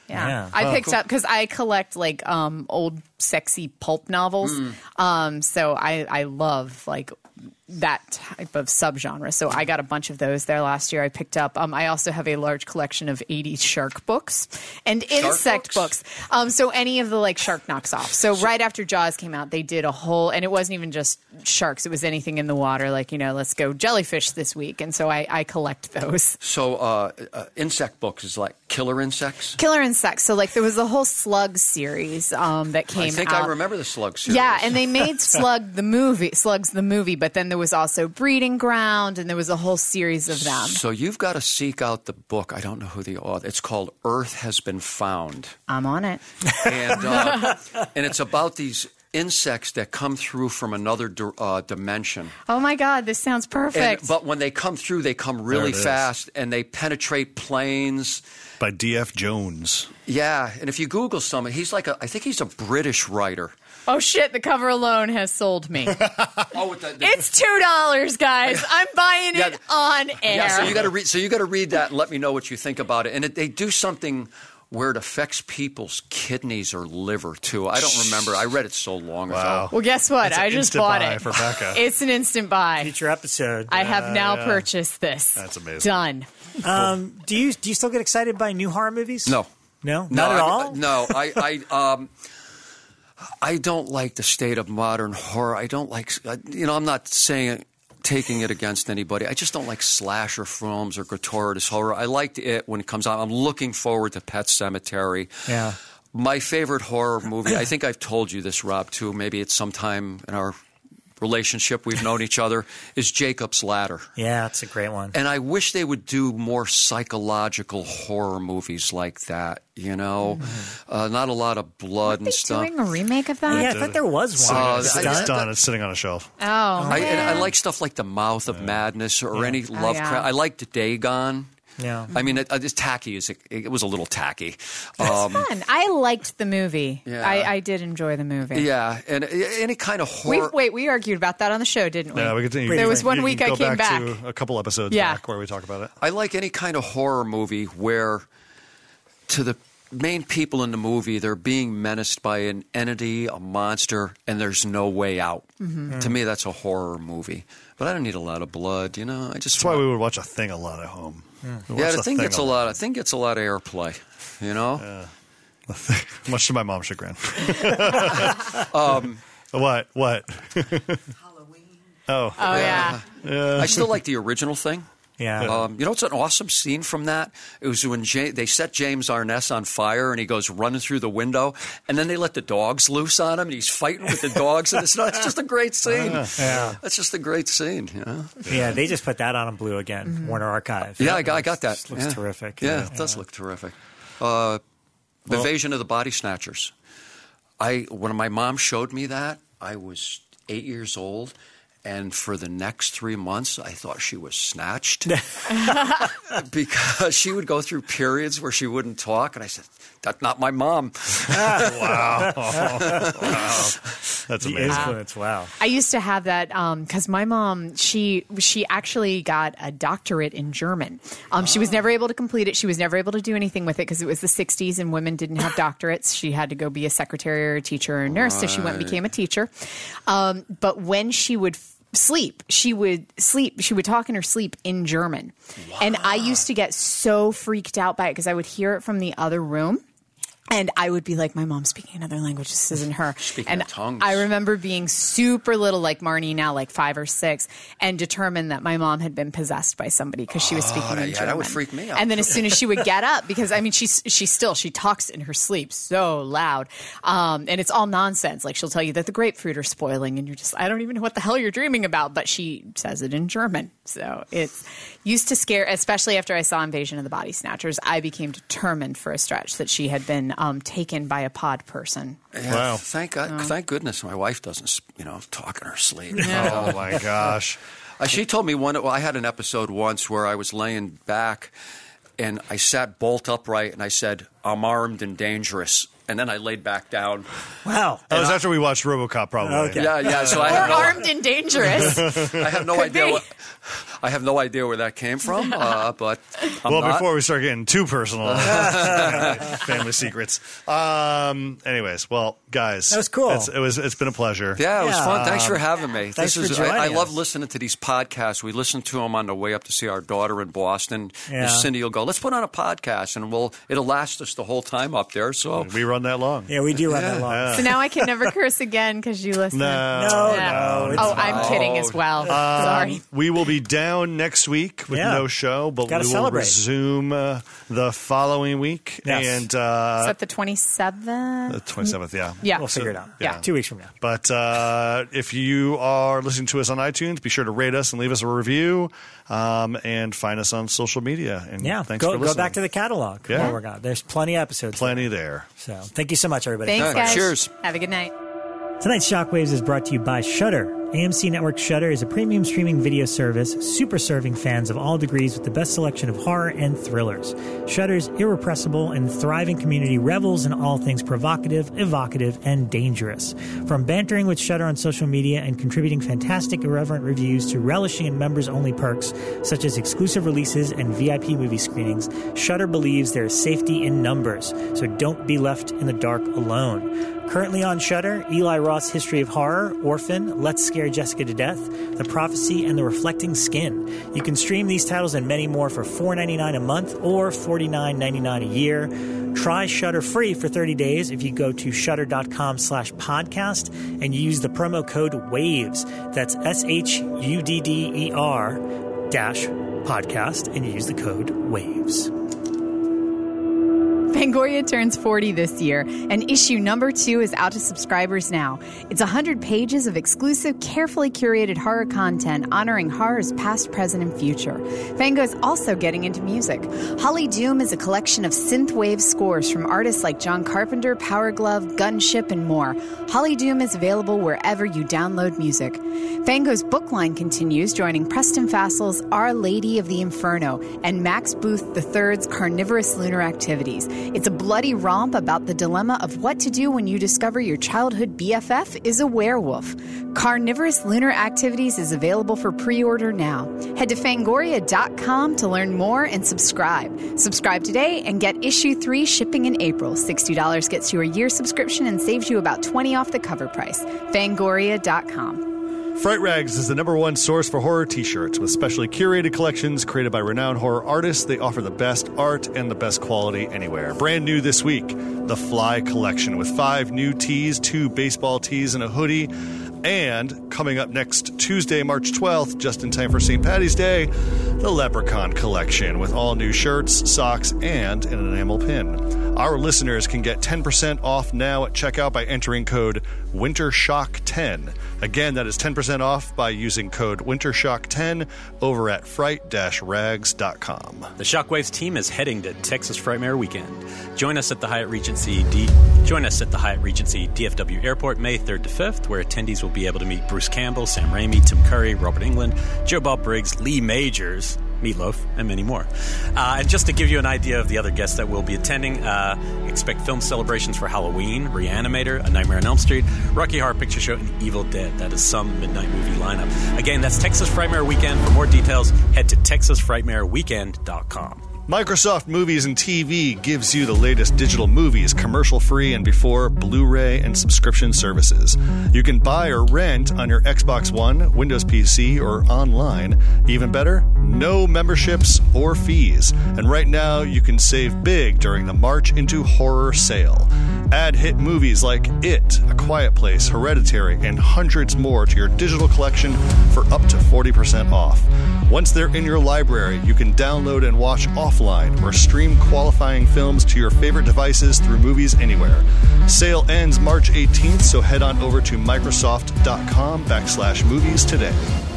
S1: Yeah.
S2: I picked up because I collect like old sexy pulp novels. So I love like that type of subgenre. So I got a bunch of those there last year. I picked up. I also have a large collection of 80s shark books and insect books. So any of the like shark knocks off. So right after Jaws came out, they did a whole, and it wasn't even just sharks. It was anything in the water. Like, let's go jellyfish this week. And so I collect those.
S5: So insect books is like killer insects?
S2: Killer insects. So like there was a whole Slug series that came out.
S5: I think I remember the Slug series.
S2: Yeah, and they made Slugs the movie, but then there was also Breeding Ground, and there was a whole series of them.
S5: So you've got to seek out the book. I don't know who the author. It's called Earth Has Been Found.
S2: I'm on it.
S5: And it's about these insects that come through from another dimension.
S2: Oh my God, this sounds perfect.
S5: But when they come through, they come really fast, and they penetrate planes.
S3: By D.F. Jones.
S5: Yeah, and if you Google someone, I think he's a British writer.
S2: Oh shit, the cover alone has sold me. It's $2, guys. I'm buying it on air.
S5: Yeah, so you got to read that and let me know what you think about it. And they do something where it affects people's kidneys or liver too. I don't remember. I read it so long ago.
S2: Well, guess what? I just bought it.
S3: For Becca.
S2: It's an instant buy.
S1: Future episode.
S2: I have now purchased this.
S3: That's amazing.
S2: Done.
S1: Do you still get excited by new horror movies?
S5: No.
S1: Not at all.
S5: No, I don't like the state of modern horror. I don't like. I'm not saying taking it against anybody. I just don't like slasher films or gratuitous horror. I liked it when it comes out. I'm looking forward to Pet Sematary.
S1: Yeah.
S5: My favorite horror movie. I think I've told you this, Rob, too. Maybe it's sometime in our relationship we've known each other, is Jacob's Ladder.
S1: Yeah, it's a great one.
S5: And I wish they would do more psychological horror movies like that, Not a lot of blood and stuff.
S2: Doing a remake of that?
S1: Yeah, I thought there was one.
S3: It's done. It's sitting on a shelf.
S2: Oh,
S5: I like stuff like The Mouth of Madness or any Lovecraft. I liked Dagon.
S1: Yeah.
S5: I mean, it's tacky. It was a little tacky.
S2: It's fun. I liked the movie.
S5: Yeah.
S2: I did enjoy the movie.
S5: Yeah, and any kind of horror.
S2: We argued about that on the show, didn't we?
S3: Yeah, we continue.
S2: There was one week I came back.
S3: To a couple episodes back where we talk about it.
S5: I like any kind of horror movie where, to the main people in the movie, they're being menaced by an entity, a monster, and there's no way out. Mm-hmm. To me, that's a horror movie. But I don't need a lot of blood,
S3: That's why we would watch a thing a lot at home.
S5: Yeah, the thing gets a lot. I think gets a lot of airplay.
S3: Yeah. Much to my mom's chagrin. What?
S2: Halloween.
S3: Oh
S2: yeah.
S5: I still like the original thing.
S1: Yeah.
S5: It's an awesome scene from that. It was when they set James Arness on fire, and he goes running through the window, and then they let the dogs loose on him, and he's fighting with the dogs, and it's just a great scene. That's just a great scene.
S1: Yeah, they just put that on in blue again. Warner Archive.
S5: Yeah, I got that.
S1: It looks terrific.
S5: Yeah, it does look terrific. Invasion of the Body Snatchers. When my mom showed me that, I was 8 years old. And for the next 3 months, I thought she was snatched because she would go through periods where she wouldn't talk. And I said, that's not my mom.
S3: Wow. That's amazing.
S1: Influence, wow.
S2: I used to have that because my mom, she actually got a doctorate in German. She was never able to complete it. She was never able to do anything with it because it was the 60s and women didn't have doctorates. She had to go be a secretary or a teacher or a nurse. So she went and became a teacher. But when she would sleep, she would talk in her sleep in German. Wow. And I used to get so freaked out by it because I would hear it from the other room. And I would be like, my mom's speaking another language. This isn't her.
S5: Speaking of tongues.
S2: I remember being super little, like Marnie now, like 5 or 6, and determined that my mom had been possessed by somebody because she was speaking in German.
S5: That would freak me out.
S2: And then as soon as she would get up, because I mean, she talks in her sleep so loud, and it's all nonsense. Like she'll tell you that the grapefruit are spoiling, and you're just, I don't even know what the hell you're dreaming about. But she says it in German, so it's used to scare. Especially after I saw Invasion of the Body Snatchers, I became determined for a stretch that she had been taken by a pod person.
S5: Yeah,
S3: wow!
S5: Thank goodness my wife doesn't, talk in her sleep.
S3: Oh my gosh!
S5: She told me I had an episode once where I was laying back, and I sat bolt upright, and I said, "I'm armed and dangerous." and then I laid back down.
S1: Wow.
S3: That was after we watched RoboCop, probably.
S1: Okay.
S5: Yeah. So I
S2: Or
S5: have
S2: armed and dangerous.
S5: I have no
S2: Could
S5: idea.
S2: be.
S5: I have no idea where that came from. But I'm not.
S3: Before we start getting too personal, family secrets. Anyways, well, guys,
S1: that was cool.
S3: It's been a pleasure.
S5: Yeah, it was fun. Thanks for having me.
S1: Thanks for joining
S5: I love
S1: us.
S5: listening to these podcasts. We listen to them on the way up to see our daughter in Boston.
S1: Yeah.
S5: And Cindy will go, "Let's put on a podcast," and it'll last us the whole time up there. So
S3: We run that long.
S1: Yeah, we do run that long.
S2: So now I can never curse again because you listen.
S3: No.
S2: Yeah.
S1: it's
S2: Oh, I'm kidding as well. Sorry.
S3: We will be down next week with
S1: Yeah.
S3: no show, but
S1: Gotta
S3: we will
S1: celebrate.
S3: resume the following week.
S1: Yes.
S3: And
S2: Is that the 27th?
S3: the 27th, yeah.
S2: Yeah.
S1: We'll figure it out.
S2: Yeah.
S1: 2 weeks from now.
S3: But if you are listening to us on iTunes, be sure to rate us and leave us a review, and find us on social media. And
S1: Yeah,
S3: thanks for
S1: go
S3: listening.
S1: back to the catalog.
S3: Yeah.
S1: Where we're going. There's plenty of episodes.
S3: Plenty there.
S1: So thank you so much, everybody.
S2: Thanks, guys.
S5: Cheers.
S2: Have a good night.
S1: Tonight's Shockwaves is brought to you by Shudder. AMC Network Shudder is a premium streaming video service, super serving fans of all degrees with the best selection of horror and thrillers. Shudder's irrepressible and thriving community revels in all things provocative, evocative, and dangerous. From bantering with Shudder on social media and contributing fantastic, irreverent reviews to relishing in members-only perks, such as exclusive releases and VIP movie screenings, Shudder believes there is safety in numbers, so don't be left in the dark alone. Currently on Shudder, Eli Roth's History of Horror, Orphan, Let's Scare Jessica to Death, The Prophecy, and The Reflecting Skin. You can stream these titles and many more for $4.99 a month or $49.99 a year. Try Shudder free for 30 days if you go to shudder.com/podcast and use the promo code WAVES. That's SHUDDER-podcast and use the code WAVES.
S2: Fangoria turns 40 this year, and issue number 2 is out to subscribers now. It's 100 pages of exclusive, carefully curated horror content honoring horror's past, present, and future. Fango is also getting into music. Holly Doom is a collection of synthwave scores from artists like John Carpenter, Power Glove, Gunship, and more. Holly Doom is available wherever you download music. Fango's book line continues, joining Preston Fassel's Our Lady of the Inferno and Max Booth III's Carnivorous Lunar Activities. It's a bloody romp about the dilemma of what to do when you discover your childhood BFF is a werewolf. Carnivorous Lunar Activities is available for pre-order now. Head to Fangoria.com to learn more and subscribe. Subscribe today and get issue 3 shipping in April. $60 gets you a year subscription and saves you about $20 off the cover price. Fangoria.com.
S3: Fright Rags is the #1 source for horror t-shirts. With specially curated collections created by renowned horror artists, they offer the best art and the best quality anywhere. Brand new this week, the Fly Collection with 5 new tees, 2 baseball tees, and a hoodie. And coming up next Tuesday, March 12th, just in time for St. Paddy's Day, the Leprechaun Collection with all new shirts, socks, and an enamel pin. Our listeners can get 10% off now at checkout by entering code WinterShock10. Again, that is 10% off by using code WinterShock10 over at fright-rags.com.
S4: The Shockwaves team is heading to Texas Frightmare Weekend. Join us at the Hyatt Regency DFW Airport May 3rd to 5th, where attendees will be able to meet Bruce Campbell, Sam Raimi, Tim Curry, Robert Englund, Joe Bob Briggs, Lee Majors, Meatloaf, and many more. And just to give you an idea of the other guests that will be attending, expect film celebrations for Halloween, Reanimator, A Nightmare on Elm Street, Rocky Horror Picture Show, and Evil Dead. That is some midnight movie lineup. Again, that's Texas Frightmare Weekend. For more details, head to TexasFrightmareWeekend.com.
S3: Microsoft Movies and TV gives you the latest digital movies commercial-free and before Blu-ray and subscription services. You can buy or rent on your Xbox One, Windows PC, or online. Even better, no memberships or fees. And right now, you can save big during the March into Horror sale. Add hit movies like It, A Quiet Place, Hereditary, and hundreds more to your digital collection for up to 40% off. Once they're in your library, you can download and watch offline or stream qualifying films to your favorite devices through Movies Anywhere. Sale ends March 18th, so head on over to Microsoft.com/movies today.